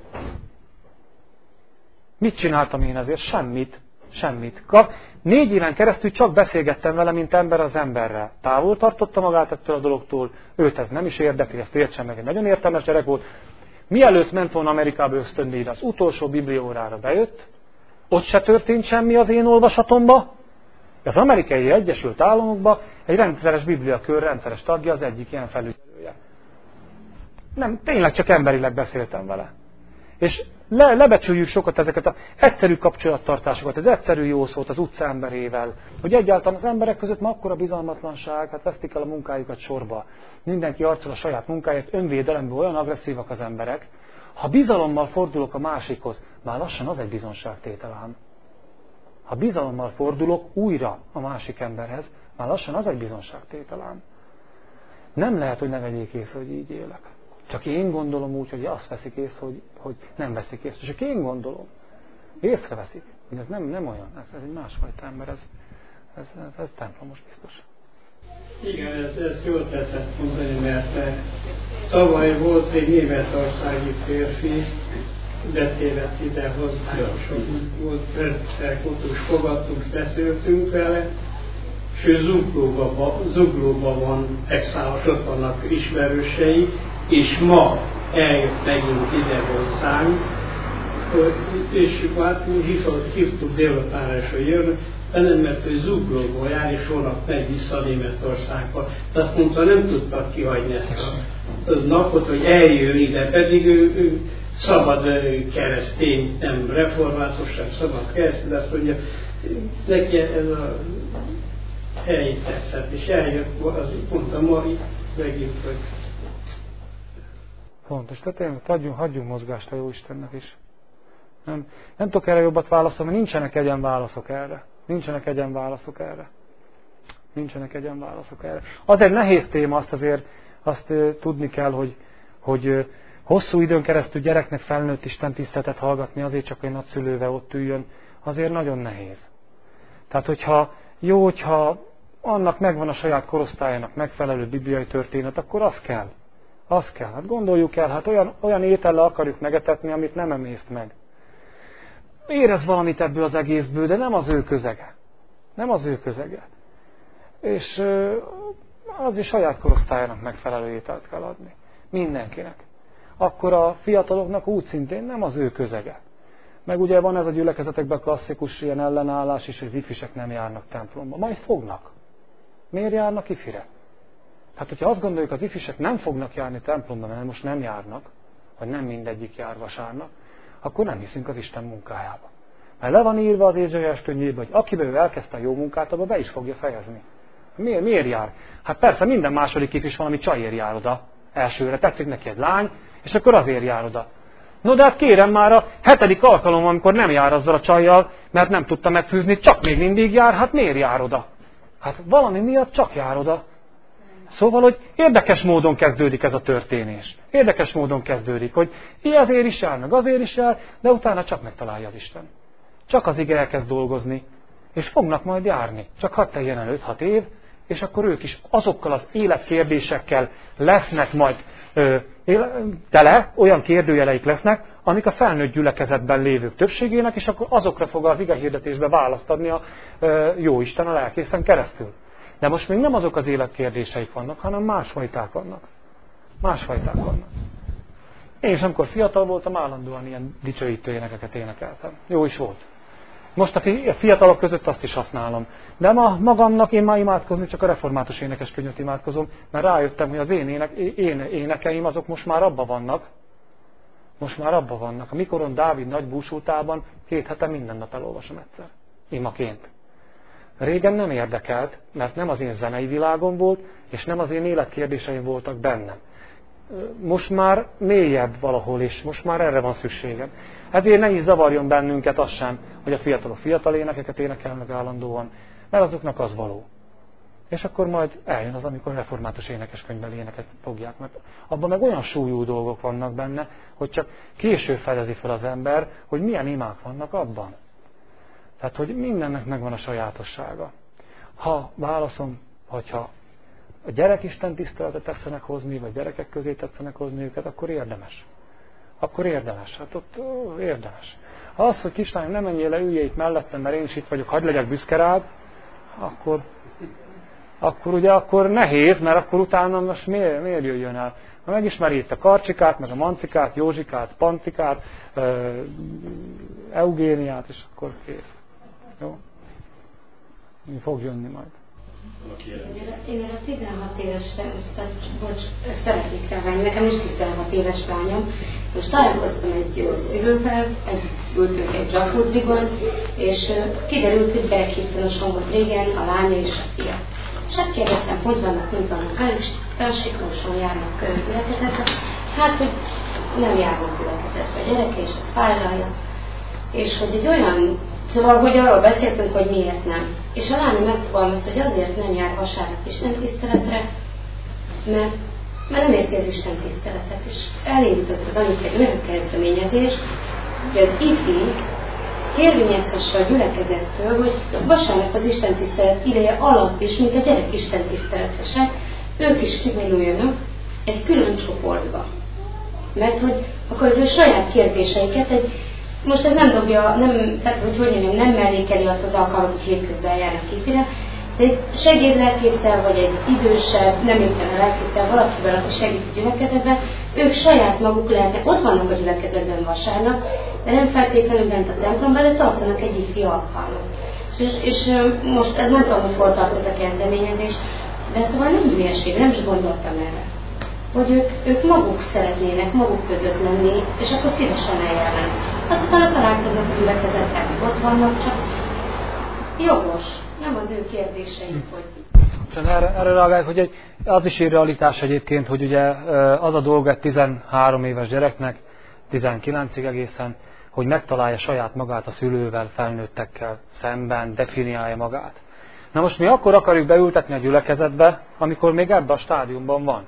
Mit csináltam én ezért? Semmit. Semmit. Négy éven keresztül csak beszélgettem vele, mint ember az emberrel. Távol tartotta magát ettől a dologtól, őt ez nem is érdekli, ezt értsen meg, egy nagyon értelmes gyerek volt. Mielőtt ment volna Amerikába ösztöndíjra, az utolsó bibliaórára bejött, ott se történt semmi az én olvasatomba. Az Amerikai Egyesült Államokban egy rendszeres bibliakör rendszeres tagja, az egyik ilyen felügyelője. Nem, tényleg csak emberileg beszéltem vele. És le, lebecsüljük sokat ezeket az egyszerű kapcsolattartásokat, az egyszerű jó szót az utca emberével, hogy egyáltalán az emberek között ma akkora bizalmatlanság, hát vesztik el a munkájukat sorba. Mindenki arcol a saját munkáját, önvédelemből olyan agresszívak az emberek. Ha bizalommal fordulok a másikhoz, már lassan az egy bizonságtétel ám. Ha bizalommal fordulok újra a másik emberhez, már lassan az egy bizonságtétel ám. Nem lehet, hogy ne vegyék észre, hogy így élek. Csak én gondolom úgy, hogy azt veszik észre, hogy, hogy nem veszik észre. Csak én gondolom. Észreveszik. Ez nem, nem olyan. Ez, ez egy másfajta ember. Ez, ez, ez, ez templomos biztos. Igen, ez, ez jól tetszett mondani, mert tavaly volt egy németországi férfi, betévedt ide hozzá, sok volt presbiterkultus, fogadtunk, beszéltünk vele, és ő Zuglóban, Zuglóban van, exálos, ott vannak ismerősei, és ma eljött megint ide hozzánk, és hát hívtuk délutánra is, hogy jön, de nem, mert ő Zuglóból jár, és holnap megy vissza Németországba. De azt mondta, nem tudtak kihagyni ezt a napot, hogy eljön ide, pedig ő, ő szabad keresztény, nem református, sem szabad keresztény, de azt mondja, neki ez a helyi tetszett, és eljött, az pont a mai megint, hogy... Fontos, tehát tényleg hagyjunk, hagyjunk mozgást a Jóistennek is. Nem, nem tudok erre jobbat válaszolni, mert nincsenek egyen válaszok erre. Nincsenek egyen válaszok erre. Nincsenek egyen válaszok erre. Az egy nehéz téma, azt azért azt uh, tudni kell, hogy, hogy uh, hosszú időn keresztül gyereknek felnőtt Isten tiszteletet hallgatni, azért csak, hogy nagyszülővel ott üljön, azért nagyon nehéz. Tehát, hogyha jó, hogyha annak megvan a saját korosztályának megfelelő bibliai történet, akkor az kell. Az kell. Hát gondoljuk el, hát olyan, olyan étellel akarjuk megetetni, amit nem emészt meg. Érez valamit ebből az egészből, de nem az ő közege. Nem az ő közege. És az is saját korosztályának megfelelő ételt kell adni. Mindenkinek. Akkor a fiataloknak úgy szintén nem az ő közege. Meg ugye van ez a gyülekezetekben klasszikus ilyen ellenállás is, hogy az ifisek nem járnak templomba. Majd fognak. Miért járnak ifire? Hát, hogyha azt gondoljuk, az ifisek nem fognak járni templomba, mert most nem járnak, vagy nem mindegyik jár vasárnap, akkor nem hiszünk az Isten munkájába. Mert le van írva az Ézsaiás könyvében, hogy akiben ő elkezdte a jó munkát, abba be is fogja fejezni. Miért, miért jár? Hát persze minden második ifis valami csajért jár oda. Elsőre tetszik neki egy lány, és akkor azért jár oda. No de hát kérem, már a hetedik alkalom, amikor nem jár azzal a csajjal, mert nem tudta megfűzni, csak még mindig jár, hát miért jár oda? Hát valami miatt csak jár oda. Szóval, hogy érdekes módon kezdődik ez a történés. Érdekes módon kezdődik, hogy azért is jár, meg azért is jár, de utána csak megtalálja az Isten. Csak az ige elkezd dolgozni, és fognak majd járni. Csak hadd teljen el öt-hat év, és akkor ők is azokkal az életkérdésekkel lesznek majd ö, tele, olyan kérdőjeleik lesznek, amik a felnőtt gyülekezetben lévők többségének, és akkor azokra fog az igehirdetésbe választ adni a ö, Jóisten a lelkészen keresztül. De most még nem azok az életkérdéseik vannak, hanem másfajták vannak. Másfajták vannak. Én is, amikor fiatal voltam, állandóan ilyen dicsőítő énekeket énekeltem. Jó is volt. Most a fiatalok között azt is használom. De ma magamnak én már imádkozni, csak a református énekeskönyvet imádkozom, mert rájöttem, hogy az én, ének, én énekeim azok most már abba vannak. Most már abba vannak. A mikoron Dávid nagy búsultában két hete minden nap elolvasom egyszer. Imaként. Régen nem érdekelt, mert nem az én zenei világom volt, és nem az én életkérdéseim voltak bennem. Most már mélyebb valahol is, most már erre van szükségem. Ezért ne is zavarjon bennünket az sem, hogy a fiatalok fiatal énekeket énekelnek állandóan, mert azoknak az való. És akkor majd eljön az, amikor református énekeskönyvbeli éneket fogják, mert abban meg olyan súlyú dolgok vannak benne, hogy csak később fedezi fel az ember, hogy milyen imák vannak abban. Tehát, hogy mindennek megvan a sajátossága. Ha válaszom, hogyha a gyerek Isten tiszteletet tetszenek hozni, vagy gyerekek közé tetszenek hozni őket, akkor érdemes. Akkor érdemes. Hát ott ó, érdemes. Ha az, hogy kislányom, nem menjél le, üljél itt mellettem, mert én is itt vagyok, hagyd legyek büszke rád, akkor, akkor ugye akkor nehéz, mert akkor utána most miért, miért jöjjön el? Ha megismeri itt a Karcsikát, meg a Mancikát, Józsikát, Pantikát, Eugéniát, és akkor kész. Jó? Mi fog jönni majd. Én a tizenhat évesre, most szeretnék rávenni, nekem is tizenhat éves lányom. Most találkoztam egy szülővel, egy, ültünk egy jacuzziban, és kiderült, hogy gyerekhíztanosan volt régen a lánya és a fia. És hát kérdeztem, hogy vannak, mint vannak el, és siklóson járnak gyülekezetbe. Hát, hogy nem járnak gyülekezetbe a gyereke, és ezt fájlalja. És hogy egy olyan, szóval, hogy arról beszéltünk, hogy miért nem. És a lány megfogalmazta, hogy azért nem jár vasárnap Isten tiszteletre, mert, mert nem érti az Isten tiszteletet. És elindított az anyuka egy olyan kezdeményezést, hogy az ifi kérvényezhesse a gyülekezettől, hogy vasárnap az Isten tisztelet ideje alatt is, mint a gyerek Isten tiszteletesek, ők is kimerüljönek egy külön csoportba. Mert hogy akkor az ő saját kérdéseiket egy most ez nem dobja, nem, tehát hogy hogy mondjam, nem mellékeli azt az alkalmat, hogy hétközben eljárnak ifire, de egy segédlelkésszel, vagy egy idősebb, nem értem a lelkésszel, valakivel, aki segít a gyülekezetben, ők saját maguk lehetnek, ott vannak a gyülekezetben vasárnap, de nem feltétlenül bent a templomban, de tartanak egy ifi alkalmat. És, és most ez nem tudom, hogy hol tartott a kezdeményezés, de szóval nem hülyeség, nem is gondoltam erre. hogy ők, ők maguk szeretnének maguk között lenni, és akkor szívesen eljárnak. Aztán találkoznak a gyülekezettel, ott vannak, csak jogos, nem az ő kérdéseik, hogy... Erre, erre reagálják, hogy egy, az is egy realitás egyébként, hogy ugye az a dolga egy tizenhárom éves gyereknek, tizenkilencig egészen, hogy megtalálja saját magát a szülővel, felnőttekkel szemben, definiálja magát. Na most mi akkor akarjuk beültetni a gyülekezetbe, amikor még ebben a stádiumban van.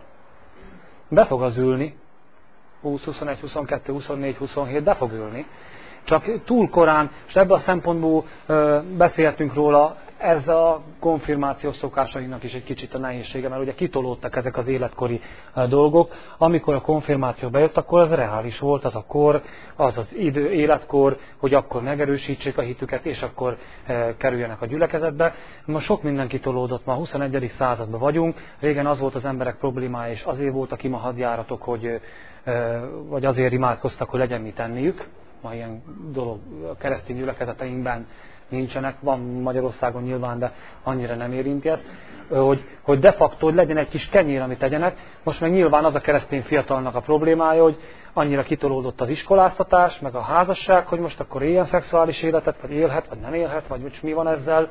Be fog az ülni, húsz, huszonegy, huszonkettő, huszonnégy, huszonhét, be fog ülni. Csak túl korán, és ebből a szempontból ö, beszéltünk róla, ez a konfirmációs szokásainak is egy kicsit a nehézsége, mert ugye kitolódtak ezek az életkori dolgok. Amikor a konfirmáció bejött, akkor az reális volt, az a kor, az az idő, életkor, hogy akkor megerősítsék a hitüket, és akkor e, kerüljenek a gyülekezetbe. Ma sok minden kitolódott, ma a huszonegyedik században vagyunk, régen az volt az emberek problémája, és azért voltak ima hadjáratok, hogy, e, vagy azért imádkoztak, hogy legyen mit tenniük. Ma ilyen dolog a keresztény gyülekezeteinkben nincsenek, van Magyarországon nyilván, de annyira nem érinti ezt, hogy, hogy de facto, hogy legyen egy kis kenyér, amit tegyenek. Most meg nyilván az a keresztény fiatalnak a problémája, hogy annyira kitolódott az iskoláztatás, meg a házasság, hogy most akkor éljen szexuális életet, vagy élhet, vagy nem élhet, vagy mi van ezzel.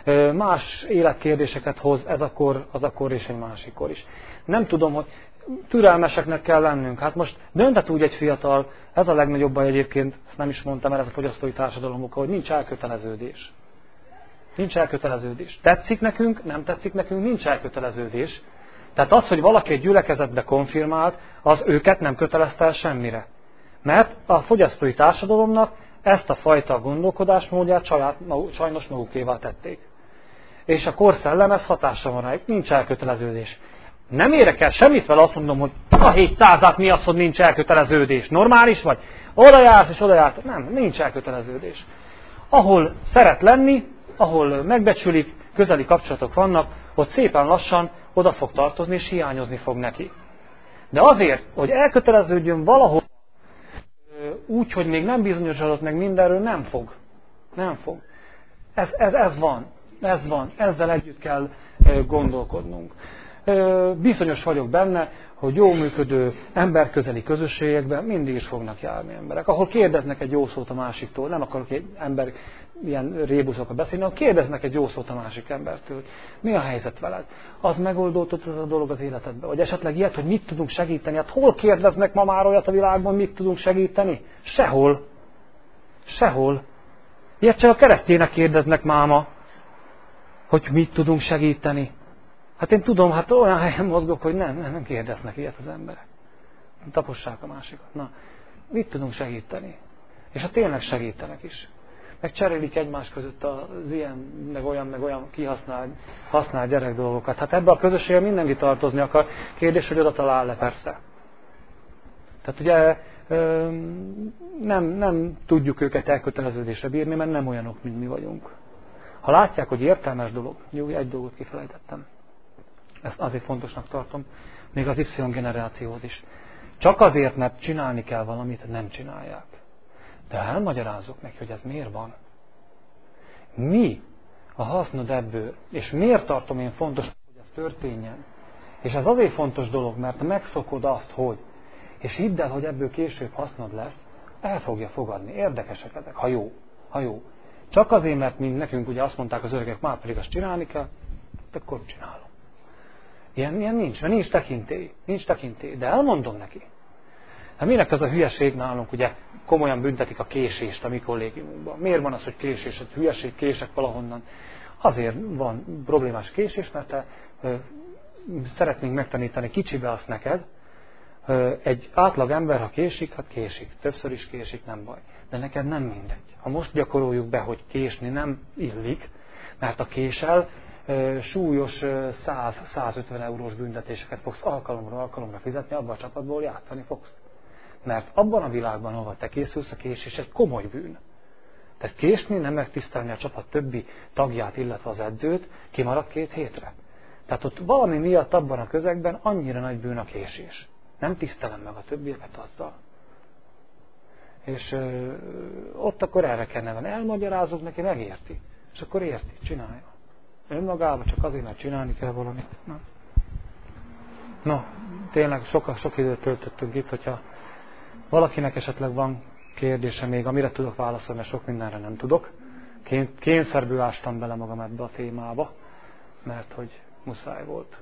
Más életkérdéseket hoz ez a kor, az a kor és egy másik kor is. Nem tudom, hogy türelmeseknek kell lennünk. Hát most dönthet úgy egy fiatal, ez a legnagyobb baj egyébként, ezt nem is mondtam, mert ez a fogyasztói társadalom oka, hogy nincs elköteleződés. Nincs elköteleződés. Tetszik nekünk, nem tetszik nekünk, nincs elköteleződés. Tehát az, hogy valaki egy gyülekezetbe konfirmált, az őket nem kötelezte el semmire. Mert a fogyasztói társadalomnak ezt a fajta gondolkodásmódját saját, sajnos magukévá tették. És a korszellem ez hatása van rájuk, nincs elköteleződés. Nem érek el semmit vele, azt mondom, hogy a hétszázat mi az, hogy nincs elköteleződés. Normális vagy? Oda jársz és oda jársz. Nem, nincs elköteleződés. Ahol szeret lenni, ahol megbecsülik, közeli kapcsolatok vannak, ott szépen lassan oda fog tartozni, és hiányozni fog neki. De azért, hogy elköteleződjön valahol úgy, hogy még nem bizonyosodott meg mindenről, nem fog. Nem fog. Ez, ez, ez van. Ez van. Ezzel együtt kell gondolkodnunk. Bizonyos vagyok benne, hogy jó működő emberközeli közösségekben mindig is fognak járni emberek. Ahol kérdeznek egy jó szót a másiktól, nem akarok egy ember ilyen rébuszokat beszélni, hanem kérdeznek egy jó szót a másik embertől. Mi a helyzet veled? Az megoldódott ez a dolog az életedben? Vagy esetleg ilyet, hogy mit tudunk segíteni? Hát hol kérdeznek ma már olyat a világban, mit tudunk segíteni? Sehol. Sehol. Ilyet csak a keresztények kérdeznek máma, hogy mit tudunk segíteni. Hát én tudom, hát olyan helyen mozgok, hogy nem, nem, nem kérdeznek ilyet az emberek. Tapossák a másikat. Na, mit tudunk segíteni? És hát tényleg segítenek is. Meg cserélik egymás között az ilyen, meg olyan, meg olyan kihasznál használ gyerek dolgokat. Hát ebbe a közösségbe mindenki tartozni akar. Kérdés, hogy oda talál le, persze. Tehát ugye nem, nem tudjuk őket elköteleződésre bírni, mert nem olyanok, mint mi vagyunk. Ha látják, hogy értelmes dolog, jó, egy dolgot kifelejtettem. Ezt azért fontosnak tartom, még az Y generációhoz is. Csak azért, mert csinálni kell valamit, nem csinálják. De elmagyarázok neki, hogy ez miért van. Mi a hasznod ebből, és miért tartom én fontos, hogy ez történjen. És ez azért fontos dolog, mert megszokod azt, hogy, és hidd el, hogy ebből később hasznod lesz, el fogja fogadni. Érdekesek ezek, ha jó, ha jó. Csak azért, mert mi nekünk ugye azt mondták az öregek, már pedig azt csinálni kell, akkor csinálom. Ilyen, ilyen nincs, mert nincs tekintély, nincs tekintély, de elmondom neki. Hát minek ez a hülyeség nálunk, ugye komolyan büntetik a késést a mi kollégiumunkban. Miért van az, hogy késés, hogy hülyeség, kések valahonnan? Azért van problémás késés, mert te ö, szeretnénk megtanítani kicsibe azt neked. Ö, egy átlag ember, ha késik, hát késik. Többször is késik, nem baj. De neked nem mindegy. Ha most gyakoroljuk be, hogy késni nem illik, mert a késel súlyos száz-százötven eurós büntetéseket fogsz alkalomra alkalomra fizetni, abban a csapatból játszani fogsz. Mert abban a világban, ahol te készülsz, a késés egy komoly bűn. Tehát késni, nem megtisztelni a csapat többi tagját, illetve az edzőt, kimarad két hétre. Tehát ott valami miatt abban a közegben annyira nagy bűn a késés. Nem tisztelem meg a többieket azzal. És ö, ott akkor erre kell neven. Elmagyarázok neki, megérti. És akkor érti, csinálja. Önmagában csak azért, mert csinálni kell valamit. Na. No, tényleg sok, sok időt töltöttünk itt, hogyha valakinek esetleg van kérdése még, amire tudok válaszolni, mert sok mindenre nem tudok. Kényszerből ástam bele magam ebbe a témába, mert hogy muszáj volt.